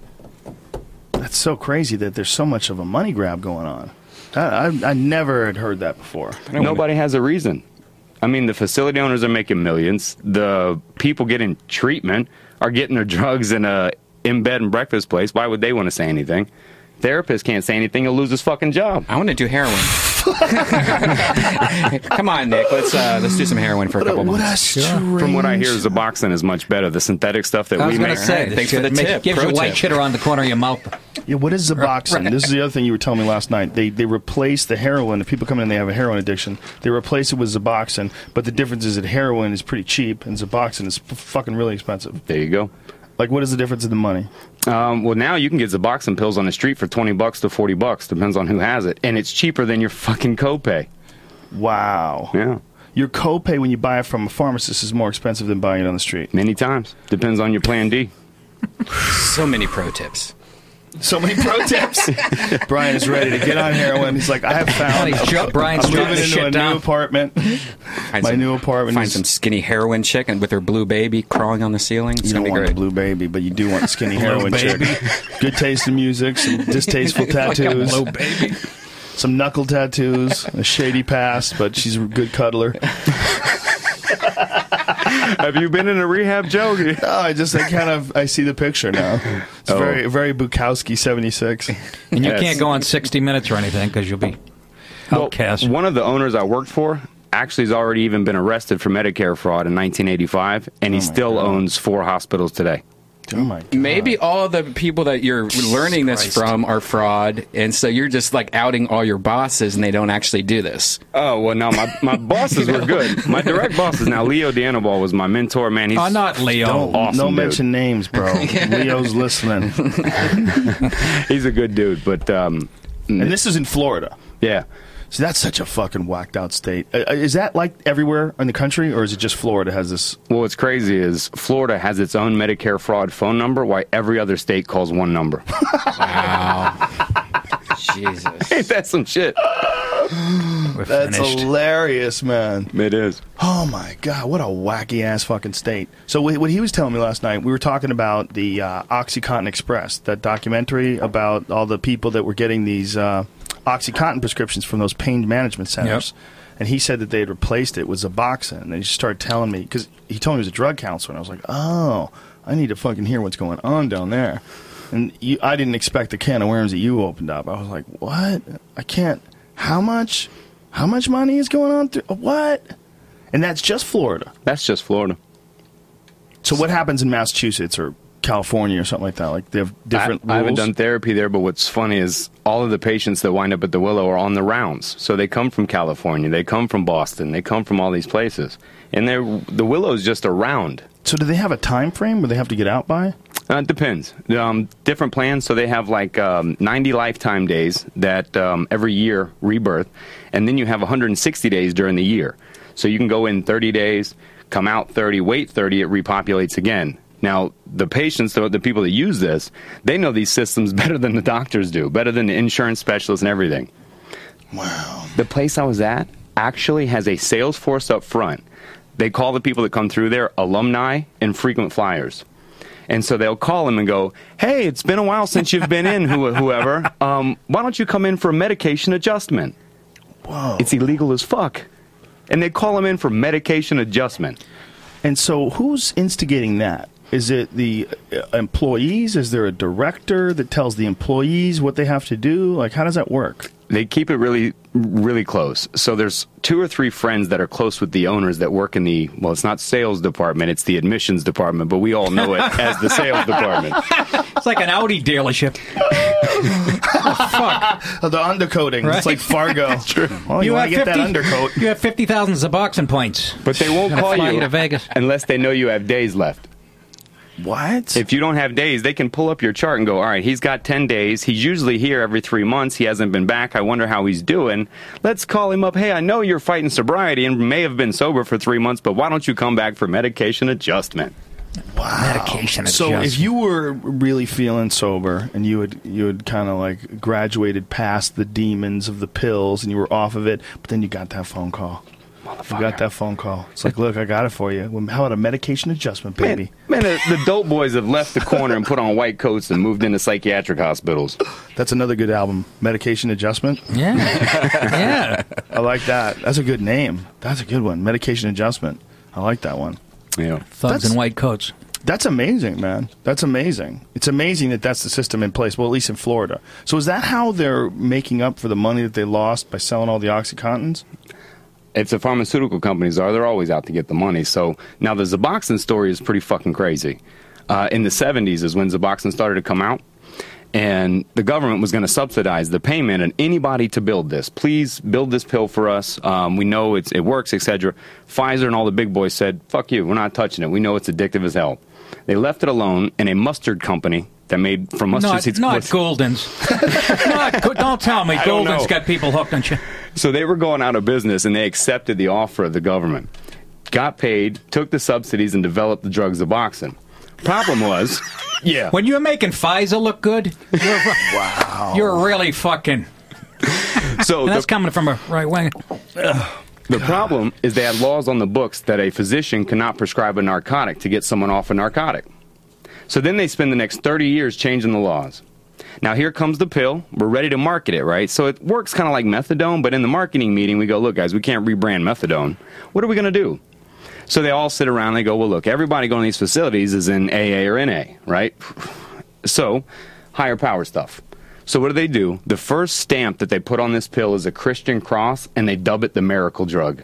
That's so crazy that there's so much of a money grab going on. I, I, I never had heard that before. Nobody has a reason. I mean, the facility owners are making millions. The people getting treatment are getting their drugs in a in bed and breakfast place. Why would they want to say anything? Therapist can't say anything. He'll lose his fucking job. I want to do heroin. Come on, Nick. Let's uh, let's do some heroin for a couple what months. A strange... From what I hear, Suboxone is much better. The synthetic stuff that I was we going make. to say, Right, thanks for the make, tip. gives Pro you white tip. shit around the corner of your mouth. Yeah, what is Suboxone? Right. This is the other thing you were telling me last night. They they replace the heroin. If people come in and they have a heroin addiction, they replace it with Suboxone. But the difference is that heroin is pretty cheap and Suboxone is f- fucking really expensive. There you go. Like, what is the difference in the money? Um, well, now you can get Suboxone pills on the street for twenty bucks to forty bucks, depends on who has it, and it's cheaper than your fucking copay. Wow. Yeah, Your copay when you buy it from a pharmacist is more expensive than buying it on the street. many times. Depends on your plan D. So many pro tips. So many pro tips. Brian is ready to get on heroin. He's like, I have found. He's ju- Brian's I'm jotting moving into shit a down. new apartment. Find My some, new apartment. Find is, some skinny heroin chick and with her blue baby crawling on the ceiling. It's You gonna don't be want great. a blue baby, but you do want a skinny heroin chick. Good taste in music, some distasteful tattoos, Blue baby. some knuckle tattoos, a shady past, but she's a good cuddler. Have you been in a rehab, Joe? Oh, I just, I kind of, I see the picture now. It's Oh. very, very Bukowski seventy-six. And you Yes. can't go on sixty minutes or anything because you'll be outcast. Well, one of the owners I worked for actually has already even been arrested for Medicare fraud in nineteen eighty-five, and he Oh my still God. owns four hospitals today. Oh my God. Maybe all the people that you're learning this Christ. from are fraud, and so you're just like outing all your bosses, and they don't actually do this. Oh, well, no, my, my bosses were good. My direct bosses, now, Leo D'Anibal was my mentor, man. He's Oh, not Leo. Don't, awesome no dude. mention names, bro. Leo's listening. He's a good dude, but, um, And this is in Florida. yeah. See, that's such a fucking whacked out state. Uh, is that like everywhere in the country, or is it just Florida has this? Well, what's crazy is Florida has its own Medicare fraud phone number, while every other state calls one number. Wow. Jesus. Ain't that some shit? We're That's finished. hilarious, man. It is. Oh my God, what a wacky ass fucking state. So wh- what he was telling me last night, we were talking about the uh, OxyContin Express, that documentary about all the people that were getting these uh, OxyContin prescriptions from those pain management centers. Yep. And he said that they had replaced it with Suboxone. And he just started telling me, because he told me he was a drug counselor, and I was like, oh, I need to fucking hear what's going on down there. And you, I didn't expect the can of worms that you opened up. I was like, what? I can't. How much? How much money is going on through? What? And that's just Florida. That's just Florida. So what happens in Massachusetts or California or something like that? Like they have different I, I haven't rules? done therapy there, but what's funny is all of the patients that wind up at the Willow are on the rounds. So they come from California, they come from Boston, they come from all these places, and they're the Willow's just around. So do they have a time frame where they have to get out by? Uh, it depends. Um, different plans. So they have like um, ninety lifetime days that um, every year rebirth, and then you have one hundred sixty days during the year. So you can go in thirty days, come out thirty, wait thirty, it repopulates again. Now, the patients, the, the people that use this, they know these systems better than the doctors do, better than the insurance specialists and everything. Wow. The place I was at actually has a sales force up front. They call the people that come through there alumni and frequent flyers. And so they'll call them and go, hey, it's been a while since you've been in, who- whoever. Um, why don't you come in for a medication adjustment? Whoa. It's illegal as fuck. And they call them in for medication adjustment. And so who's instigating that? Is it the uh, employees? Is there a director that tells the employees what they have to do? Like, how does that work? They keep it really, really close. So there's two or three friends that are close with the owners that work in the, well, it's not sales department, it's the admissions department, but we all know it as the sales department. It's like an Audi dealership. Oh, the undercoating. Right. It's like Fargo. True. Well, you, want to get that undercoat. You have fifty thousand Suboxone points. But they won't Gonna call fly you, you to Vegas. unless they know you have days left. What? If you don't have days, they can pull up your chart and go, all right, he's got ten days. He's usually here every three months. He hasn't been back. I wonder how he's doing. Let's call him up. Hey, I know you're fighting sobriety and may have been sober for three months, but why don't you come back for medication adjustment? Wow. Medication So adjustment. if you were really feeling sober and you had you had kind of like graduated past the demons of the pills and you were off of it, but then you got that phone call. You got that phone call. It's like, look, I got it for you. Well, how about a medication adjustment, baby? Man, man the, the dope boys have left the corner and put on white coats and moved into psychiatric hospitals. That's another good album, Medication Adjustment. Yeah. Yeah. I like that. That's a good name. That's a good one, Medication Adjustment. I like that one. Yeah. Thugs That's- in white coats. That's amazing, man. That's amazing. It's amazing that that's the system in place, well, at least in Florida. So is that how they're making up for the money that they lost by selling all the OxyContins? It's the pharmaceutical companies are. They're always out to get the money. So now the Suboxone story is pretty fucking crazy. Uh, in the seventies is when Suboxone started to come out. And the government was going to subsidize the payment of anybody to build this. Please build this pill for us. Um, we know it's, it works, et cetera. Pfizer and all the big boys said, fuck you, we're not touching it. We know it's addictive as hell. They left it alone, and a mustard company that made from mustard not, seeds. Not Golden's. not, don't tell me Golden's know. got people hooked on shit. So they were going out of business, and they accepted the offer of the government. Got paid, took the subsidies, and developed the drug Suboxone. Problem was... Yeah. When you're making Pfizer look good, you're, wow. you're really fucking. So and that's the, coming from a right wing. The problem is they had laws on the books that a physician cannot prescribe a narcotic to get someone off a narcotic. So then they spend the next thirty years changing the laws. Now here comes the pill. We're ready to market it, right? So it works kind of like methadone, but in the marketing meeting we go, look, guys, we can't rebrand methadone. What are we going to do? So they all sit around and they go, well, look, everybody going to these facilities is in A A or N A, right? So, higher power stuff. So what do they do? The first stamp that they put on this pill is a Christian cross, and they dub it the miracle drug.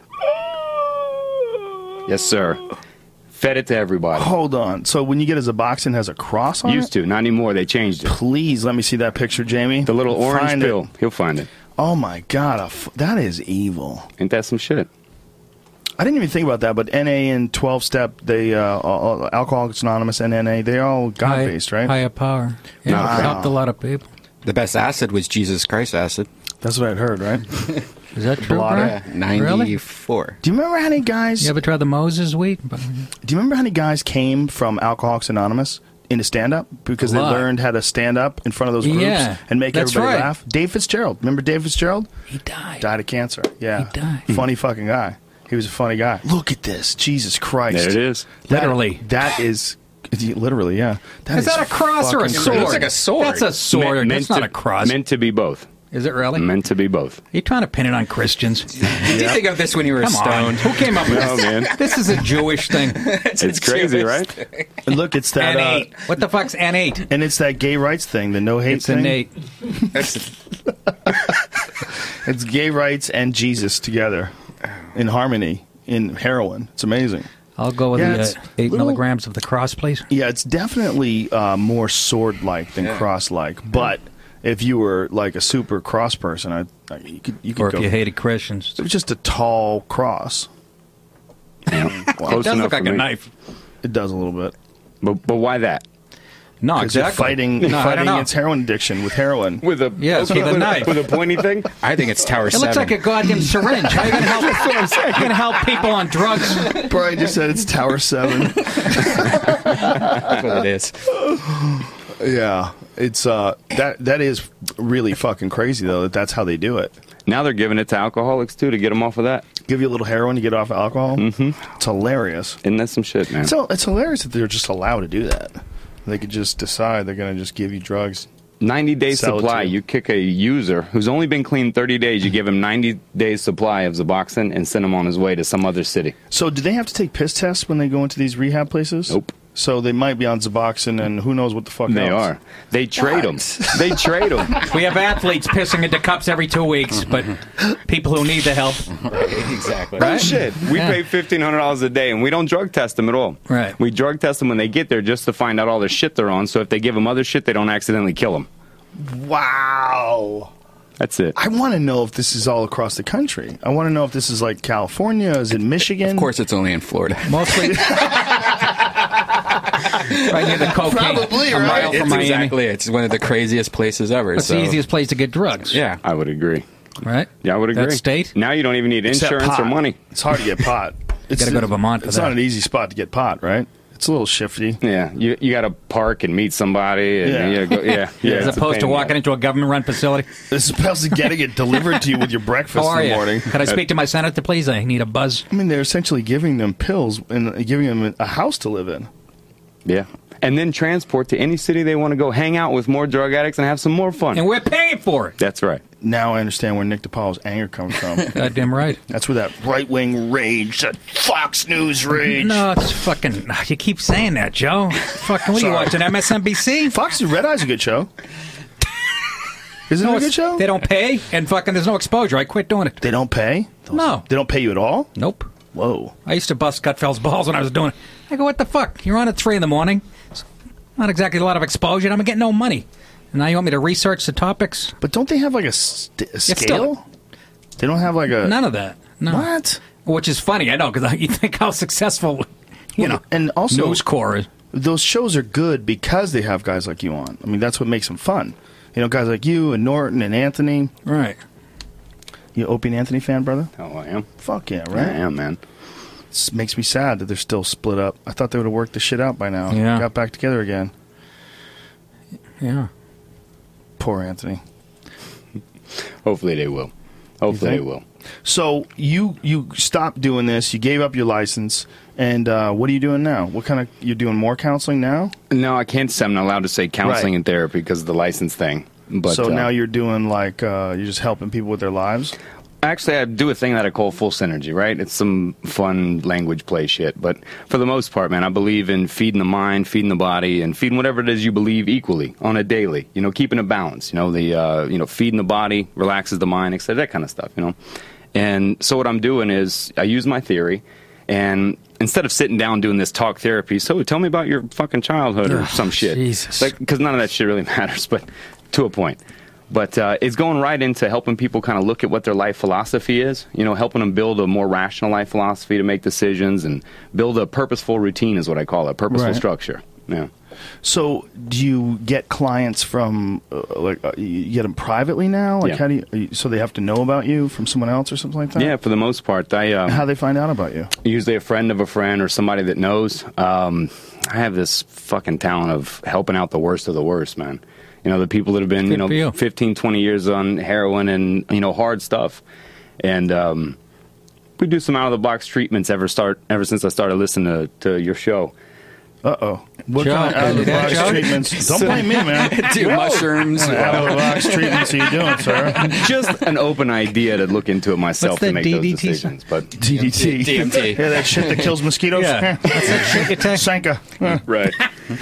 Yes, sir. Fed it to everybody. Hold on. So when you get a Suboxone, it has a cross on Used it? to. Not anymore. They changed it. Please let me see that picture, Jamie. The little orange Find pill. it. He'll find it. Oh, my God. A f- that is evil. Ain't that some shit? I didn't even think about that, but N A and twelve-step, they, uh, all, Alcoholics Anonymous and N A, they're all God-based, right? Higher power. Yeah, Wow. it helped a lot of people. The best acid was Jesus Christ acid. That's what I'd heard, right? Is that true, Blotter. Brian? ninety-four. Do you remember how many guys... You ever tried the Moses wheat? Do you remember how many guys came from Alcoholics Anonymous into stand-up? Because A they lot. learned how to stand up in front of those groups Yeah, and make that's everybody right. laugh. Dave Fitzgerald. Remember Dave Fitzgerald? He died. Died of cancer. Yeah. He died. Funny fucking guy. He was a funny guy. Look at this. Jesus Christ. There it is. That- Literally. That is... Literally, yeah. That Is that a cross or a fucking sword? It looks like a sword. That's a sword. Meant- meant That's not to- a cross. Meant to be both. Is it really? Meant to be both. Are you trying to pin it on Christians? Did you think of this when you were Come on. stoned? Who came up with No, this? man. This is a Jewish thing. It's crazy, right? And look, it's that... N Uh, eight. What the fuck's N eight? and it's that gay rights thing, the no hate It's thing. an eight. It's gay rights and Jesus together in harmony in heroin. It's amazing. I'll go with Yeah, the it's uh, eight little- milligrams of the cross, please. Yeah, it's definitely uh, more sword-like than Yeah. cross-like. But if you were like a super cross person, I, I you could you could Or if go. you hated Christians. It was just a tall cross. Close It does enough look like for a me. knife. It does a little bit. But, but why that? No, Because you're exactly. fighting, No, I don't fighting know. its heroin addiction with heroin. With a Yes, with a with knife. with a pointy thing. I think it's Tower It seven. looks like a goddamn syringe. How are you going to help? That's what I'm saying. You're going to help people on drugs. Brian just said it's Tower seven. That's what it is. Yeah, it's uh that that is really fucking crazy though that that's how they do it. Now they're giving it to alcoholics too to get them off of that. Give you a little heroin to get off alcohol. Mm-hmm. It's hilarious. Isn't that some shit, man? So it's hilarious that they're just allowed to do that. They could just decide they're going to just give you drugs. ninety days Sell it supply. to you. You kick a user who's only been clean thirty days. You give him ninety days supply of Suboxone and send him on his way to some other city. So do they have to take piss tests when they go into these rehab places? Nope. So they might be on Suboxone and who knows what the fuck They else. are. They trade them. They trade them. We have athletes pissing into cups every two weeks, but people who need the help. Exactly. Oh, shit. We Yeah. pay fifteen hundred dollars a day, and we don't drug test them at all. Right. We drug test them when they get there just to find out all the shit they're on, so if they give them other shit, they don't accidentally kill them. Wow. That's it. I want to know if this is all across the country. I want to know if this is like California. Is it Michigan? Of course, it's only in Florida. Mostly. Right near the cocaine. Probably, a right? mile from It's Miami. exactly. It's one of the craziest places ever. It's so. the easiest place to get drugs. Yeah. I would agree. Right? Yeah, I would agree. That state? Now you don't even need Except insurance or pot. money. It's hard to get pot. It's, Gotta go to Vermont for It's that. not an easy spot to get pot, right? It's a little shifty. Yeah, you you got to park and meet somebody. And Yeah. you gotta go, yeah, yeah. As it's a opposed pain to in the walking ass. into a government-run facility. As opposed to getting it delivered to you with your breakfast How are in the you? morning. Could I speak to my senator, please? I need a buzz. I mean, they're essentially giving them pills and giving them a house to live in. Yeah, and then transport to any city they want to go, hang out with more drug addicts, and have some more fun. And we're paying for it. That's right. now I understand where Nick DiPaolo's anger comes from. Goddamn right. That's where that right-wing rage, that Fox News rage. No, it's fucking... You keep saying that, Joe. Fucking, what are you Sorry. watching, M S N B C? Fox Red Eye's a good show. Isn't No, it a good it's- show? They don't pay, and fucking there's no exposure. I quit doing it. They don't pay? No. They don't pay you at all? Nope. Whoa. I used to bust Gutfeld's balls when I was doing it. I go, what the fuck? You're on at three in the morning. It's not exactly a lot of exposure. and I'm getting no money. And now you want me to research the topics? But don't they have like a, st- a It's scale? still- They don't have like a... None of that. No. What? Which is funny, I know, because you think how successful, you know, and also News Corps is. Those shows are good because they have guys like you on. I mean, that's what makes them fun. You know, guys like you and Norton and Anthony. Right. You Opie and Anthony fan, brother? Oh, I am. Fuck yeah, right? I am, man. It makes me sad that they're still split up. I thought they would have worked the shit out by now. Yeah. Got back together again. Yeah. Poor Anthony. Hopefully they will. Hopefully they think? will. So you you stopped doing this. You gave up your license, and uh, what are you doing now? What kind of you're doing more counseling now? No, I can't say I'm not allowed to say counseling Right. and therapy because of the license thing. But so uh, now you're doing like uh, you're just helping people with their lives. Actually, I do a thing that I call full synergy, right? It's some fun language play shit. But for the most part, man, I believe in feeding the mind, feeding the body, and feeding whatever it is you believe equally on a daily. You know, keeping a balance. You know, the uh, you know, feeding the body relaxes the mind, et cetera, that kind of stuff, you know. And so what I'm doing is I use my theory, and instead of sitting down doing this talk therapy, so tell me about your fucking childhood or Ugh, some shit. Jesus. Like, because none of that shit really matters, but to a point. But uh, it's going right into helping people kind of look at what their life philosophy is, you know, helping them build a more rational life philosophy to make decisions and build a purposeful routine is what I call it, purposeful Right. structure. Yeah. So do you get clients from uh, like uh, you get them privately now? Like Yeah. how do you, are you? So they have to know about you from someone else or something like that? Yeah, for the most part. I um, How they find out about you? usually a friend of a friend or somebody that knows. Um, I have this fucking talent of helping out the worst of the worst, man. You know, the people that have been, Good you for know, you. fifteen, twenty years on heroin and, you know, hard stuff. And um, we do some out-of-the-box treatments ever start ever since I started listening to, to your show. Uh-oh. What Joe, kind of can you do that, out-of-the-box Joe? treatments? Don't blame me, man. Do mushrooms. What kind of out-of-the-box treatments are you doing, sir? Just an open idea to look into it myself What's to that make D D those T? decisions. But D D T. D M T. Yeah, that shit that kills mosquitoes? Yeah. That's that shit you take. Sanka. Yeah. right.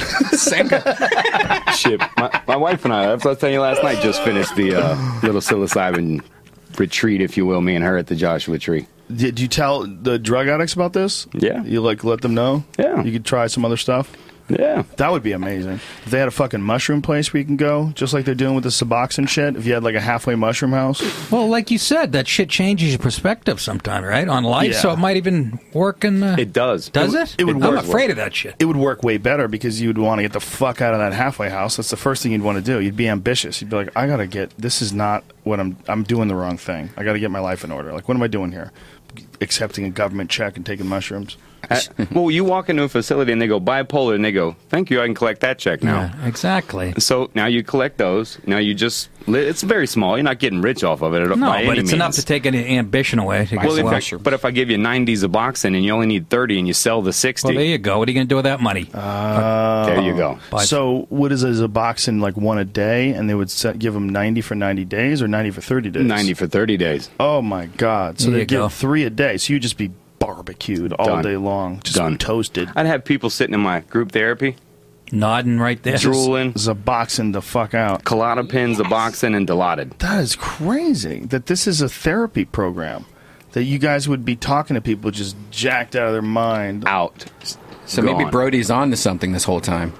Shit. My, my wife and I, that's what I was telling you last night, just finished the uh, little psilocybin retreat, if you will, me and her at the Joshua Tree. Did you tell the drug addicts about this? Yeah. You like let them know? Yeah. You could try some other stuff? Yeah. That would be amazing. If they had a fucking mushroom place where you can go, just like they're doing with the Suboxone shit, if you had like a halfway mushroom house. Well, like you said, that shit changes your perspective sometime, right? On life, Yeah. so it might even work in... Uh, It does. does it? it would I'm work. afraid of that shit. It would work way better because you would want to get the fuck out of that halfway house. That's the first thing you'd want to do. You'd be ambitious. You'd be like, I gotta get, this is not what I'm, I'm doing the wrong thing. I gotta get my life in order. Like, what am I doing here? Accepting a government check and taking mushrooms. Uh, well, you walk into a facility and they go bipolar, and they go, "Thank you, I can collect that check now." Yeah, exactly. So now you collect those. Now you just, li- it's very small. You're not getting rich off of it. At, No, by but any it's means. enough to take any ambition away. To Well, get if I, but if I give you ninety Suboxone and you only need thirty and you sell the sixty, well, there you go. What are you going to do with that money? Uh, there you go. But- So, what is a Suboxone like one a day, and they would set, give them ninety for ninety days or ninety for thirty days? ninety for thirty days. Oh my God! So There they you give go. three a day. So you just be barbecued all Done. day long, just Done. toasted. I'd have people sitting in my group therapy, Nodding right there. drooling, Suboxone the fuck out. Klonopin, Suboxone, and Dilaudid. That is crazy. That this is a therapy program. That you guys would be talking to people just jacked out of their mind. Out. So maybe Gone. Brody's on to something this whole time.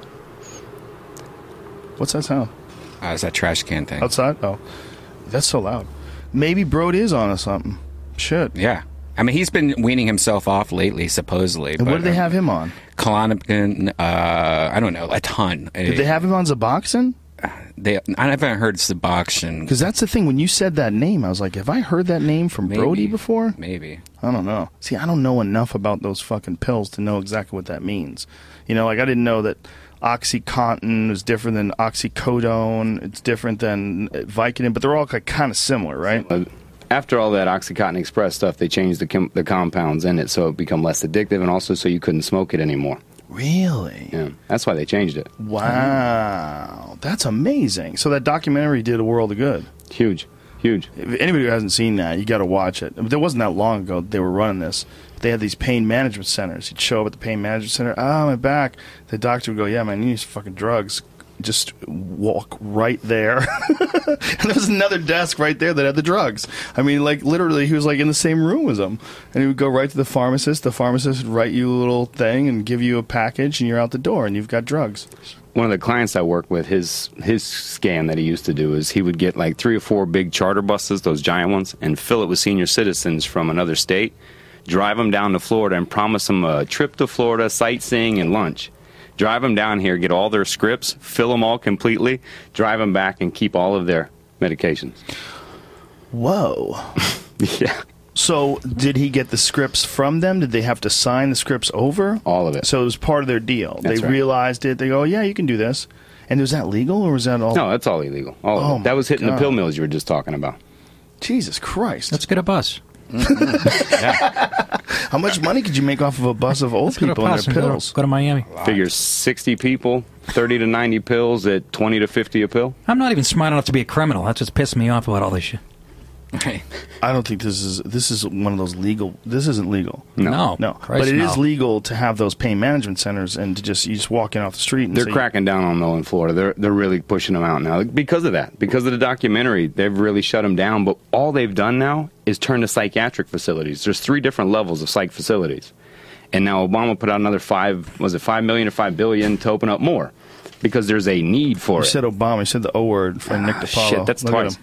What's that sound? Uh, it's that trash can thing. Outside? Oh, that's so loud. Maybe Brody is on to something. Shit. Yeah. I mean, he's been weaning himself off lately, supposedly. And what did they have him on? Klonopin, uh, I don't know, a ton. Did they have him on Suboxone? They, I haven't heard Suboxone. Because that's the thing. When you said that name, I was like, have I heard that name from Maybe. Brody before? Maybe. I don't know. See, I don't know enough about those fucking pills to know exactly what that means. You know, like I didn't know that OxyContin is different than oxycodone. It's different than Vicodin, but they're all like kind of similar, right? Uh, After all that OxyContin Express stuff, they changed the, com- the compounds in it so it become less addictive, and also so you couldn't smoke it anymore. Really? Yeah, that's why they changed it. Wow. That's amazing. So that documentary did a world of good. Huge. Huge. If anybody who hasn't seen that, you got to watch it. There wasn't that long ago they were running this. They had these pain management centers. You'd show up at the pain management center. Ah, my back. The doctor would go, yeah, man, you need some fucking drugs. Just walk right there. And there was another desk right there that had the drugs. I mean, like, literally, he was, like, in the same room as them. And he would go right to the pharmacist. The pharmacist would write you a little thing and give you a package, and you're out the door, and you've got drugs. One of the clients I work with, his his scam that he used to do is he would get, like, three or four big charter buses, those giant ones, and fill it with senior citizens from another state, drive them down to Florida, and promise them a trip to Florida, sightseeing, and lunch. Drive them down here, get all their scripts, fill them all completely, drive them back, and keep all of their medications. Whoa. Yeah. So did he get the scripts from them? Did they have to sign the scripts over? All of it. So it was part of their deal. That's they right. realized it. They go, yeah, you can do this. And was that legal, or was that all? No, that's all illegal. All of Oh, it. That was hitting my the pill God. mills you were just talking about. Jesus Christ. Let's get a bus. How much money could you make off of a bus of old Let's go to people and bus their and go to- pills? Go to Miami. Figures sixty people, thirty to ninety pills at twenty to fifty a pill. I'm not even smart enough to be a criminal. That's what's pissing me off about all this shit. Right. I don't think this is this is one of those legal. This isn't legal. No. No. No, Christ, but it is no. legal to have those pain management centers and to just you just walk in off the street and They're say, cracking down on them in Florida. They're they're really pushing them out now because of that. Because of the documentary, they've really shut them down. But all they've done now is turn to psychiatric facilities. There's three different levels of psych facilities, and now Obama put out another five. Was it five million or five billion to open up more? Because there's a need for You it. said Obama. You said the O word from Nick Ah, DiPaolo. shit, that's Look at twice. him.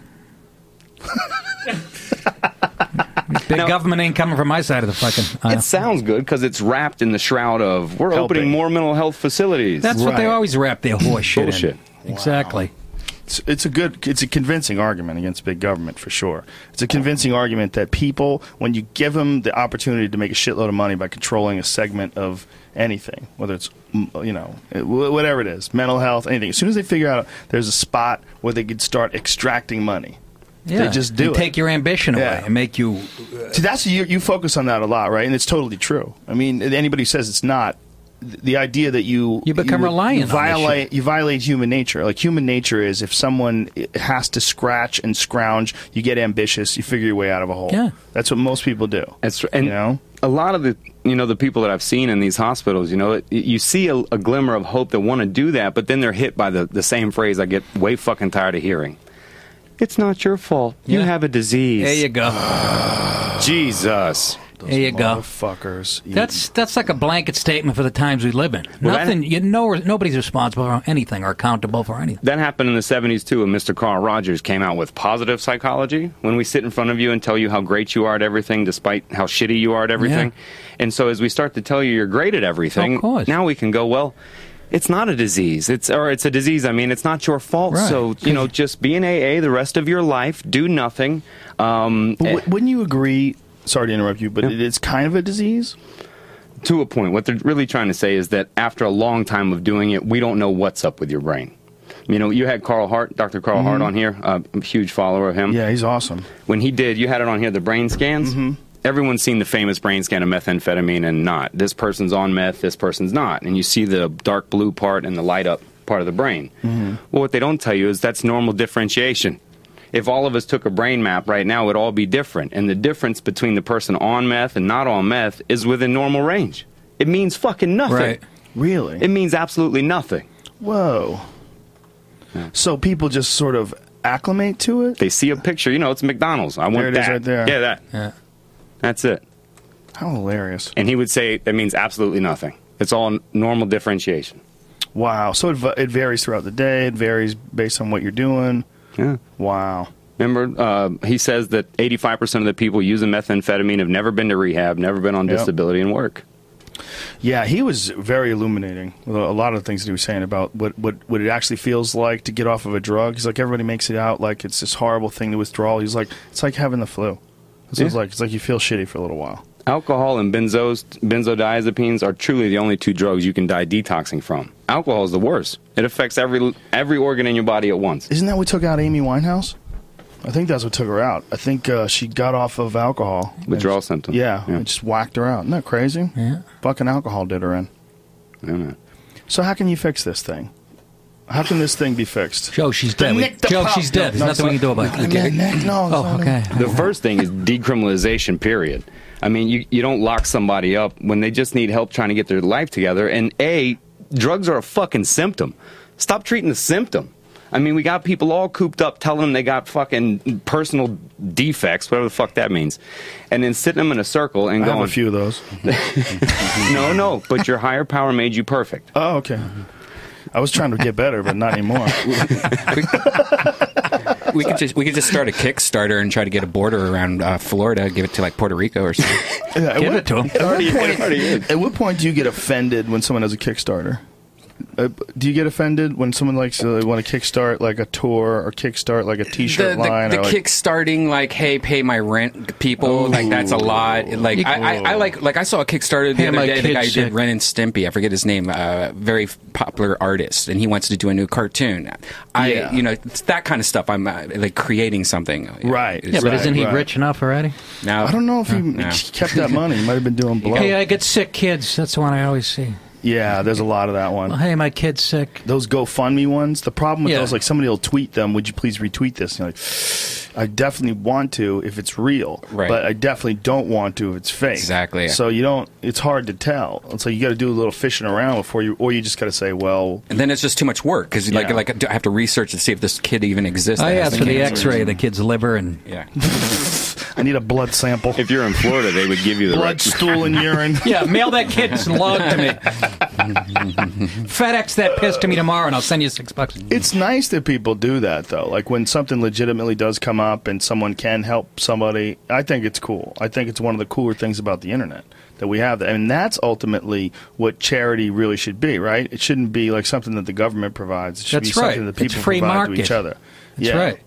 Big Now- government ain't coming from my side of the fucking aisle. It sounds good because it's wrapped in the shroud of we're Helping. opening more mental health facilities. That's what they Right. always wrap their horse shit Bullshit. in. Exactly. It's, it's a good, it's a convincing argument against big government for sure. It's a convincing argument that people, when you give them the opportunity to make a shitload of money by controlling a segment of anything, whether it's mm, you know it- wh- whatever it is, mental health, anything. As soon as they figure out there's a spot where they could start extracting money, Yeah. they just do and it. take your ambition away Yeah. and make you. See, that's you, you focus on that a lot, right? And it's totally true. I mean, anybody who says it's not, th- the idea that you You become would- reliant you on this violate shit. you violate human nature. Like human nature is if someone has to scratch and scrounge, you get ambitious, you figure your way out of a hole. Yeah. That's what most people do. That's and You know? a lot of the you know the people that I've seen in these hospitals, you know, it, you see a, a glimmer of hope that want to do that, but then they're hit by the the same phrase I get way fucking tired of hearing. It's not your fault. You Yeah. have a disease. There you go. Jesus. There you go. Motherfuckers. You- That's that's like a blanket statement for the times we live in. Well, that- Nothing. You know, nobody's responsible for anything or accountable for anything. That happened in the seventies too when Mister Carl Rogers came out with positive psychology, when we sit in front of you and tell you how great you are at everything despite how shitty you are at everything. And so as we start to tell you you're great at everything, Of course. now we can go, well, it's not a disease. It's or it's a disease. I mean, it's not your fault. Right. So, you know, just be in A A the rest of your life, do nothing. Um, But w- wouldn't you agree? Sorry to interrupt you, but Yeah. it is kind of a disease. to a point. What they're really trying to say is that after a long time of doing it, we don't know what's up with your brain. You know, you had Carl Hart, Doctor Carl Hart on here. Uh, I'm a huge follower of him. Yeah, he's awesome. When he did, you had it on here, the brain scans. Mm-hmm. Everyone's seen the famous brain scan of methamphetamine and not. This person's on meth, this person's not. And you see the dark blue part and the light up part of the brain. Mm-hmm. Well, what they don't tell you is that's normal differentiation. If all of us took a brain map right now, it would all be different. And the difference between the person on meth and not on meth is within normal range. It means fucking nothing. Right. Really? It means absolutely nothing. Whoa. So people just sort of acclimate to it? They see a picture, you know, it's McDonald's. I want There it is that. right there. Yeah, that. Yeah. That's it. How hilarious. And he would say that means absolutely nothing. It's all n- normal differentiation. Wow. So it, va- it varies throughout the day. It varies based on what you're doing. Yeah. Wow. Remember, uh, he says that eighty-five percent of the people using methamphetamine have never been to rehab, never been on Yep. disability and work. Yeah, he was very illuminating with a a lot of the things that he was saying about what, what, what it actually feels like to get off of a drug. He's like, everybody makes it out like it's this horrible thing to withdrawal. He's like, it's like having the flu. It's Yeah. like it's like you feel shitty for a little while. Alcohol and benzos, benzodiazepines are truly the only two drugs you can die detoxing from. Alcohol is the worst. It affects every every organ in your body at once. Isn't that what took out Amy Winehouse? I think that's what took her out. I think uh, she got off of alcohol. Withdrawal And- symptoms. Yeah, Yeah. it just whacked her out. Isn't that crazy? Yeah. Fucking alcohol did her in. Yeah, man. So how can you fix this thing? How can this thing be fixed? Joe, she's The dead. We- Nick Joe, DiPaolo- she's dead. There's No, nothing we can do about it. Okay. Nick, no. Oh, okay. The first thing is decriminalization, period. I mean, you, you don't lock somebody up when they just need help trying to get their life together. And A, drugs are a fucking symptom. Stop treating the symptom. I mean, we got people all cooped up telling them they got fucking personal defects, whatever the fuck that means, and then sitting them in a circle and I going... have a few of those. no, no, but your higher power made you perfect. Oh, okay. I was trying to get better, but not anymore. We could just we could just start a Kickstarter and try to get a border around uh, Florida, give it to like Puerto Rico or something. Yeah, at Give what- it to him. At what, Already- point, already is. at what point do you get offended when someone has a Kickstarter? Uh, do you get offended when someone likes to want to kickstart like a tour or kickstart like a T-shirt the, the, line? the or like, kickstarting, like, hey, pay my rent, people, like that's a lot. Like, I, I, I like, like I saw a Kickstarter the Pay other my day. The guy kids did sick. Ren and Stimpy. I forget his name. Uh, very popular artist, and he wants to do a new cartoon. I, Yeah. you know, it's that kind of stuff. I'm uh, like creating something. Right. It's- Yeah, but Right, isn't he right. rich enough already? Now, I don't know if he no. kept that money. He might have been doing blow. Hey, I get sick kids. That's the one I always see. Yeah, there's a lot of that one. Well, hey, my kid's sick. Those GoFundMe ones. The problem with Yeah. those, like somebody will tweet them. Would you please retweet this? And you're like, I definitely want to if it's real, Right. but I definitely don't want to if it's fake. Exactly. So you don't. It's hard to tell. So you got to do a little fishing around before you, or you just got to say, well, And then it's just too much work because like Yeah. like I have to research to see if this kid even exists. I that has asked for the cancer. X-ray of the kid's liver, and Yeah. I need a blood sample. If you're in Florida, they would give you the Blood, right... stool, and urine. yeah, mail that kid's log to me. FedEx that piss to me tomorrow, and I'll send you six bucks. It's nice that people do that, though. Like when something legitimately does come up and someone can help somebody, I think it's cool. I think it's one of the cooler things about the internet that we have. And that's ultimately what charity really should be, right? It shouldn't be like something that the government provides. It should That's be right. something that It's people free provide market. to each other. That's yeah. right.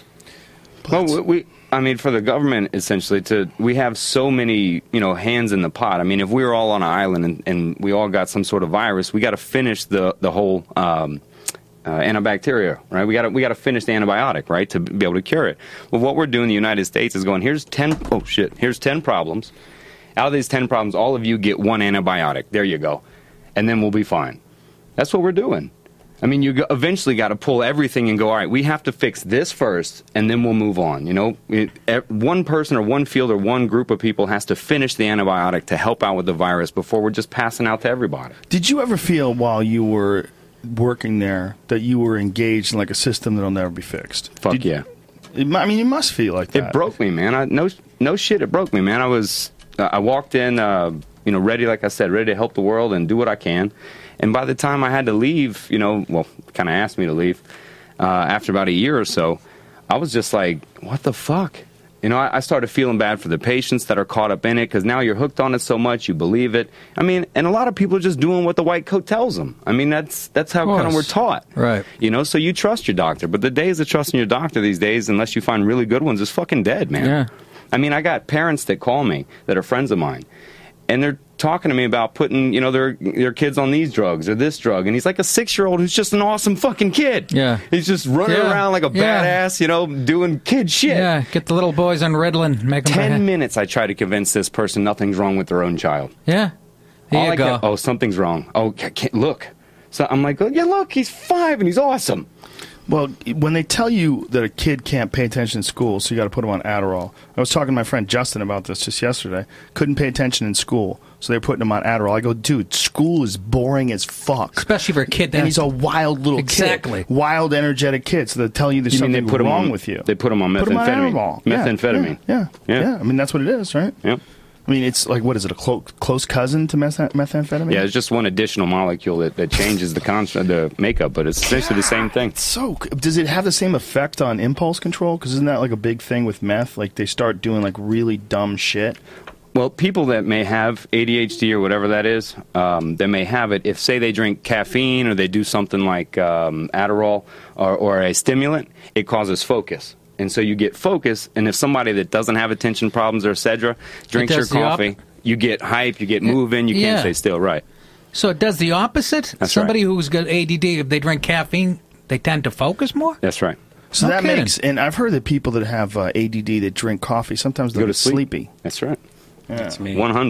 Well, we, we, I mean, for the government, essentially, to we have so many, you know, hands in the pot. I mean, if we were all on an island and, and we all got some sort of virus, we got to finish the the whole um, uh, antibacteria, right? We got to we got to finish the antibiotic, right, to be able to cure it. Well, what we're doing in the United States is going, here's ten, oh shit, here's ten problems. Out of these ten problems, all of you get one antibiotic. There you go, and then we'll be fine. That's what we're doing. I mean, you go- eventually got to pull everything and go, all right, we have to fix this first, and then we'll move on. You know, it, e- one person or one field or one group of people has to finish the antibiotic to help out with the virus before we're just passing out to everybody. Did you ever feel while you were working there that you were engaged in like a system that'll never be fixed? Fuck Did- yeah. It mu- I mean, you must feel like that. It broke me, man. I, no, no shit, it broke me, man. I was, uh, I walked in, uh, you know, ready, like I said, ready to help the world and do what I can. And by the time I had to leave, you know, well, kind of asked me to leave uh, after about a year or so, I was just like, what the fuck? You know, I, I started feeling bad for the patients that are caught up in it because now you're hooked on it so much, you believe it. I mean, and a lot of people are just doing what the white coat tells them. I mean, that's that's how kind of we're course. taught. Right. You know, so you trust your doctor. But the days of trusting your doctor these days, unless you find really good ones, is fucking dead, man. Yeah. I mean, I got parents that call me that are friends of mine, and they're talking to me about putting, you know, their their kids on these drugs or this drug, and he's like a six-year-old who's just an awesome fucking kid. Yeah. He's just running Yeah. around like a Yeah. badass, you know, doing kid shit. Yeah, get the little boys on Ritalin, make them. Ten minutes I try to convince this person nothing's wrong with their own child. Yeah, there All you I go. kept- oh, something's wrong. Oh, ca- ca- look. So I'm like, oh, yeah, look, he's five and he's awesome. Well, when they tell you that a kid can't pay attention in school, so you got to put him on Adderall. I was talking to my friend Justin about this just yesterday. Couldn't pay attention in school, so they're putting him on Adderall. I go, dude, school is boring as fuck. Especially for a kid that And he's a wild little Exactly. kid. Wild, energetic kid. So they're telling you there's You mean something they put him wrong on- with you. they put him on Put him on methamphetamine. Adderall. Yeah, Methamphetamine. Yeah, yeah, Yeah. yeah. I mean, that's what it is, right? Yep. I mean, it's like, what is it, a clo- close cousin to meth- methamphetamine? Yeah, it's just one additional molecule that, that changes the con- the makeup, but it's essentially the same thing. So, does it have the same effect on impulse control? Because isn't that like a big thing with meth? Like, they start doing like really dumb shit. Well, people that may have A D H D or whatever that is, um, they may have it. If, say, they drink caffeine or they do something like um, Adderall or, or a stimulant, it causes focus. And so you get focus, and if somebody that doesn't have attention problems or et cetera drinks your does the op- coffee, you get hype, you get moving, you can't Yeah. stay still, right? So it does the opposite. That's Somebody right. who's got A D D, if they drink caffeine, they tend to focus more. That's right. So No that kidding. makes, and I've heard that people that have uh, A D D that drink coffee sometimes they Go to get sleep. sleepy. That's right. Yeah. That's me. one hundred.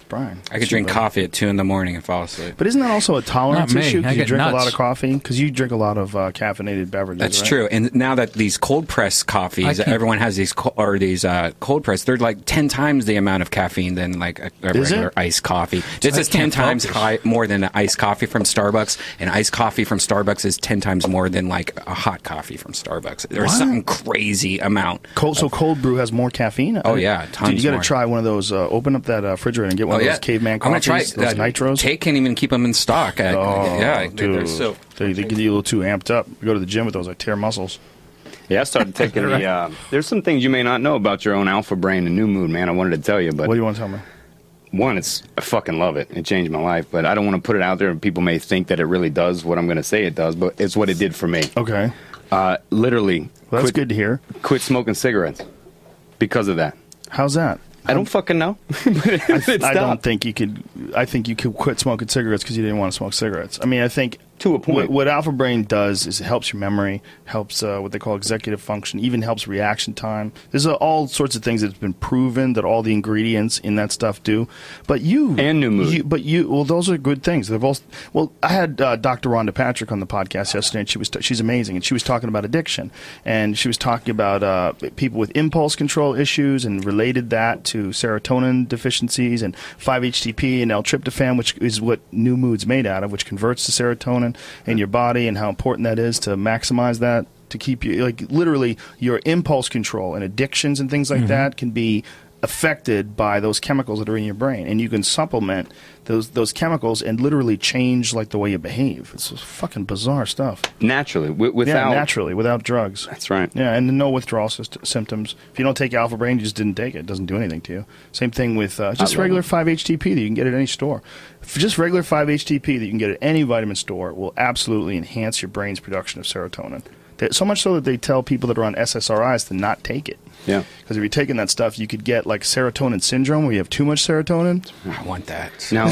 Brian. I could drink coffee at two in the morning and fall asleep. But isn't that also a tolerance Not me. issue? I Because you get drink nuts. a lot of coffee? Because you drink a lot of uh, caffeinated beverages, That's right? true. And now that these cold press I coffees, can't- everyone has these co- or these uh, cold press. They're like ten times the amount of caffeine than like a, a Is it? regular iced coffee. This I is ten can't times focus. high, more than an iced coffee from Starbucks, and iced coffee from Starbucks is ten times more than like a hot coffee from Starbucks. There's What? some crazy amount. Cold, so cold brew has more caffeine? Oh, yeah, Dude, tons you got to more. try one of those. Uh, open up that uh, refrigerator and get one Oh of yeah, those caveman I'm gonna coffees, try those uh, nitros. Tate can't even keep them in stock. At, Oh, yeah, dude. they're so. They, they get you a little too amped up. You go to the gym with those, I tear muscles. Yeah, I started taking the. Uh, there's some things you may not know about your own alpha brain and new mood, man. I wanted to tell you, but What do you want to tell me? one, it's I fucking love it. It changed my life, but I don't want to put it out there. And people may think that it really does what I'm going to say it does, but it's what it did for me. Okay. Uh, literally, Well, that's quit, good to hear. quit smoking cigarettes because of that. How's that? I don't fucking know. But it I stopped. don't think you could. I think you could quit smoking cigarettes because you didn't want to smoke cigarettes. I mean, I think To a point. What, what Alpha Brain does is it helps your memory, helps uh, what they call executive function, even helps reaction time. There's uh, all sorts of things that's been proven that all the ingredients in that stuff do. But you And new mood. You, but you, well, those are good things. They're both. Well, I had uh, Doctor Rhonda Patrick on the podcast yesterday, and she was t- she's amazing, and she was talking about addiction, and she was talking about uh, people with impulse control issues, and related that to serotonin deficiencies and five H T P and L-tryptophan, which is what New Mood's made out of, which converts to serotonin in your body, and how important that is to maximize that to keep you like literally your impulse control and addictions and things like Mm-hmm. that can be affected by those chemicals that are in your brain, and you can supplement those those chemicals and literally change like the way you behave. It's fucking bizarre stuff. Naturally, w- without Yeah, naturally, without drugs. That's right. Yeah, and no withdrawal syst- symptoms. If you don't take Alpha Brain, you just didn't take it. It doesn't do anything to you. Same thing with uh, just love regular it. five H T P that you can get at any store. If just regular five H T P that you can get at any vitamin store will absolutely enhance your brain's production of serotonin. They, so much so that they tell people that are on S S R Is to not take it. Yeah. Because if you're taking that stuff, you could get like serotonin syndrome where you have too much serotonin. I want that. No.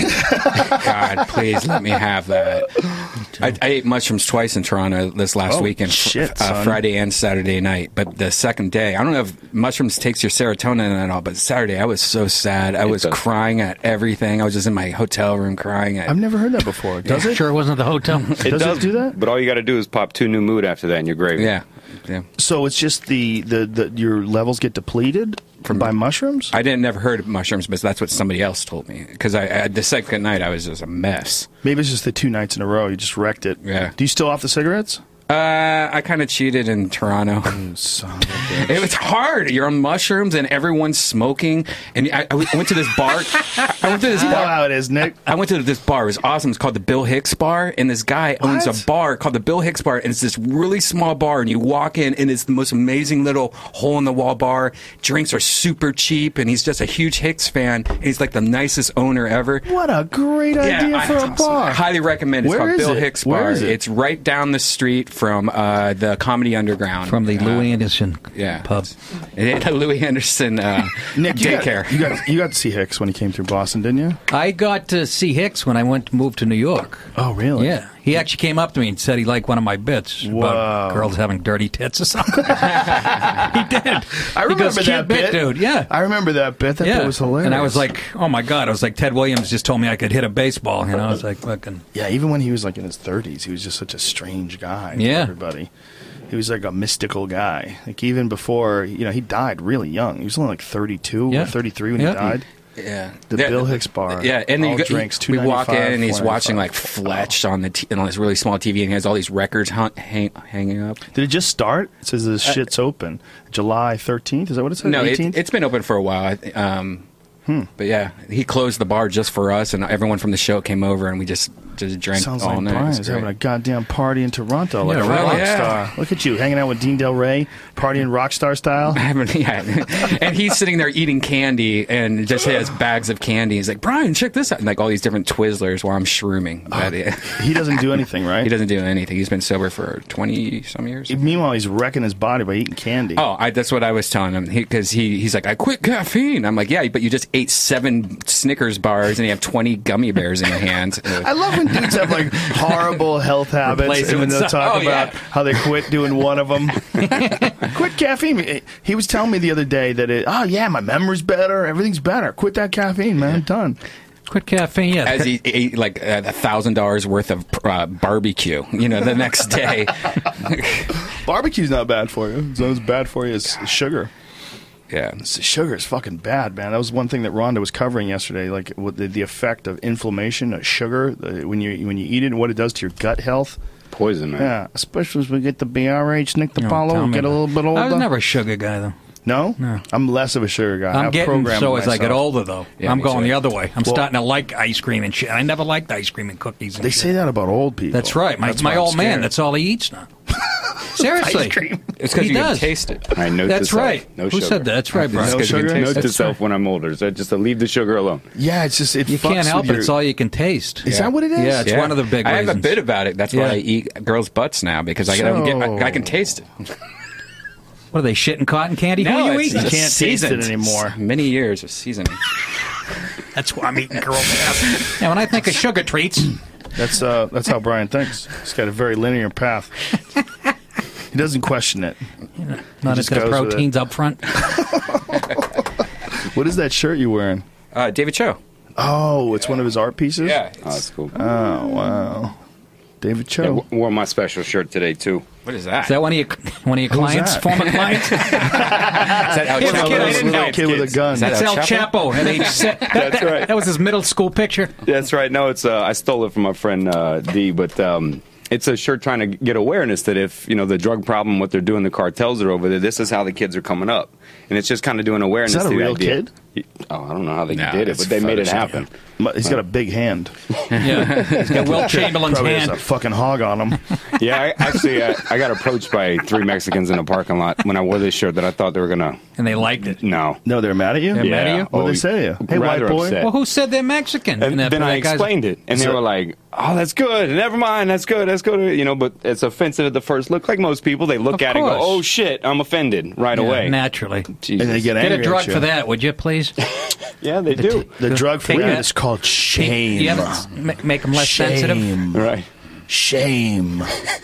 God, please let me have that. I, I ate mushrooms twice in Toronto this last Oh, weekend, shit, uh, son. Friday and Saturday night. But the second day, I don't know if mushrooms takes your serotonin and all, but Saturday I was so sad. I It was does. crying at everything. I was just in my hotel room crying at. I've never heard that before. Does it? Sure, it wasn't the hotel. Does it do that? But all you got to do is pop two new mood after that, and you're gravy. yeah, yeah. So it's just the, the, the your levels get depleted from by mushrooms? I didn't never heard of mushrooms, but that's what somebody else told me. Because I, I the second night I was just a mess. Maybe it's just the two nights in a row. You just wrecked it. Yeah. Do you still off the cigarettes? Uh, I kind of cheated in Toronto. Son of a bitch. It was hard. You're on mushrooms and everyone's smoking. And I, I went to this bar. I went to this You know bar. how it is, Nick. I went to this bar. It was awesome. It's called the Bill Hicks Bar, and this guy owns What? a bar called the Bill Hicks Bar, and it's this really small bar. And you walk in, and it's the most amazing little hole-in-the-wall bar. Drinks are super cheap, and he's just a huge Hicks fan. And he's like the nicest owner ever. What a great idea I- for a bar. I highly recommend it. It's Where called is Bill it? Hicks Where Bar. is it? It's right down the street from uh, the Comedy Underground. From the Uh, Louis Anderson yeah. pub. The Louis Anderson uh, Nick, you daycare. got, you got you got to see Hicks when he came through Boston, didn't you? I got to see Hicks when I went to move to New York. Oh, really? Yeah. He actually came up to me and said he liked one of my bits Whoa. about girls having dirty tits or something. he did. I He remember goes, that "Cute bit, dude. Yeah. I remember that bit. That yeah. bit was hilarious. And I was like, oh my God. I was like, Ted Williams just told me I could hit a baseball. You know, I was like, fucking. yeah, even when he was like in his thirties, he was just such a strange guy. to Yeah. everybody. He was like a mystical guy. Like even before, you know, he died really young. He was only like thirty-two Yeah. or thirty-three when Yeah. he died. Yeah, The Yeah, Bill Hicks Bar. Yeah, and then All you go, drinks, we walk in two ninety-five, and he's four watching like ninety-five. Fletch on the t- on this really small T V, and he has all these records hung, hang, hanging up. Did it just start? It says this shit's open. July thirteenth? Is that what it says? No, it, eighteenth? it's been open for a while. I th- Um, Hmm. But yeah, he closed the bar just for us, and everyone from the show came over, and we just just drank Sounds all like night. It was Brian's having great. a goddamn party in Toronto, like Yeah, a right. rock Yeah. star. Look at you, hanging out with Dean Del Rey, partying rock star style. I haven't, yeah. And he's sitting there eating candy and just has bags of candy. He's like, Brian, check this out. And like all these different Twizzlers while I'm shrooming. But, yeah. He doesn't do anything, right? He doesn't do anything. He's been sober for twenty some years. Meanwhile, he's wrecking his body by eating candy. Oh, I, that's what I was telling him. Because he, he, he's like, I quit caffeine. I'm like, yeah, but you just ate seven Snickers bars and you have twenty gummy bears in your hand. I love when dudes have like horrible health habits, Replace it and then with they'll some- talk oh, about yeah. how they quit doing one of them. Quit caffeine. He was telling me the other day that it. Oh yeah, my memory's better. Everything's better. Quit that caffeine, man. I'm done. Quit caffeine, yeah. As he ate like a thousand dollars worth of uh, barbecue, you know, the next day. Barbecue's not bad for you. It's not as bad for you as sugar. Yeah, sugar is fucking bad, man. That was one thing that Rhonda was covering yesterday, like what the, the effect of inflammation of sugar the, when you when you eat it and what it does to your gut health. Poison, man. Yeah, especially as we get the B R H, Nick DiPaolo, No, we get a little bit older. I was never a sugar guy, though. No? No. I'm less of a sugar guy. I'm I've getting programmed so as I get myself. older, though. Yeah, I'm me going too. the other way. I'm Well- starting to like ice cream and shit. I never liked ice cream and cookies and They shit. say that about old people. That's right. My, That's my why I'm old man, scared. that's all he eats now. Seriously. Ice cream. it's because He you does. can taste it. I note That's to self, right. No Who sugar. said that? That's right, Brian. No Because you can sugar? taste Note it. to That's self when I'm older. So just to leave the sugar alone. Yeah, it's just it You fucks can't help with it. your- It's all you can taste. Is that what it is? Yeah, it's Yeah. one of the big I have reasons. a bit about it. That's Yeah. why I eat girls' butts now because I, can get, I, I can taste it. What are they, shitting cotton candy? Who are you it's eating? just You can't taste it seasoned. anymore. Many years of seasoning. That's why I'm eating girls' ass. Yeah, when I think of sugar treats, That's uh, that's how Brian thinks. He's got a very linear path. He doesn't question it. not just into the goes with it. proteins up front. What is that shirt you're wearing? Uh, David Cho. Oh, it's one of his art pieces? Yeah. Oh, that's cool. Oh, wow. David I Cho. w- wore my special shirt today too. What is that? Is that one of your one of your clients, that? former clients? Is that El Here's a Chapo? kid I didn't know. Little kid with a gun. Is that That's El El Chapo? Chapo at age six. That's right. That was his middle school picture. That's right. No, it's uh, I stole it from my friend uh, D, but um, it's a shirt trying to get awareness that if you know the drug problem, what they're doing, the cartels are over there. This is how the kids are coming up, and it's just kind of doing awareness. Is that a to the real idea. kid? Oh, I don't know how they Nah, did it, it's but they made it Photoshop. happen. He's got a big hand. Yeah, he's got Will Chamberlain's Probably has hand. a fucking hog on him. Yeah, I, actually, I, I got approached by three Mexicans in a parking lot when I wore this shirt that I thought they were gonna. And they liked it. No, No, they're mad at you? They're mad at you? What did they say to you? Hey, white rather boy. upset. Well, who said they're Mexican? And that- then I that guy's- explained it, and they So- were like, "Oh, that's good. Never mind. That's good. That's good." You know, but it's offensive at the first look. Like most people, they look Of at it and go, course. "Oh shit, I'm offended right Yeah, away." naturally. Jesus. And they get Get angry a drug at you. for that, would you, please? Yeah, they do. The drug for Take that that. is called shame. Yeah, ma- make them less Shame. sensitive. Right. Shame.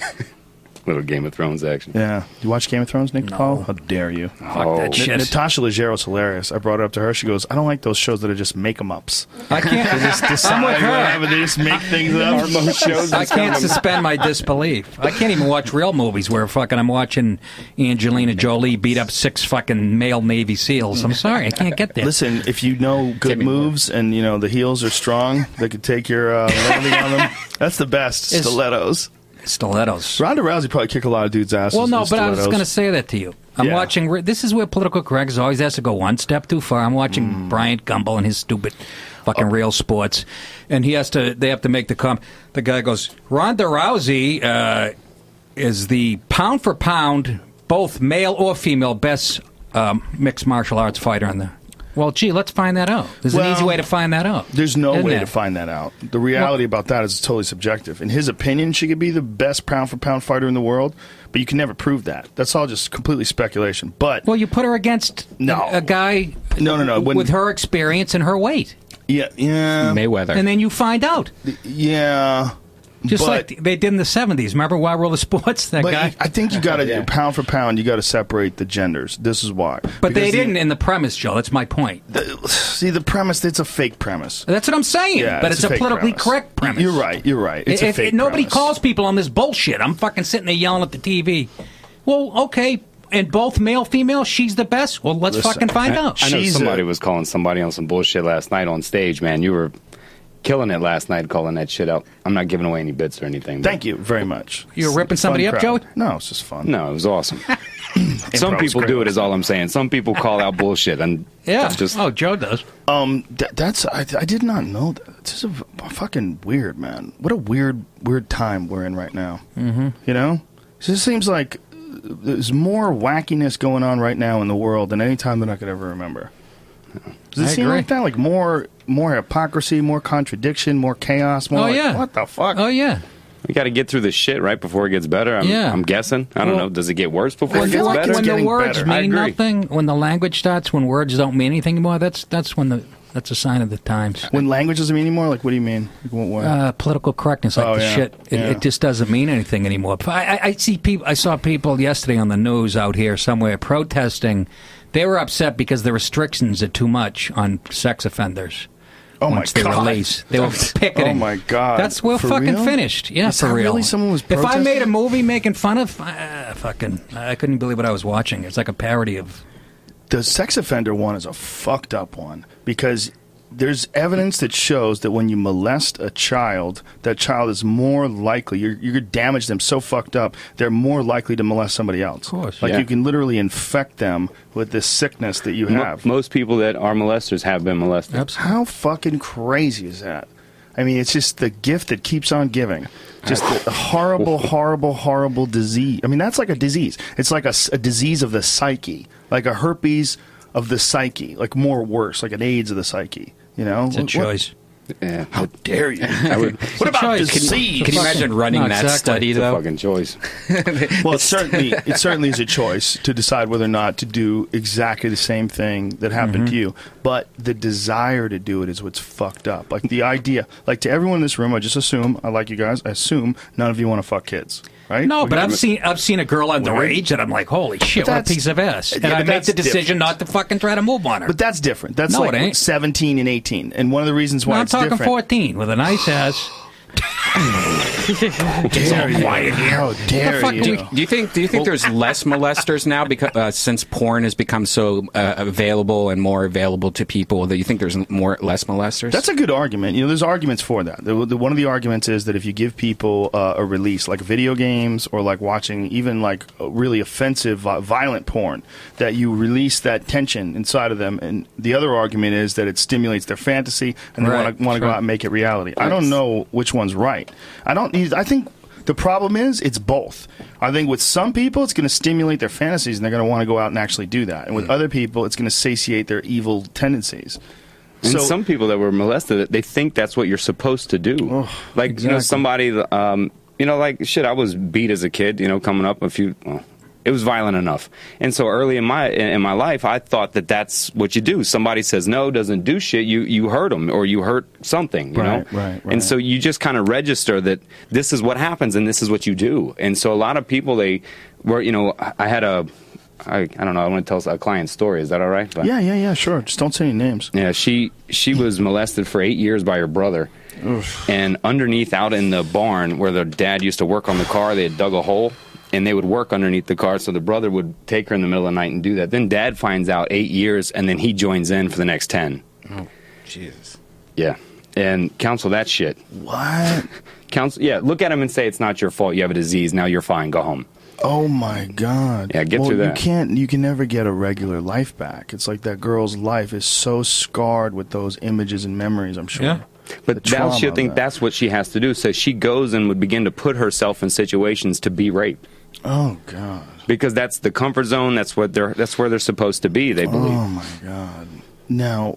Little Game of Thrones action. Yeah. You watch Game of Thrones, Nick No. DiPaolo? How dare you? Fuck Oh. that N- shit. Natasha Leggero's hilarious. I brought it up to her. She goes, I don't like those shows that are just make-em-ups. I can't. I'm with her. Whatever, they just make things up. Most shows I can't suspend my disbelief. I can't even watch real movies where fucking I'm watching Angelina Jolie beat up six fucking male Navy SEALs. I'm sorry, I can't get there. Listen, if you know good Timmy Moore. moves and you know the heels are strong, they could take your uh, landing on them. That's the best. It's- Stilettos. Stilettos. Ronda Rousey probably kick a lot of dudes' asses. Well, no, with but I was stilettos. going to say that to you. I'm Yeah. watching. re- This is where political correctness always has to go one step too far. I'm watching Mm. Bryant Gumbel and his stupid fucking real sports, and he has to. They have to make the com. The guy goes, Ronda Rousey uh, is the pound for pound, both male or female, best um, mixed martial arts fighter in the. Well, gee, let's find that out. There's Well, an easy way to find that out. There's no Isn't way there? to find that out. The reality about that is it's totally subjective. In his opinion, she could be the best pound for pound fighter in the world, but you can never prove that. That's all just completely speculation. But Well, you put her against No. a guy No, no, no, when- with her experience and her weight, yeah, yeah, Mayweather. and then you find out. yeah. Just but, like they did in the seventies. Remember Wild World of Sports? That but guy. I think you got to Yeah. pound for pound. You got to separate the genders. This is why. But they Because the- didn't in the premise, Joe. That's my point. See, the premise, it's a fake premise. That's what I'm saying. Yeah, but it's, a fake politically premise. correct premise. You're right. You're right. It's a If- fake if nobody premise. calls people on this bullshit. I'm fucking sitting there yelling at the T V. Well, okay. And both male, female, she's the best. Well, let's Listen, fucking find out. I know She's somebody a- was calling somebody on some bullshit last night on stage, man. You were killing it last night calling that shit out. I'm not giving away any bits or anything. but- Thank you very much. You were ripping It's a somebody fun up, crowd. Joey? No, it's just fun. No, it was awesome. Some Improv was people great do it, last is all I'm saying. Some people call out bullshit, and yeah. that's just Oh, Joe does. Um, th- that's I, I did not know that. This is a, f- fucking weird, man. What a weird, weird time we're in right now. Mm-hmm. You know, it just seems like uh, there's more wackiness going on right now in the world than any time that I could ever remember. Does it I seem agree. like that? Like more, more hypocrisy, more contradiction, more chaos. More Oh, like, yeah. what the fuck? Oh, yeah. we got to get through this shit right before it gets better. I'm, Yeah. I'm guessing. I don't Well, know. Does it get worse before I it feel gets like better? it's when the getting words better. I mean agree. nothing, when the language starts, when words don't mean anything anymore, that's that's when the that's a sign of the times. When language doesn't mean anymore, like what do you mean? Like, what, what? Uh, political correctness, like Oh, the yeah. shit, it, Yeah. it just doesn't mean anything anymore. I, I, I see people. I saw people yesterday on the news out here somewhere protesting. They were upset because the restrictions are too much on sex offenders. Oh my once they God. release. They were picketing. Oh my God. That's we're For fucking real? finished. Yeah, Is for that real. really someone was If I protesting? made a movie making fun of, uh, fucking, I couldn't believe what I was watching. It's like a parody of. The sex offender one is a fucked up one because there's evidence that shows that when you molest a child, that child is more likely, you're, you're going to damage them so fucked up, they're more likely to molest somebody else. Of course. Like Yeah. you can literally infect them with this sickness that you Mo- have. most people that are molesters have been molested. How fucking crazy is that? I mean, it's just the gift that keeps on giving. Just the horrible, horrible, horrible disease. I mean, that's like a disease. It's like a, s- a disease of the psyche, like a herpes of the psyche, like more worse, like an AIDS of the psyche. You know, It's a What- choice. Yeah. How dare you? I would, What about choice. disease? Can you imagine running No, that exactly. study, it's a though? fucking choice. Well, it certainly, it certainly is a choice to decide whether or not to do exactly the same thing that happened to you. But the desire to do it is what's fucked up. Like the idea, like to everyone in this room, I just assume, I like you guys, I assume none of you want to fuck kids, right? No, but Okay. I've seen I've seen a girl underage Right. that I'm like, holy shit, what a that's- piece of ass. And Yeah, I but make that's the decision different. not to fucking try to move on her. But that's different. That's No, like it ain't. seventeen and eighteen. And one of the reasons why No, I'm it's talking different. fourteen with a nice ass. Dare you? How dare fuck you? are we- Do you think? Do you think there's less molesters now because uh, since porn has become so uh, available and more available to people? That you think there's more less molesters? That's a good argument. You know, there's arguments for that. The, the, one of the arguments is that if you give people uh, a release, like video games or like watching even like really offensive, vi- violent porn, that you release that tension inside of them. And the other argument is that it stimulates their fantasy and they Right. want to want to go Right. out and make it reality. I don't know which one's right. I don't. I think. The problem is, it's both. I think with some people, it's going to stimulate their fantasies, and they're going to want to go out and actually do that. And with other people, it's going to satiate their evil tendencies. And So- some people that were molested, they think that's what you're supposed to do. like, you know, exactly. somebody, um, you know, like, shit, I was beat as a kid, you know, coming up a few, well, it was violent enough. And so early in my in my life, I thought that that's what you do. Somebody says no, doesn't do shit, you, you hurt them or you hurt something, you Right, know? right, right. And so you just kind of register that this is what happens and this is what you do. And so a lot of people, they were, you know, I had a, I, I don't know, I want to tell a client's story. Is that all right? But- Yeah, yeah, yeah, sure. Just don't say any names. Yeah, she she was molested for eight years by her brother. And underneath, out in the barn where their dad used to work on the car, they had dug a hole, and they would work underneath the car. So the brother would take her in the middle of the night and do that. Then dad finds out eight years, and then he joins in for the next ten. Oh, Jesus. Yeah, and counsel that shit. What? Counsel, yeah. Look at him and say it's not your fault. You have a disease. Now you're fine. Go home. Oh my God! Yeah, get well, through that. You can't. You can never get a regular life back. It's like that girl's life is so scarred with those images and memories. I'm sure. Yeah. But The now trauma she'll of think that. that's what she has to do. So she goes and would begin to put herself in situations to be raped. Oh God. Because that's the comfort zone. That's what they're. That's where they're supposed to be. They believe. Oh my God. Now,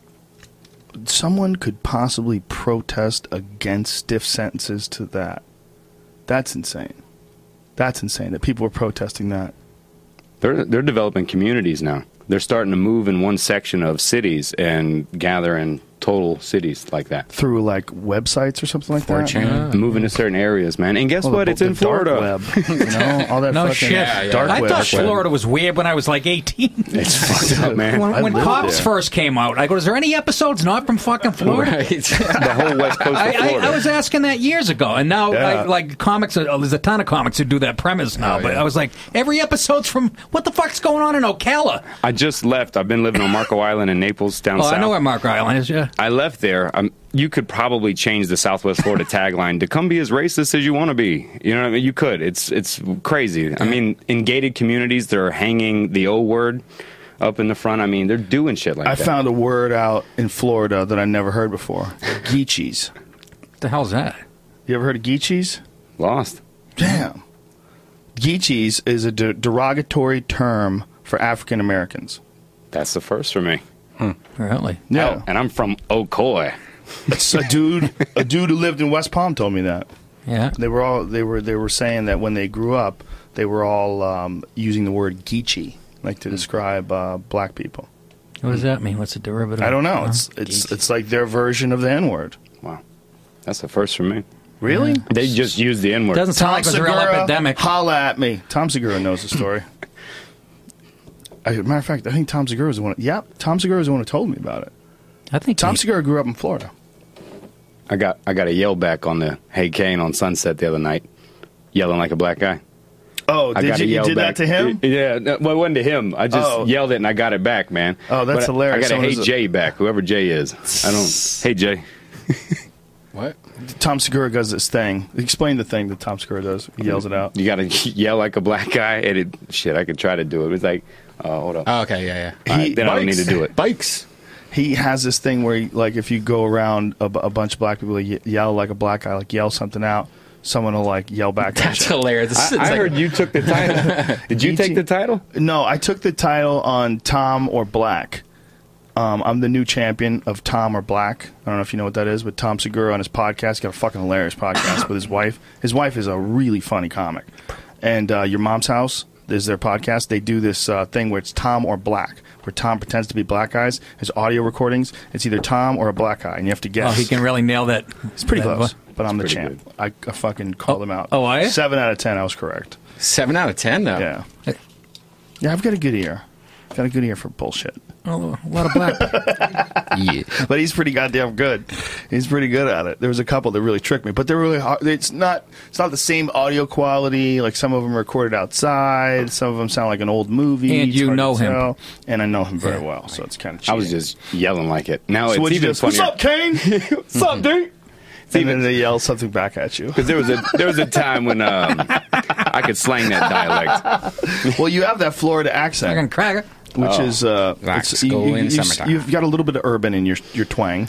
someone could possibly protest against stiff sentences to that. That's insane. That's insane that people are protesting that. They're they're developing communities now. They're starting to move in one section of cities and gather in total cities like that. Through like websites or something like that. Yeah. Move into certain areas, man. And guess Well, what? the- it's the in dark Florida. web, you know, all that No fucking shit. Yeah, yeah. dark I web. thought shit. Florida was weird when I was like eighteen. It's fucked up, man. When, I when lived Cops there. first came out, I go, is there any episodes not from fucking Florida? Right. The whole west coast of I, I, Florida. I was asking that years ago, and now Yeah. I, like comics, uh, there's a ton of comics who do that premise now. Oh, But yeah. I was like, every episode's from what the fuck's going on in Ocala? I just left. I've been living on Marco Island in Naples, down Oh, south. I know where Mark Island is. Yeah, I left there. Um, you could probably change the Southwest Florida tagline to "Come be as racist as you want to be." You know what I mean? You could. It's it's crazy. I mean, in gated communities, they're hanging the O word up in the front. I mean, they're doing shit like I that. found a word out in Florida that I never heard before. Geechees. what the hell's that? You ever heard of Geechees? Lost. Damn. Geechees is a de- derogatory term for African Americans. That's the first for me. Really? Yeah. Oh, and I'm from Ocoee. It's a dude a dude who lived in West Palm told me that. Yeah. They were all they were they were saying that when they grew up, they were all um, using the word Geechee, like to describe uh, black people. What does that mean? What's the derivative? I don't know. Huh? It's it's it's like their version of the N word. Wow. That's the first for me. Really? They just use the N word. Doesn't sound like it was a real Segura, epidemic. Holla at me. Tom Segura knows the story. As a matter of fact, I think Tom Segura was the one. Yep, Tom Segura was the one who told me about it. I think Tom he- Segura grew up in Florida. I got I got a yell back on the Hey Kane on Sunset the other night, yelling like a black guy. Oh, I did got you, a you yell did back. that to him? Yeah, no, well, it wasn't to him. I just Oh. yelled it and I got it back, man. Oh, that's But hilarious. I got a Someone Hey was- Jay back, whoever Jay is. I don't. Hey Jay. What? Tom Segura does this thing. Explain the thing that Tom Segura does. He yells it out. You got to yell like a black guy. And it, shit, I could try to do it. It was like, oh, hold up. Oh, okay, yeah, yeah. All right, He- then I don't need bikes. to do it. Bikes. He has this thing where, he, like, if you go around a, bu- a bunch of black people, ye- yell like a black guy, like yell something out, someone will like yell back. at That's you. hilarious. I, It's I like- heard you took the title. Did you take the title? No, I took the title on Tom or Black. Um, I'm the new champion of Tom or Black. I don't know if you know what that is, but Tom Segura on his podcast, he's got a fucking hilarious podcast with his wife. His wife is a really funny comic. And uh, Your Mom's House is their podcast. They do this uh, thing where it's Tom or Black, where Tom pretends to be black guys. His audio recordings, it's either Tom or a black guy, and you have to Oh, guess. he can really nail that. It's pretty that- close, but I'm the pretty champ. I, I fucking called him out. oh, are you? Seven out of ten, I was correct. Seven out of ten, though. Yeah. Yeah, I've got a good ear. Got a good ear for bullshit. Oh, a lot of black. Yeah. But he's pretty goddamn good. He's pretty good at it. There was a couple that really tricked me, but they're really hard. It's not. It's not the same audio quality. Like some of them are recorded outside. Some of them sound like an old movie. And It's you hard to know him. tell. And I know him very Yeah. well, so it's kind of. I was just yelling like it. Now So it's what'd you even do? What's funnier. up, Kane? What's up, dude? And then they yell something back at you. Because there was a there was a time when um, I could slang that dialect. Well, you have that Florida accent. Fucking cracker. Which Oh. is uh, Like it's- school you, in you, summertime. you've got a little bit of urban in your your twang.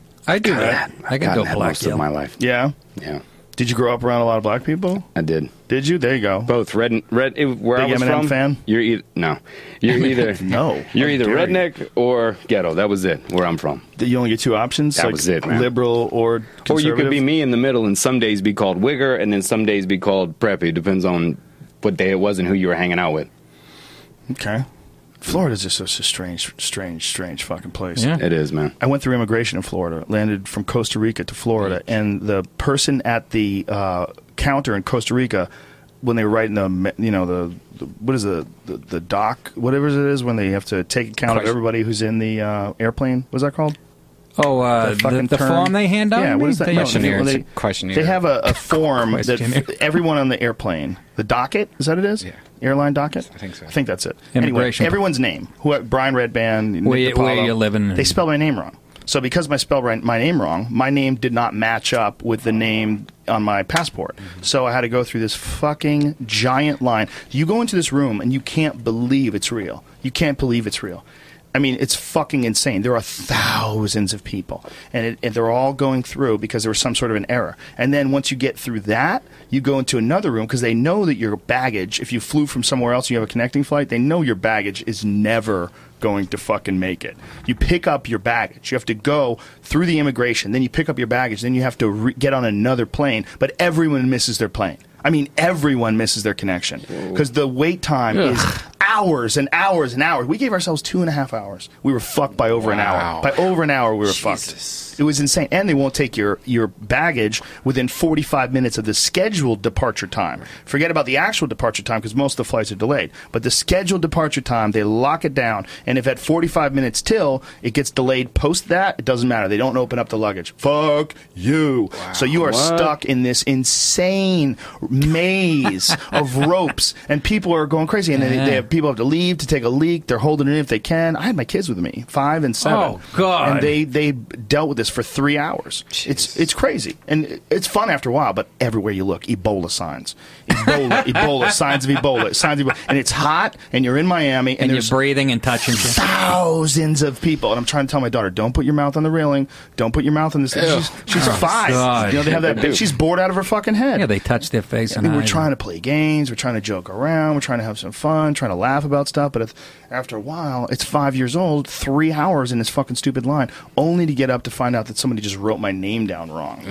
I do that. I can Gotten go that black. most Yeah. of my life. Yeah. Yeah, Did you grow up around a lot of black people? I did. Did you? There you go. Both red and red. It, where Big I was Eminem from, fan? You're either no, you're either No. you're How either dare you. redneck or ghetto. That was it. Where I'm from. You only get two options. That like was it, man. Liberal or Or conservative. you could be me in the middle, and some days be called wigger, and then some days be called preppy. Depends on what day it was and who you were hanging out with. Okay. Florida's just such a strange, strange, strange fucking place. Yeah. It is, man. I went through immigration in Florida, landed from Costa Rica to Florida, and the person at the uh, counter in Costa Rica, when they were writing the, me- you know, the, the what is the, the the doc, whatever it is, when they have to take account of Question. everybody who's in the uh, airplane. What's that called? Oh, uh, The the, fucking the term. form they hand out? Yeah, to what me? is that? They- No, Questionnaire. well, It's they, a questionnaire. They have a, a form that Questionnaire. f- everyone on the airplane, the docket, is that what it is? Yeah. Airline docket? I think so. I think that's it. Immigration. Anyway, everyone's name. Who, Brian Redband, Nick Where you- DiPaolo, where you living. They spelled my name wrong. So because my spell right, my name wrong, my name did not match up with the name on my passport. Mm-hmm. So I had to go through this fucking giant line. You go into this room and you can't believe it's real. You can't believe it's real. I mean, it's fucking insane. There are thousands of people, and, it, and they're all going through because there was some sort of an error. And then once you get through that, you go into another room because they know that your baggage, if you flew from somewhere else and you have a connecting flight, they know your baggage is never going to fucking make it. You pick up your baggage. You have to go through the immigration. Then you pick up your baggage. Then you have to re- get on another plane. But everyone misses their plane. I mean, everyone misses their connection because the wait time Ugh. is hours and hours and hours. We gave ourselves two and a half hours. We were fucked by over an hour. Wow. By over an hour, we were Jesus. fucked. It was insane. And they won't take your, your baggage within forty-five minutes of the scheduled departure time. Forget about the actual departure time because most of the flights are delayed. But the scheduled departure time, they lock it down. And if at forty-five minutes till it gets delayed post that, it doesn't matter. They don't open up the luggage. Fuck you. So you are What? stuck in this insane maze of ropes. And people are going crazy. And they, Yeah. they have people have to leave to take a leak. They're holding it in if they can. I had my kids with me, five and seven. Oh, God. And they they dealt with this for three hours. It's it's crazy, and it's fun after a while. But everywhere you look, Ebola signs, Ebola, Ebola, signs of Ebola, signs of Ebola, and it's hot, and you're in Miami, and, And you're there's breathing and touching shit. thousands of people. And I'm trying to tell my daughter, don't put your mouth on the railing, don't put your mouth on this. She's, she's Oh, five. God. You know they have that. They do. She's bored out of her fucking head. Yeah, they touch their face. I and mean, we're eyes. trying to play games. We're trying to joke around. We're trying to have some fun. Trying to laugh about stuff. But if, after a while, it's five years old, three hours in this fucking stupid line, only to get up to find out that somebody just wrote my name down wrong.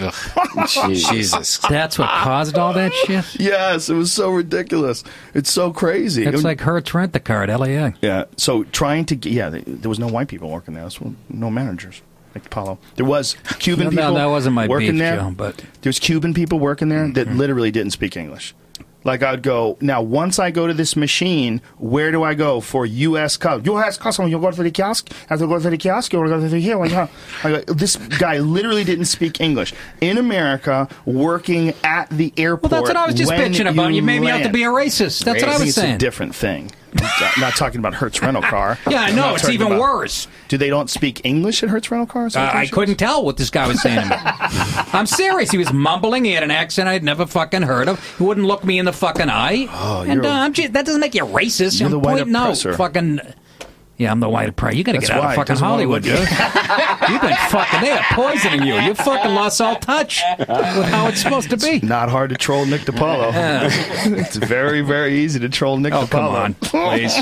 Jesus. That's what caused all that shit? Yes, it was so ridiculous. It's so crazy. It It's was- like Hertz Rent-A-Car at L A X. yeah. So trying to get yeah, there was no white people working there. There was no managers. Like Apollo, there was Cuban No, people. that wasn't my working beef, there. Joe, but- There's Cuban people working there that literally didn't speak English. Like I'd go, now once I go to this machine, where do I go for U S customs? U S customs, you go to the kiosk, have to go to the kiosk, you go to the here. I go, this guy literally didn't speak English. In America, working at the airport. Well, that's what I was just bitching about. You made me out to be a racist. That's what I was saying. It's a different thing. I'm not talking about Hertz Rental Car. Yeah, I know. It's even about, worse. Do they don't speak English at Hertz Rental Cars? Uh, I couldn't tell what this guy was saying to me. I'm serious. He was mumbling. He had an accent I'd never fucking heard of. He wouldn't look me in the fucking eye. Oh, and uh, I'm just, that doesn't make you racist. You're I'm the white pointing out oppressor. Fucking. Yeah, I'm the white oppressor. You got to get out why. of fucking Hollywood, dude. You've been fucking. They are poisoning you. You fucking lost all touch with how it's supposed to be. Not hard to troll Nick DiPaolo. Yeah. It's very, very easy to troll Nick Oh, DiPaolo. come on, please.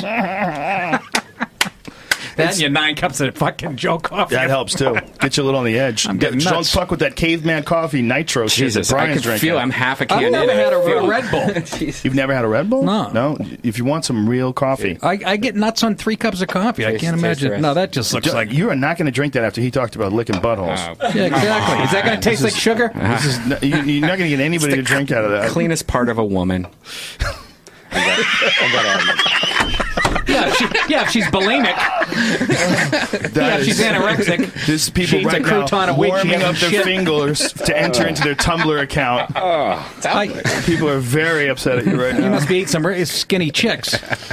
That and your nine cups of fucking Joe coffee. That helps too. Get you a little on the edge. I'm getting Don't nuts. fuck with that caveman coffee nitro shit Jesus, that I Brian's could drinking. feel I'm half a can I've never in. had a, I feel- a Red Bull. You've never had a Red Bull? No. No. If you want some real coffee. I, I get nuts on three cups of coffee. I Taste- can't taste the imagine. rest. No, that just looks Ju- like. you are not going to drink that after he talked about licking buttholes. Uh, Yeah, exactly. Is that going to taste like sugar? This is n- you, you're not going to get anybody to drink out of that. Cleanest part of a woman. Yeah, if she, yeah, if she's bulimic. That Yeah, if is- she's anorexic. There's people She eats right a crouton now a week, she warming has up their shit. fingers to enter into their Tumblr account. I, People are very upset at you right you now. must be eating some really skinny chicks.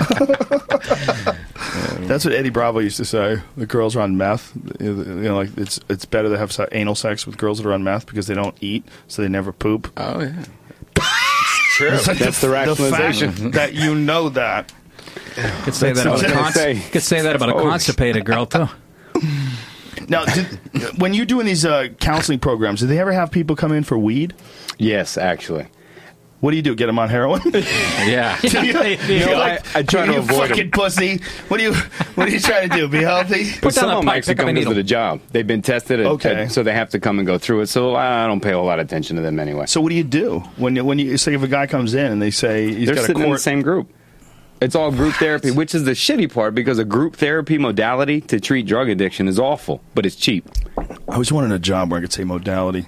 That's what Eddie Bravo used to say. The girls are on meth. You know, like it's it's better to have se- anal sex with girls that are on meth because they don't eat, so they never poop. Oh, yeah. True. It's like That's the, rationalization. fact that you know that. Could say that That's about what a I const- say. could say that about a Oh, constipated girl too. Now, did, when you're doing these uh, counseling programs, do they ever have people come in for weed? Yes, actually. What do you do? Get them on heroin? Yeah. you, You know, I- I try to you avoid 'em. fucking pussy. What do you What are you trying to do? Be healthy? Put Some down of the them pipe, actually pick up a come needle. visit a job. They've been tested, and, Okay. and so they have to come and go through it. So I don't pay a whole lot of attention to them anyway. So what do you do when you, when you say if a guy comes in and they say he's They're got a sitting in the court? same group. It's all group therapy, which is the shitty part because a group therapy modality to treat drug addiction is awful, but it's cheap. I always wanted a job where I could say modality.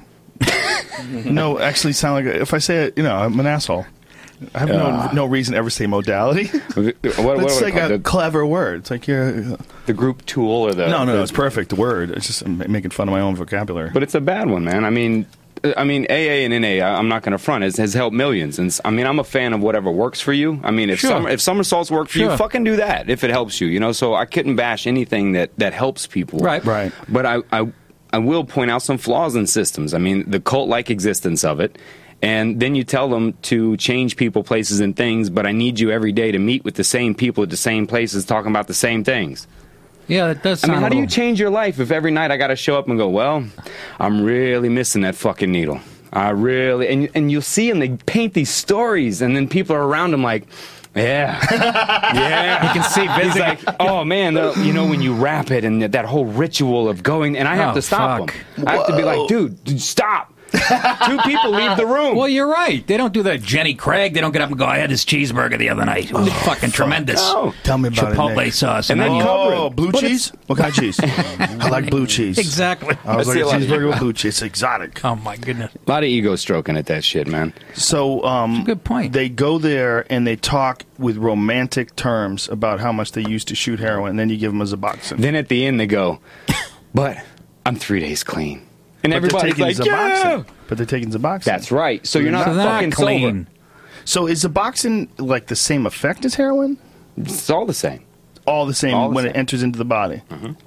No, actually, sound like a, if I say it, you know, I'm an asshole. I have Uh. no no reason to ever say modality. What, what, It's what like are they a called? the, clever word. It's like you're. the group tool or the No, no, the- it's perfect. The word. It's just I'm making fun of my own vocabulary. But it's a bad one, man. I mean, I mean, A A and N A. I- I'm not going to front. Has, has helped millions, and s- I mean, I'm a fan of whatever works for you. I mean, if Sure. summer if summer salts work for Sure. you, fucking do that if it helps you. You know, so I couldn't bash anything that that helps people. Right. Right. But I I, I will point out some flaws in systems. I mean, the cult-like existence of it. And then you tell them to change people, places, and things, but I need you every day to meet with the same people at the same places talking about the same things. Yeah, that does I sound mean, how a do you little- change your life if every night I got to show up and go, well, I'm really missing that fucking needle. I really, and, and you'll see them, they paint these stories, and then people are around them like, yeah, yeah. You can see He's visiting. like, oh man, the, you know when you wrap it and that whole ritual of going, and I have Oh, to stop fuck. them. I have to be like, dude, dude, stop. Two people leave the room. Well, you're right. They don't do that. Jenny Craig. They don't get up and go, I had this cheeseburger the other night. It was fucking tremendous. No. Tell me about Chipotle it, Nick. sauce. And And, then then cover Oh, it. blue But cheese? What kind of cheese? I like blue cheese. Exactly. I was I like see a a lot of- cheeseburger with blue cheese. It's exotic. Oh, my goodness. A lot of ego stroking at that shit, man. So, um, good point. They go there and they talk with romantic terms about how much they used to shoot heroin, and then you give them a Suboxone. Then at the end they go, but I'm three days clean. And But they're everybody's taking like, yeah! Suboxone. But they're taking Suboxone. That's right. So you're not So they're fucking not clean. sober. So is Suboxone like the same effect as heroin? It's all the same. All the same All the when same. it enters into the body.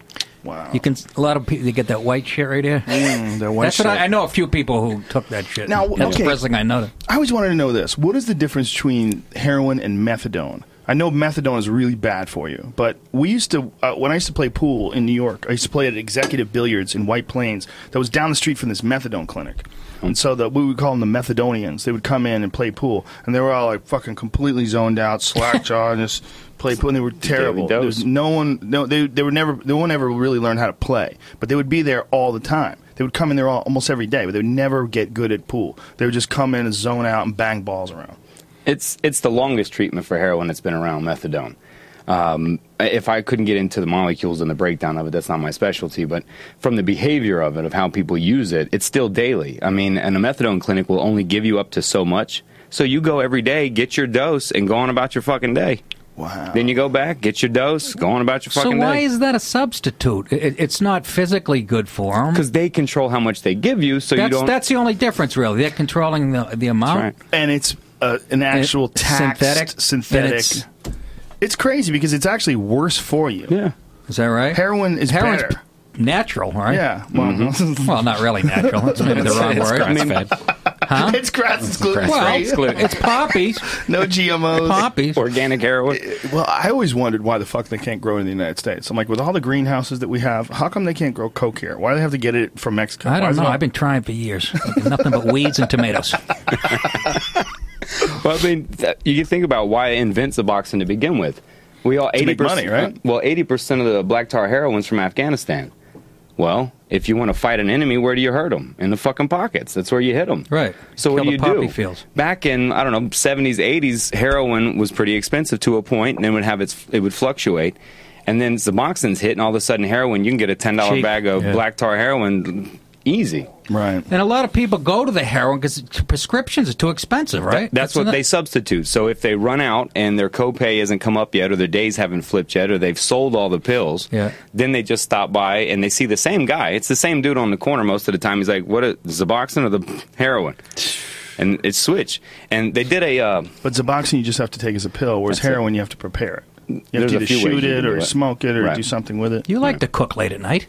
Wow. You can. A lot of people they get that white shit right here. Mm, that white That's what I, shit. I know. A few people who took that shit. Now, That's okay. the first thing I noticed. I always wanted to know this. What is the difference between heroin and methadone? I know methadone is really bad for you, but we used to, uh, when I used to play pool in New York, I used to play at Executive Billiards in White Plains that was down the street from this methadone clinic. And so the, we would call them the Methadonians. They would come in and play pool, and they were all like fucking completely zoned out, slack jaw, and just play pool, and they were terrible. Daily There dose. was no one, no, they they were never, no one ever really learned how to play, but they would be there all the time. They would come in there all, almost every day, but they would never get good at pool. They would just come in and zone out and bang balls around. It's it's the longest treatment for heroin that's been around, methadone. Um, if I couldn't get into the molecules and the breakdown of it, that's not my specialty. But from the behavior of it, of how people use it, it's still daily. I mean, and a methadone clinic will only give you up to so much. So you go every day, get your dose, and go on about your fucking day. Wow. Then you go back, get your dose, go on about your fucking day. So why is that a substitute? It, it's not physically good for them. Because they control how much they give you, so that's, you don't... That's the only difference, really. They're controlling the, the amount. Right. And it's uh, an actual it, taxed, synthetic. synthetic. It's, it's crazy because it's actually worse for you. Yeah. Is that right? Heroin is Heroin's better. Natural, right? Yeah. Well, mm-hmm. well, not really natural. That's maybe the wrong word. I mean, huh? It's grass. It's gluten free. Well, it's, it's poppies. No G M Os. Poppies. Organic heroin. Well, I always wondered why the fuck they can't grow it in the United States. I'm like, with all the greenhouses that we have, how come they can't grow coke here? Why do they have to get it from Mexico? I Why don't know. All... I've been trying for years. Nothing but weeds and tomatoes. Well, I mean, th- you can think about why it invents Suboxone to begin with. We all eighty percent money, right? Uh, well, eighty percent of the black tar heroin's from Afghanistan. Well, if you want to fight an enemy, where do you hurt them? In the fucking pockets. That's where you hit them. Right. So Kill what do the you poppy do? Fields. Back in I don't know seventies, eighties, heroin was pretty expensive to a point, and then it would have its it would fluctuate. And then Suboxone's hit, and all of a sudden heroin, you can get a ten dollar Cheap. bag of Yeah. black tar heroin easy. Right. And a lot of people go to the heroin because prescriptions are too expensive, right? Th- that's, what not- they substitute. So if they run out and their copay hasn't come up yet, or their days haven't flipped yet, or they've sold all the pills, Yeah. then they just stop by and they see the same guy. It's the same dude on the corner most of the time. He's like, "What? A, Suboxone or the heroin?" And it's switch. And they did a. Uh, But Suboxone you just have to take as a pill, whereas That's it. heroin you have to prepare it. You There's have a to either few ways shoot you it can or do it. smoke it or Right. do something with it. You like to cook late at night.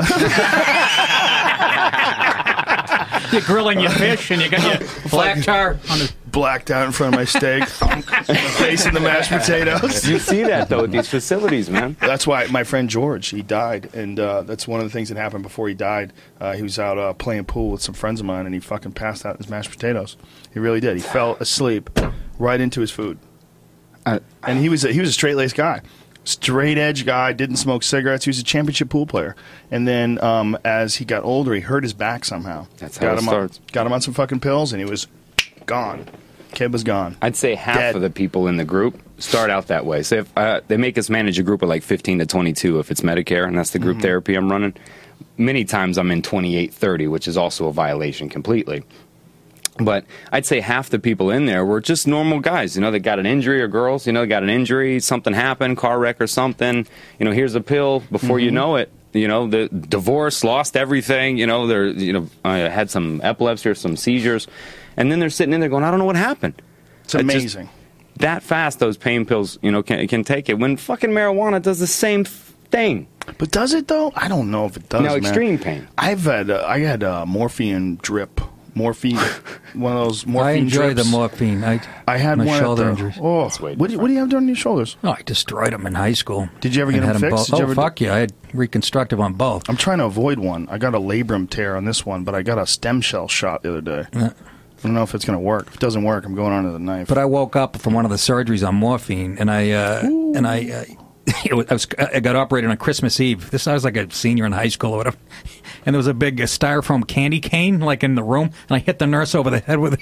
You're grilling your fish and you got your black tar on the... Blacked out in front of my steak, facing the mashed potatoes. you see that though at these facilities, man. That's why my friend George, he died, and uh, that's one of the things that happened before he died. Uh, he was out uh, playing pool with some friends of mine, and he fucking passed out in his mashed potatoes. He really did. He fell asleep right into his food, Uh, and he was a, he was a straight laced guy, straight edge guy. Didn't smoke cigarettes. He was a championship pool player, and then um, as he got older, he hurt his back somehow. That's how got it him starts. On, got him on some fucking pills, and he was gone. Kid was gone. I'd say half Dead. of the people in the group start out that way. So if uh, they make us manage a group of like fifteen to twenty-two if it's Medicare, and that's the group Mhm. therapy I'm running. Many times I'm in twenty-eight, thirty, which is also a violation completely. But I'd say half the people in there were just normal guys. You know, they got an injury, or girls, you know, they got an injury, something happened, car wreck or something. You know, here's a pill. Before you Mhm. know it, you know, the divorce, lost everything. You know, they're, you know, I had some epilepsy or some seizures. And then they're sitting in there going, I don't know what happened. It's amazing. Just that fast, those pain pills, you know, can, can take it. When fucking marijuana does the same thing. But does it though? I don't know if it does. No, man. extreme pain. I've had uh, I had uh, morphine drip, morphine, one of those morphine. I enjoy drips. the morphine. I, I had my one shoulder at the, injuries. Oh, what do, you, what do you have done on your shoulders? Oh, I destroyed them in high school. Did you ever get And them had fixed? both. Did you Oh, ever fuck yeah. I had reconstructive on both. I'm trying to avoid one. I got a labrum tear on this one, but I got a stem cell shot the other day. Yeah. I don't know if it's going to work. If it doesn't work, I'm going on to the knife. But I woke up from one of the surgeries on morphine, and I uh, and I, uh, it was, I was I got operated on Christmas Eve. This I was like a senior in high school or whatever, and there was a big uh, styrofoam candy cane like in the room, and I hit the nurse over the head with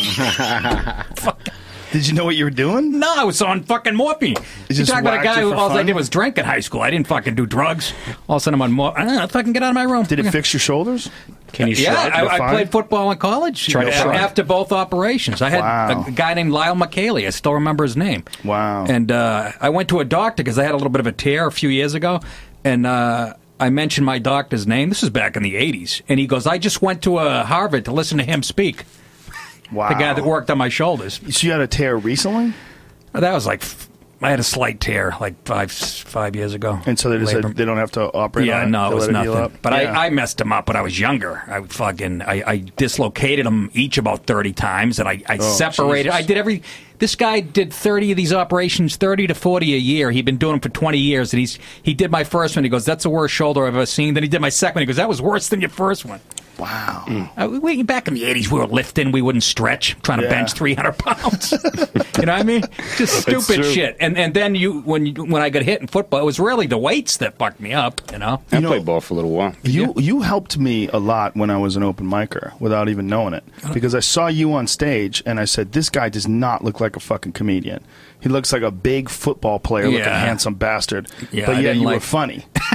it. Fuck. Did you know what you were doing? No, I was on fucking morphine. You You just talk about a whacked guy it who for all I fun? did was drink in high school. I didn't fucking do drugs. All of a sudden I'm on morphine. I fucking get out of my room. Did it fix your shoulders? Can you Yeah, shred? I, I fine? played football in college. Try to a- shred. after both operations. I had Wow. a guy named Lyle McKaylee. I still remember his name. Wow. And uh, I went to a doctor because I had a little bit of a tear a few years ago, and uh, I mentioned my doctor's name. This was back in the eighties, and he goes, "I just went to uh, Harvard to listen to him speak." Wow. The guy that worked on my shoulders. So you had a tear recently? That was like f- I had a slight tear like five five years ago. And so they just said Labrum. they don't have to operate Yeah, on it? no, They it was let heal nothing. up? But Yeah. I, I messed them up when I was younger. I fucking I, I dislocated them each about thirty times, and I, I Oh, separated. Jesus. I did every. This guy did thirty of these operations, thirty to forty a year. He'd been doing them for twenty years, and he's he did my first one. He goes, "That's the worst shoulder I've ever seen." Then he did my second one. He goes, "That was worse than your first one." Wow. Uh, we, back in the eighties, we were lifting. We wouldn't stretch, trying to Yeah. bench three hundred pounds. You know what I mean? Just stupid true. shit. And and then you when you, when I got hit in football, it was really the weights that fucked me up. You know? I You know- played ball for a little while. You you helped me a lot when I was an open micer without even knowing it, because I saw you on stage and I said, this guy does not look like a fucking comedian. He looks like a big football player looking Yeah. handsome bastard. Yeah, but I yet didn't you were like- funny.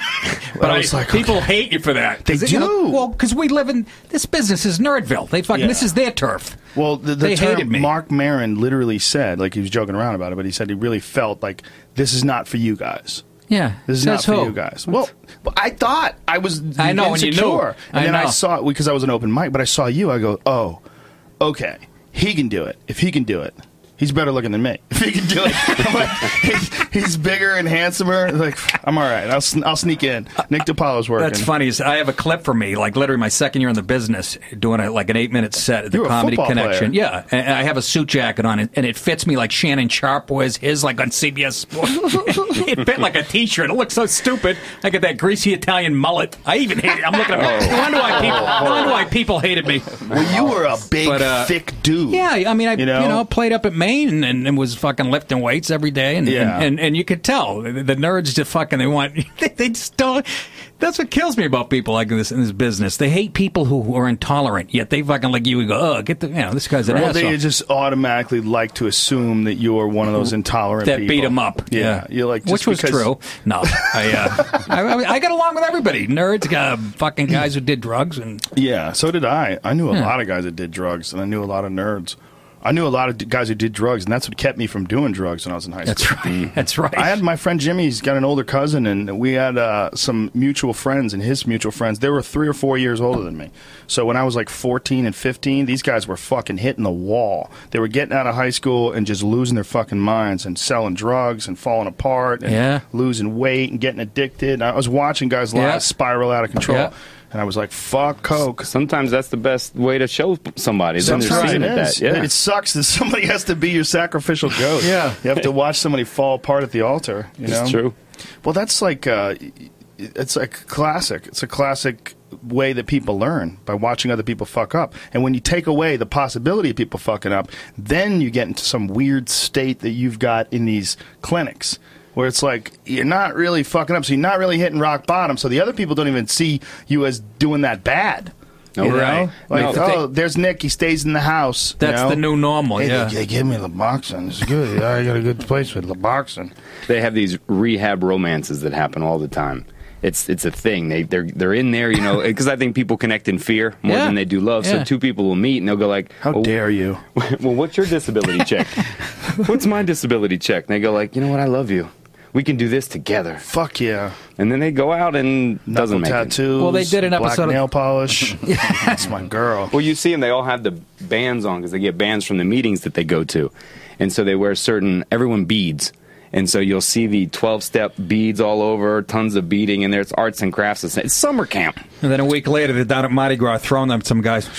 But I I was like, people okay. hate you for that. They 'Cause, you know, do. well, because we live in this business is Nerdville. They fucking Yeah. this is their turf. Well, the, the They term hated me. Mark Maron literally said, like he was joking around about it, but he said he really felt like this is not for you guys. Yeah, This is says not for who? you guys. Well, well, I thought I was I know, and you insecure. knew. And I then know. I saw, because I was an open mic, but I saw you, I go, oh, okay, he can do it. If he can do it, he's better looking than me. If he can do it. I'm like, he's, he's bigger and handsomer. Like, I'm all right. I'll, sn- I'll sneak in. Nick DiPaolo's working. That's funny. Is I have a clip for me, like literally my second year in the business, doing a, like an eight minute set at the You were a Comedy football Connection. player. Yeah, and I have a suit jacket on it, and it fits me like Shannon Sharp wears his, like on C B S Sports. It fit like a T-shirt. It looks so stupid. I got that greasy Italian mullet. I even hate it. I'm looking at it. No wonder why people. No wonder why people hated me. Well, you were a big, But, uh, thick dude. Yeah, I mean, I You you know? know, played up at Maine and, and was fucking lifting weights every day, and Yeah. and, and, and you could tell the, the nerds just fucking they want they, they just don't. That's what kills me about people like this in this business. They hate people who, who are intolerant, yet they fucking like you and go, oh, get the you know this guy's an Well, asshole. they just automatically like to assume that you're one of those intolerant that people. beat him up. Yeah, you're like, just which was because- true. No, I, uh, I I I got along with everybody. Nerds, uh, fucking guys who did drugs, and Yeah, so did I. I knew a Yeah. lot of guys that did drugs, and I knew a lot of nerds. I knew a lot of d- guys who did drugs, and that's what kept me from doing drugs when I was in high that's school. right. That's right. I had my friend Jimmy. He's got an older cousin, and we had uh, some mutual friends, and his mutual friends, they were three or four years older than me. So when I was like fourteen and fifteen, these guys were fucking hitting the wall. They were getting out of high school and just losing their fucking minds and selling drugs and falling apart and Yeah. losing weight and getting addicted. I was watching guys' lives Yeah. spiral out of control. Yeah. And I was like, fuck Coke. Sometimes that's the best way to show somebody. Then they're Sometimes seeing it it is. that. Yeah. It sucks that somebody has to be your sacrificial goat. Yeah. You have to watch somebody fall apart at the altar. You know? It's true. Well, that's like, uh, it's like classic. It's a classic way that people learn, by watching other people fuck up. And when you take away the possibility of people fucking up, then you get into some weird state that you've got in these clinics, where it's like you're not really fucking up, so you're not really hitting rock bottom, so the other people don't even see you as doing that bad. No, You know? right. Like, No. oh, there's Nick. He stays in the house. you That's know? the new normal. Hey, Yeah. they, they give me Laboxin. It's good. I got a good place with Laboxin. They have these rehab romances that happen all the time. It's it's a thing. They they're they're in there, you know, because I think people connect in fear more Yeah. than they do love. Yeah. So two people will meet and they'll go like, How well, dare you? well, what's your disability check? What's my disability check? And they go like, you know what? I love you. We can do this together. Fuck yeah. And then they go out and doesn't Knuckle make it. tattoos. Well, they did an black episode of- nail polish. That's my girl. Well, you see them, they all have the bands on because they get bands from the meetings that they go to. And so they wear certain, everyone beads. And so you'll see the twelve-step beads all over, tons of beading, and there's arts and crafts. It's- It's summer camp. And then a week later, they're down at Mardi Gras throwing them some guys.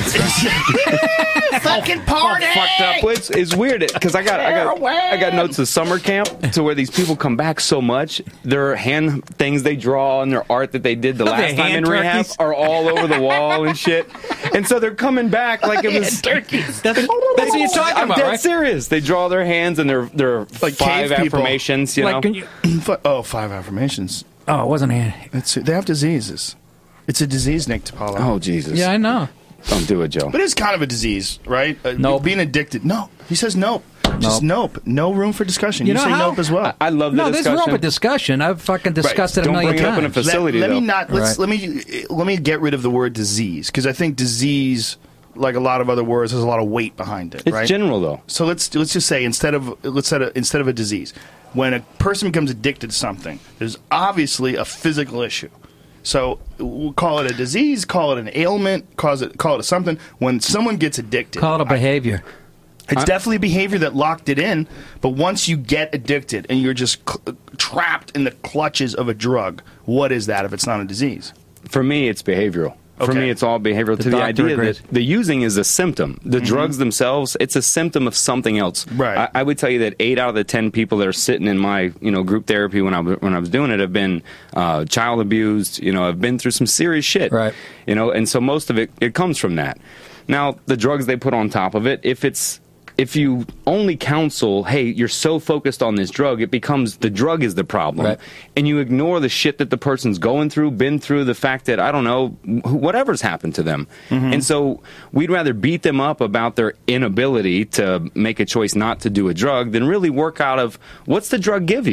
Fucking party! Fucked up. Well, it's, it's weird because I got I got I got notes of summer camp to where these people come back so much. Their hand things they draw and their art that they did the Are they last time in hand rehab turkeys? are all over the wall and shit. And so they're coming back like it was. Turkeys. That's, that's what you're talking I'm about, dead right? serious. They draw their hands and their their Like five cave people. affirmations. You Like, know. can you, Fu- oh, five affirmations. oh, it wasn't hand. That's they have diseases. It's a disease, Nick DiPaolo. Oh Jesus! Yeah, I know. Don't do it, Joe. But it's kind of a disease, right? Uh, Nope. Being addicted. No. He says nope. Just nope. No room for discussion. You You, know say how? nope as well. I love the No, there's discussion. room for discussion. I've fucking discussed it a Don't million bring it up in a times. fac- facility, let, let me though. not. Let's, Right. Let me let me get rid of the word disease, because I think disease, like a lot of other words, has a lot of weight behind it. It's right? general though. So let's let's just say instead of let's set a, instead of a disease, when a person becomes addicted to something, there's obviously a physical issue. So we'll call it a disease, call it an ailment, cause it call it a something. When someone gets addicted, Call it a behavior. it's definitely behavior that locked it in. But once you get addicted and you're just cl- trapped in the clutches of a drug, what is that if it's not a disease? For me, it's behavioral. For Okay. me, it's all behavioral. The to the doctor idea agrees. that the using is a symptom. The drugs themselves, it's a symptom of something else. Right. I, I would tell you that eight out of the ten people that are sitting in my you know group therapy when I was- when I was doing it have been uh, child abused. You know, have been through some serious shit. Right. You know, and so most of it it comes from that. Now, the drugs they put on top of it, if it's if you only counsel, hey, you're so focused on this drug, it becomes the drug is the problem. Right. And you ignore the shit that the person's going through, been through, the fact that, I don't know, wh- whatever's happened to them. And so we'd rather beat them up about their inability to make a choice not to do a drug than really work out of what's the drug give you?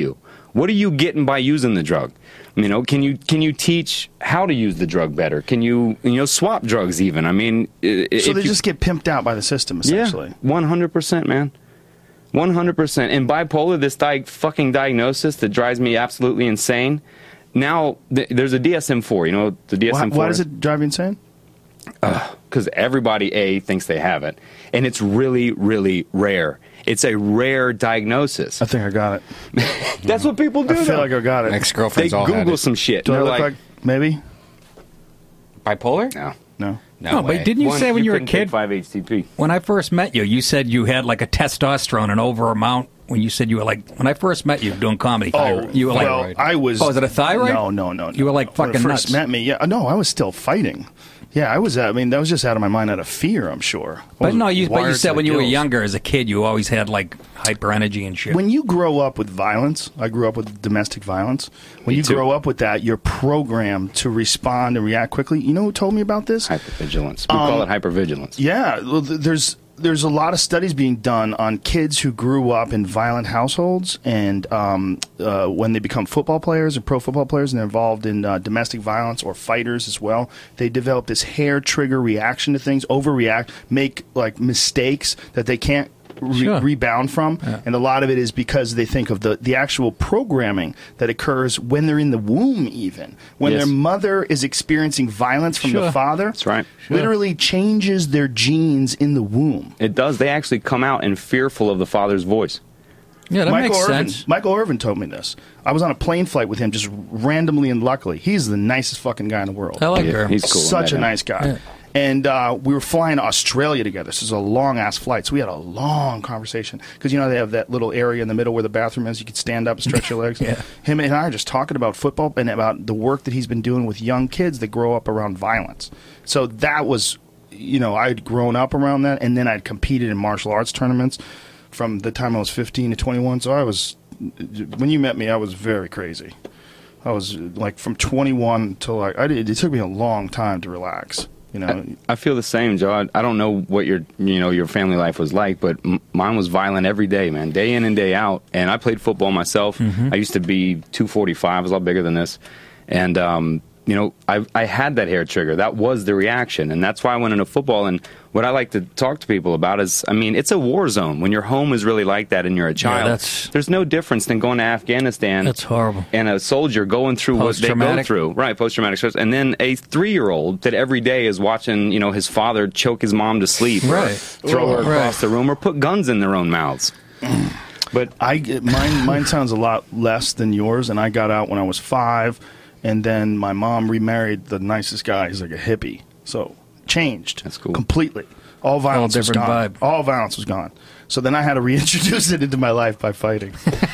What are you getting by using the drug? You know, can you can you teach how to use the drug better? Can you you know swap drugs even? I mean, so they you, just get pimped out by the system essentially. Yeah, one hundred percent, man. One hundred percent. And bipolar, this di- fucking diagnosis that drives me absolutely insane. Now th- there's a D S M four. You know the D S M four. Why, why does it drive you insane? Because uh, everybody a thinks they have it, and it's really really rare. It's a rare diagnosis. I think I got it. That's what people do. I feel though. like I got it. Ex-girlfriends they all Google had it. some shit. Do I look like, like maybe bipolar? No, no, no. No, way. but didn't you One, say when you, you were a couldn't kid? take five H T P. When I first met you, you said you had like a testosterone and over amount. When you said you were like, when I first met you doing comedy, oh, you were like, well, I was. Oh, was it a thyroid? No, no, no. no. You were like fucking when you first nuts. met me, yeah. No, I was still fighting. Yeah, I was. I mean, that was just out of my mind, out of fear. I'm sure. I But no, you. But you wired said to when the you were gills. younger, as a kid, you always had like hyper energy and shit. When you grow up with violence, I grew up with domestic violence. When Me you too. grow up with that, you're programmed to respond and react quickly. You know who told me about this? Hypervigilance. We Um, call it hypervigilance. Yeah, well, th- there's there's a lot of studies being done on kids who grew up in violent households, and um, uh, when they become football players or pro football players, and they're involved in uh, domestic violence or fighters as well, they develop this hair trigger reaction to things, overreact, make like mistakes that they can't Re- Sure. rebound from, Yeah. and a lot of it is because they think of the, the actual programming that occurs when they're in the womb, even when Yes. their mother is experiencing violence from Sure. the father. That's right. Literally changes their genes in the womb. It does. They actually come out and fearful of the father's voice. yeah, that Michael makes Irvin, sense. Michael Irvin told me this. I was on a plane flight with him, just randomly and luckily. He's the nicest fucking guy in the world. I like Yeah, her. he's cool. Such I a met him. nice guy. Yeah. And uh, we were flying to Australia together. This is a long ass flight, so we had a long conversation because you know they have that little area in the middle where the bathroom is. You could stand up and stretch your legs. Yeah. Him and I are just talking about football and about the work that he's been doing with young kids that grow up around violence. So that was, you know, I'd grown up around that, and then I'd competed in martial arts tournaments from the time I was fifteen to twenty-one. So I was, when you met me, I was very crazy. I was like from twenty-one till like I did. It took me a long time to relax. You know, I, I feel the same, Joe. I, I don't know what your you know your family life was like, but m- mine was violent every day, man, day in and day out. And I played football myself. Mm-hmm. I used to be two forty-five. I was a lot bigger than this, and um, you know, I I had that hair trigger. That was the reaction, and that's why I went into football. And what I like to talk to people about is, I mean, it's a war zone. When your home is really like that and you're a child, that's- there's no difference than going to Afghanistan. That's horrible. And a soldier going through what they go Post-traumatic. through, right? Post-traumatic stress, and then a three-year-old that every day is watching, you know, his father choke his mom to sleep, or Right. throw her Right. across the room, or put guns in their own mouths. But I get- mine mine sounds a lot less than yours, and I got out when I was five, and then my mom remarried the nicest guy. He's like a hippie, so changed. That's cool. Completely. All violence was different gone. vibe. All violence was gone. So then I had to reintroduce it into my life by fighting.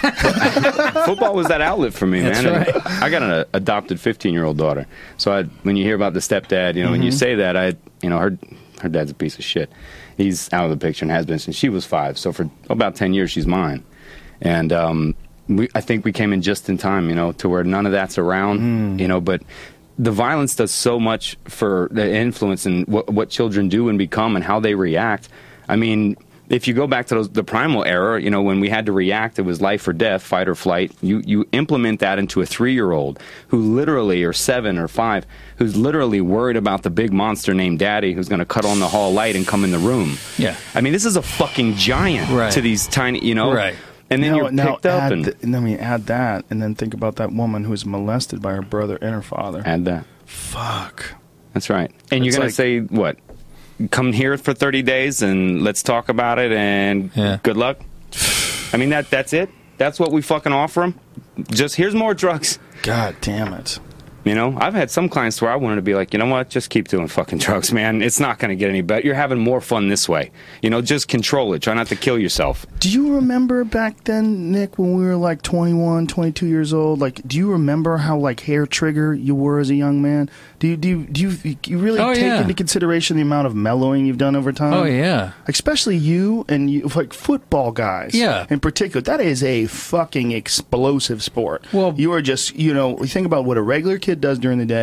football was that outlet for me, That's man. And right. I got an adopted fifteen-year-old daughter, so I, when you hear about the stepdad, you know, when you say that, I, you know, her her dad's a piece of shit. He's out of the picture and has been since she was five. So for about ten years, she's mine, and um, we, I think we came in just in time, you know, to where none of that's around, you know, but. The violence does so much for the influence and what, what children do and become and how they react. I mean, if you go back to those, the primal era, you know, when we had to react, it was life or death, fight or flight. You you implement that into a three-year-old who literally, or seven or five, who's literally worried about the big monster named Daddy who's going to cut on the hall light and come in the room. Yeah. I mean, this is a fucking giant Right. to these tiny, you know. Right. And then now, you're now picked up add and th- and then we add that, and then think about that woman who was molested by her brother and her father. add that. Fuck. That's right. And It's you're going like- to say, what? Come here for thirty days and let's talk about it and Yeah. good luck? I mean, that that's it? That's what we fucking offer them? Just here's more drugs. God damn it. You know, I've had some clients where I wanted to be like, you know what, just keep doing fucking drugs, man. It's not going to get any better. You're having more fun this way. You know, just control it. Try not to kill yourself. Do you remember back then, Nick, when we were like twenty-one, twenty-two years old? Like, do you remember how like hair trigger you were as a young man? Do you do you, do you, you really Oh, take yeah. into consideration the amount of mellowing you've done over time? Oh yeah. Especially you and you, like football guys. Yeah. In particular, that is a fucking explosive sport. Well- you are just, you know, think about what a regular kid does during the day.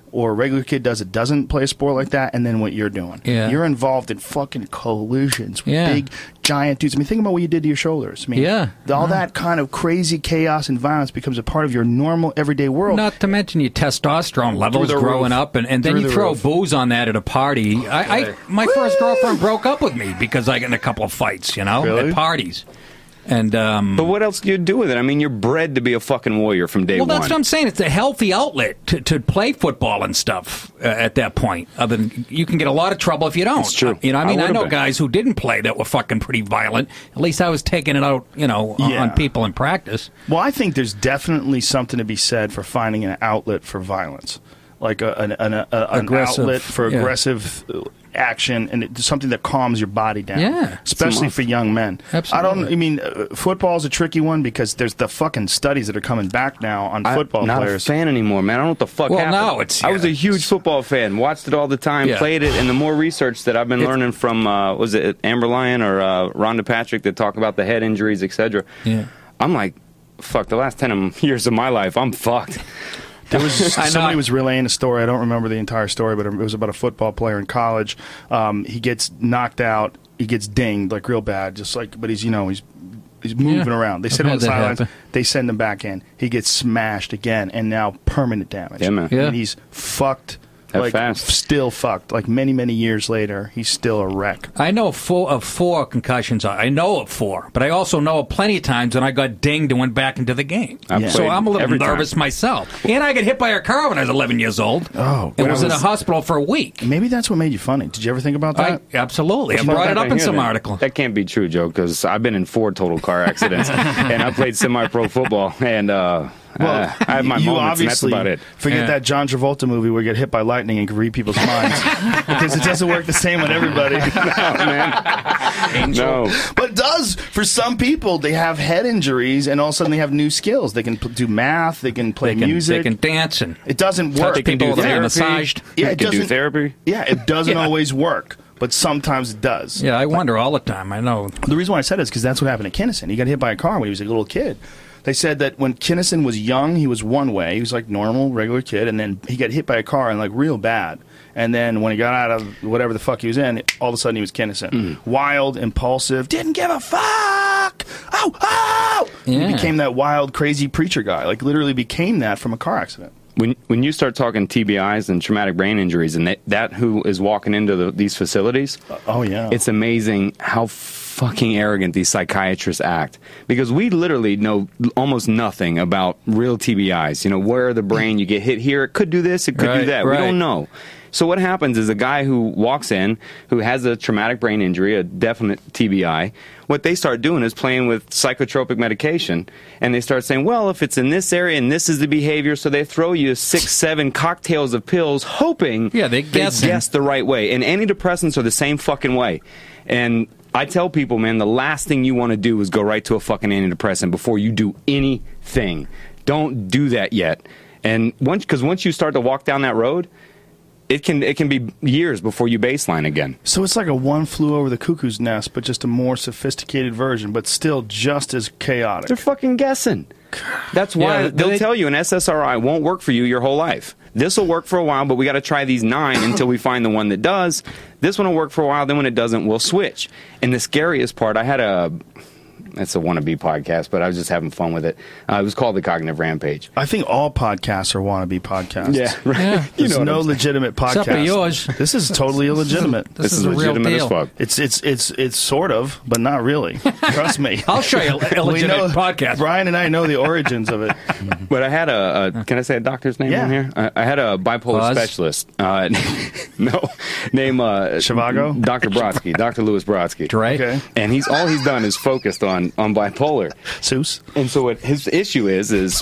or a regular kid does that doesn't play a sport like that, and then what you're doing. Yeah. You're involved in fucking collisions with Yeah. big, giant dudes. I mean, think about what you did to your shoulders. I mean, Yeah. all Uh-huh. that kind of crazy chaos and violence becomes a part of your normal, everyday world. Not to mention your testosterone levels the growing roof. up, and, and then Through you the throw roof. booze on that at a party. I, I my first girlfriend broke up with me because I got in a couple of fights, you know, Really? at parties. And um, But what else do you do with it? I mean, you're bred to be a fucking warrior from day well, one. that's what I'm saying. It's a healthy outlet to, to play football and stuff uh, at that point. Other than you can get a lot of trouble if you don't. It's true. Uh, you know, I I mean, I, would've know been. guys who didn't play that were fucking pretty violent. At least I was taking it out, you know, on, Yeah. on people in practice. Well, I think there's definitely something to be said for finding an outlet for violence, like a, an, an, a, an Aggressive, outlet for yeah. aggressive uh, action, and it's something that calms your body down. Yeah. especially It's a for young men. Absolutely. I don't. I mean, uh, football's a tricky one because there's the fucking studies that are coming back now on I'm football not players. a fan anymore, man. I don't know what the fuck Well, happened. now it's- I was yeah. a huge football fan, watched it all the time, Yeah. played it, and the more research that I've been It's- learning from, uh, was it Amber Lyon or uh, Rhonda Patrick that talk about the head injuries, et cetera. Yeah. I'm like, fuck, the last ten years of my life, I'm fucked. There was I know. somebody was relaying a story. I don't remember the entire story, but it was about a football player in college. Um, he gets knocked out. He gets dinged like real bad, just like. But he's you know he's he's moving Yeah. around. They I've sit on had the that sidelines. happen. They send him back in. He gets smashed again, and now permanent damage. Yeah, man. Yeah. And he's fucked. That like fast. still fucked. Like many many years later, he's still a wreck. I know four of four concussions. I know of four, but I also know of plenty of times when I got dinged and went back into the game. I've So played I'm a little every time. nervous myself. And I got hit by a car when I was eleven years old. Oh, and when was, I in a was- hospital for a week. Maybe that's what made you funny. Did you ever think about I, that? absolutely. I Well, brought it I up in hear some that. article. That can't be true, Joe, because I've been in four total car accidents, and I played semi-pro football, and uh, Well, uh, I have my you moments, and that's obviously about it. forget Yeah. that John Travolta movie where you get hit by lightning and can read people's minds because it doesn't work the same on everybody. No. But it does for some people. They have head injuries and all of a sudden they have new skills. They can p- do math. They can play They can, music. they can dance and It doesn't touch work. They can people do with their therapy. massaged. Yeah, They it can do doesn't- therapy. Yeah, it doesn't Yeah. always work, but sometimes it does. Yeah, I wonder all the time. I know. The reason why I said it is because that's what happened to Kinnison. He got hit by a car when he was a little kid. They said that when Kinnison was young, he was one way. He was like normal, regular kid, and then he got hit by a car and like real bad. And then when he got out of whatever the fuck he was in, all of a sudden he was Kinnison. Wild, impulsive, didn't give a fuck. Oh, oh! Yeah. He became that wild, crazy preacher guy. Like literally became that from a car accident. When when you start talking T B Is and traumatic brain injuries, and that, that who is walking into the, these facilities, Oh yeah, it's amazing how fucking arrogant these psychiatrists act. Because we literally know almost nothing about real T B Is. You know, where the brain, you get hit here, it could do this, it could Right, do that. right. We don't know. So what happens is a guy who walks in, who has a traumatic brain injury, a definite T B I, what they start doing is playing with psychotropic medication, and they start saying, well, if it's in this area and this is the behavior, so they throw you six, seven cocktails of pills, hoping Yeah, they they guessing. guess the right way. And antidepressants are the same fucking way. And I tell people, man, the last thing you want to do is go right to a fucking antidepressant before you do anything. Don't do that yet. And once, because once you start to walk down that road, it can it can be years before you baseline again. So it's like a one flew over the cuckoo's nest, but just a more sophisticated version, but still just as chaotic. They're fucking guessing. That's why Yeah, they'll they- tell you an S S R I won't work for you your whole life. This will work for a while, but we got to try these nine until we find the one that does. This one will work for a while, then when it doesn't, we'll switch. And the scariest part, I had a... It's a wannabe podcast, but I was just having fun with it. Uh, it was called The Cognitive Rampage. I think all podcasts are wannabe podcasts. right. Yeah. You There's know what no I'm saying. legitimate podcast. Except for yours. This is totally illegitimate. This, This is, is a real legitimate as deal. fuck. It's it's it's it's sort of, but not really. Trust me. I'll show you a We legitimate know- podcast. Brian and I know the origins of it. But I had a, a can I say a doctor's name Yeah. on here? I, I had a bipolar Pause. specialist. Uh, no, name uh, Zhivago? Doctor Brodsky, Doctor Louis Brodsky. Dre. Okay. And he's all he's done is focused on on bipolar. Seuss. And so what his issue is is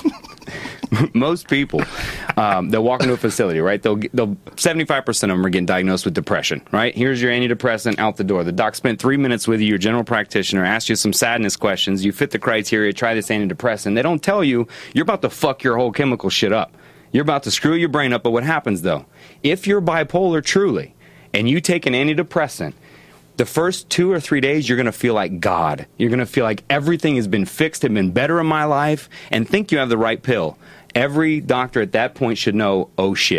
most people um, they'll walk into a facility, right? They'll they'll seventy-five percent of them are getting diagnosed with depression, right? Here's your antidepressant, out the door. The doc spent three minutes with you, your general practitioner, asked you some sadness questions. You fit the criteria, try this antidepressant. They don't tell you you're about to fuck your whole chemical shit up. You're about to screw your brain up. But what happens though? If you're bipolar truly and you take an antidepressant, the first two or three days, you're going to feel like God. You're going to feel like everything has been fixed and been better in my life and think you have the right pill. Every doctor at that point should know, oh shit,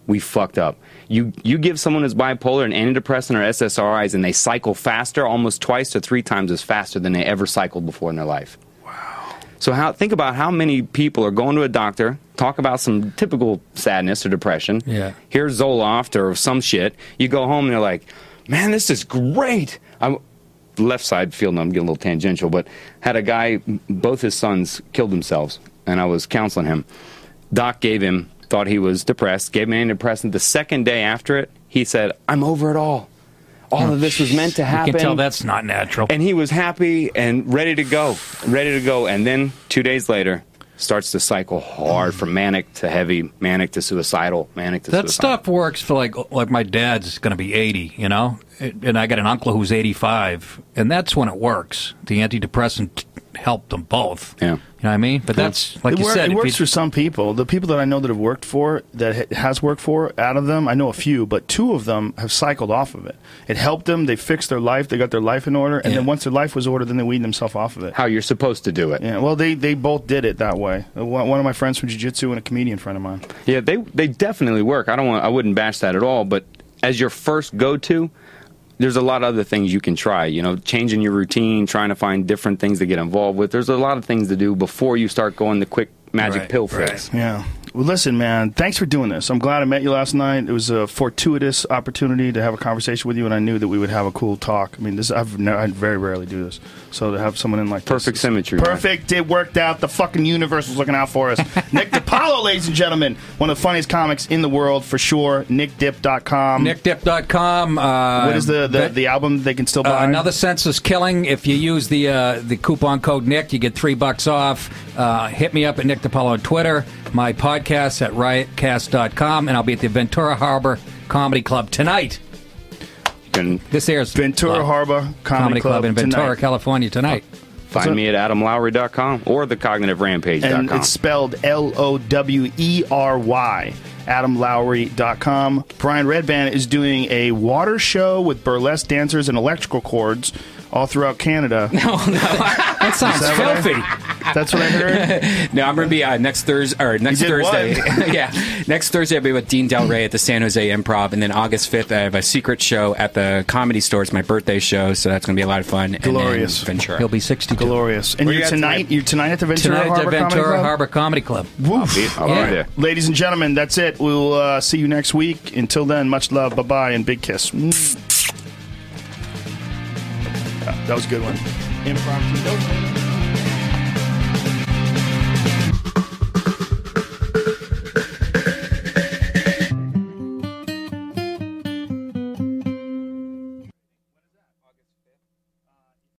we fucked up. You you give someone who's bipolar an antidepressant or S S R Is, and they cycle faster, almost twice to three times as faster than they ever cycled before in their life. Wow. So how think about how many people are going to a doctor, talk about some typical sadness or depression. Yeah. Here's Zoloft or some shit. You go home and they're like, man, this is great. I'm left side field, I'm getting a little tangential, but had a guy, both his sons killed themselves, and I was counseling him. Doc gave him, thought he was depressed, gave him an antidepressant. The second day after it, he said, I'm over it all. All of this was meant to happen. You can tell that's not natural. And he was happy and ready to go, ready to go. And then two days later, starts to cycle hard from manic to heavy, manic to suicidal, manic to that suicidal. stuff works for like like my dad's going to be eighty, you know, and I got an uncle who's eighty-five, and that's when it works. The antidepressant helped them both. Yeah. You know what I mean? But that's, like it you wor- said. It if works you, for some people. The people that I know that have worked for, that ha- has worked for, out of them, I know a few, but two of them have cycled off of it. It helped them. They fixed their life. They got their life in order. And Yeah. then once their life was ordered, then they weaned themselves off of it. How you're supposed to do it. Yeah, well, they, they both did it that way. One one of my friends from jiu-jitsu and a comedian friend of mine. Yeah, they they definitely work. I don't want I wouldn't bash that at all, but as your first go-to, there's a lot of other things you can try, you know, changing your routine, trying to find different things to get involved with. There's a lot of things to do before you start going the quick magic Right, pill right. fix. Yeah. Well, listen, man, thanks for doing this. I'm glad I met you last night. It was a fortuitous opportunity to have a conversation with you, and I knew that we would have a cool talk. I mean, this I've never, I very rarely do this. So to have someone in like Perfect this, symmetry. man. Perfect. It worked out. The fucking universe was looking out for us. Nick DiPaolo, ladies and gentlemen. One of the funniest comics in the world, for sure. nick dip dot com. nick dip dot com. Uh, What is the, the, but- the album they can still buy? Uh, Another Senseless Killing. If you use the uh, the coupon code Nick, you get three bucks off. Uh, hit me up at Nick DiPaolo on Twitter. My podcast at riotcast dot com, and I'll be at the Ventura Harbor Comedy Club tonight. And This airs Ventura uh, Harbor Comedy, Comedy Club, in Ventura, tonight. California tonight. find me at adam lowry dot com or the cognitive rampage dot com. And it's spelled L O W E R Y. adam lowry dot com. Brian Redband is doing a water show with burlesque dancers and electrical cords all throughout Canada. No, no. That sounds that what I- filthy. That's what I heard. No, I'm going to be uh, next Thursday or next did Thursday. what? yeah, next Thursday I'll be with Dean Del Rey at the San Jose Improv, and then August fifth I have a secret show at the Comedy Store. It's my birthday show, so that's going to be a lot of fun. Glorious. And then Ventura. He'll be sixty-two. Glorious. And Where you you're at tonight, tonight? you're tonight at the Ventura Tonight at Harbor the Comedy Ventura Club? Harbor Comedy Club. Woof. I'll be Yeah. there. Ladies and gentlemen, that's it. We'll uh, see you next week. Until then, much love. Bye-bye and big kiss. That was a good one. Impromptu.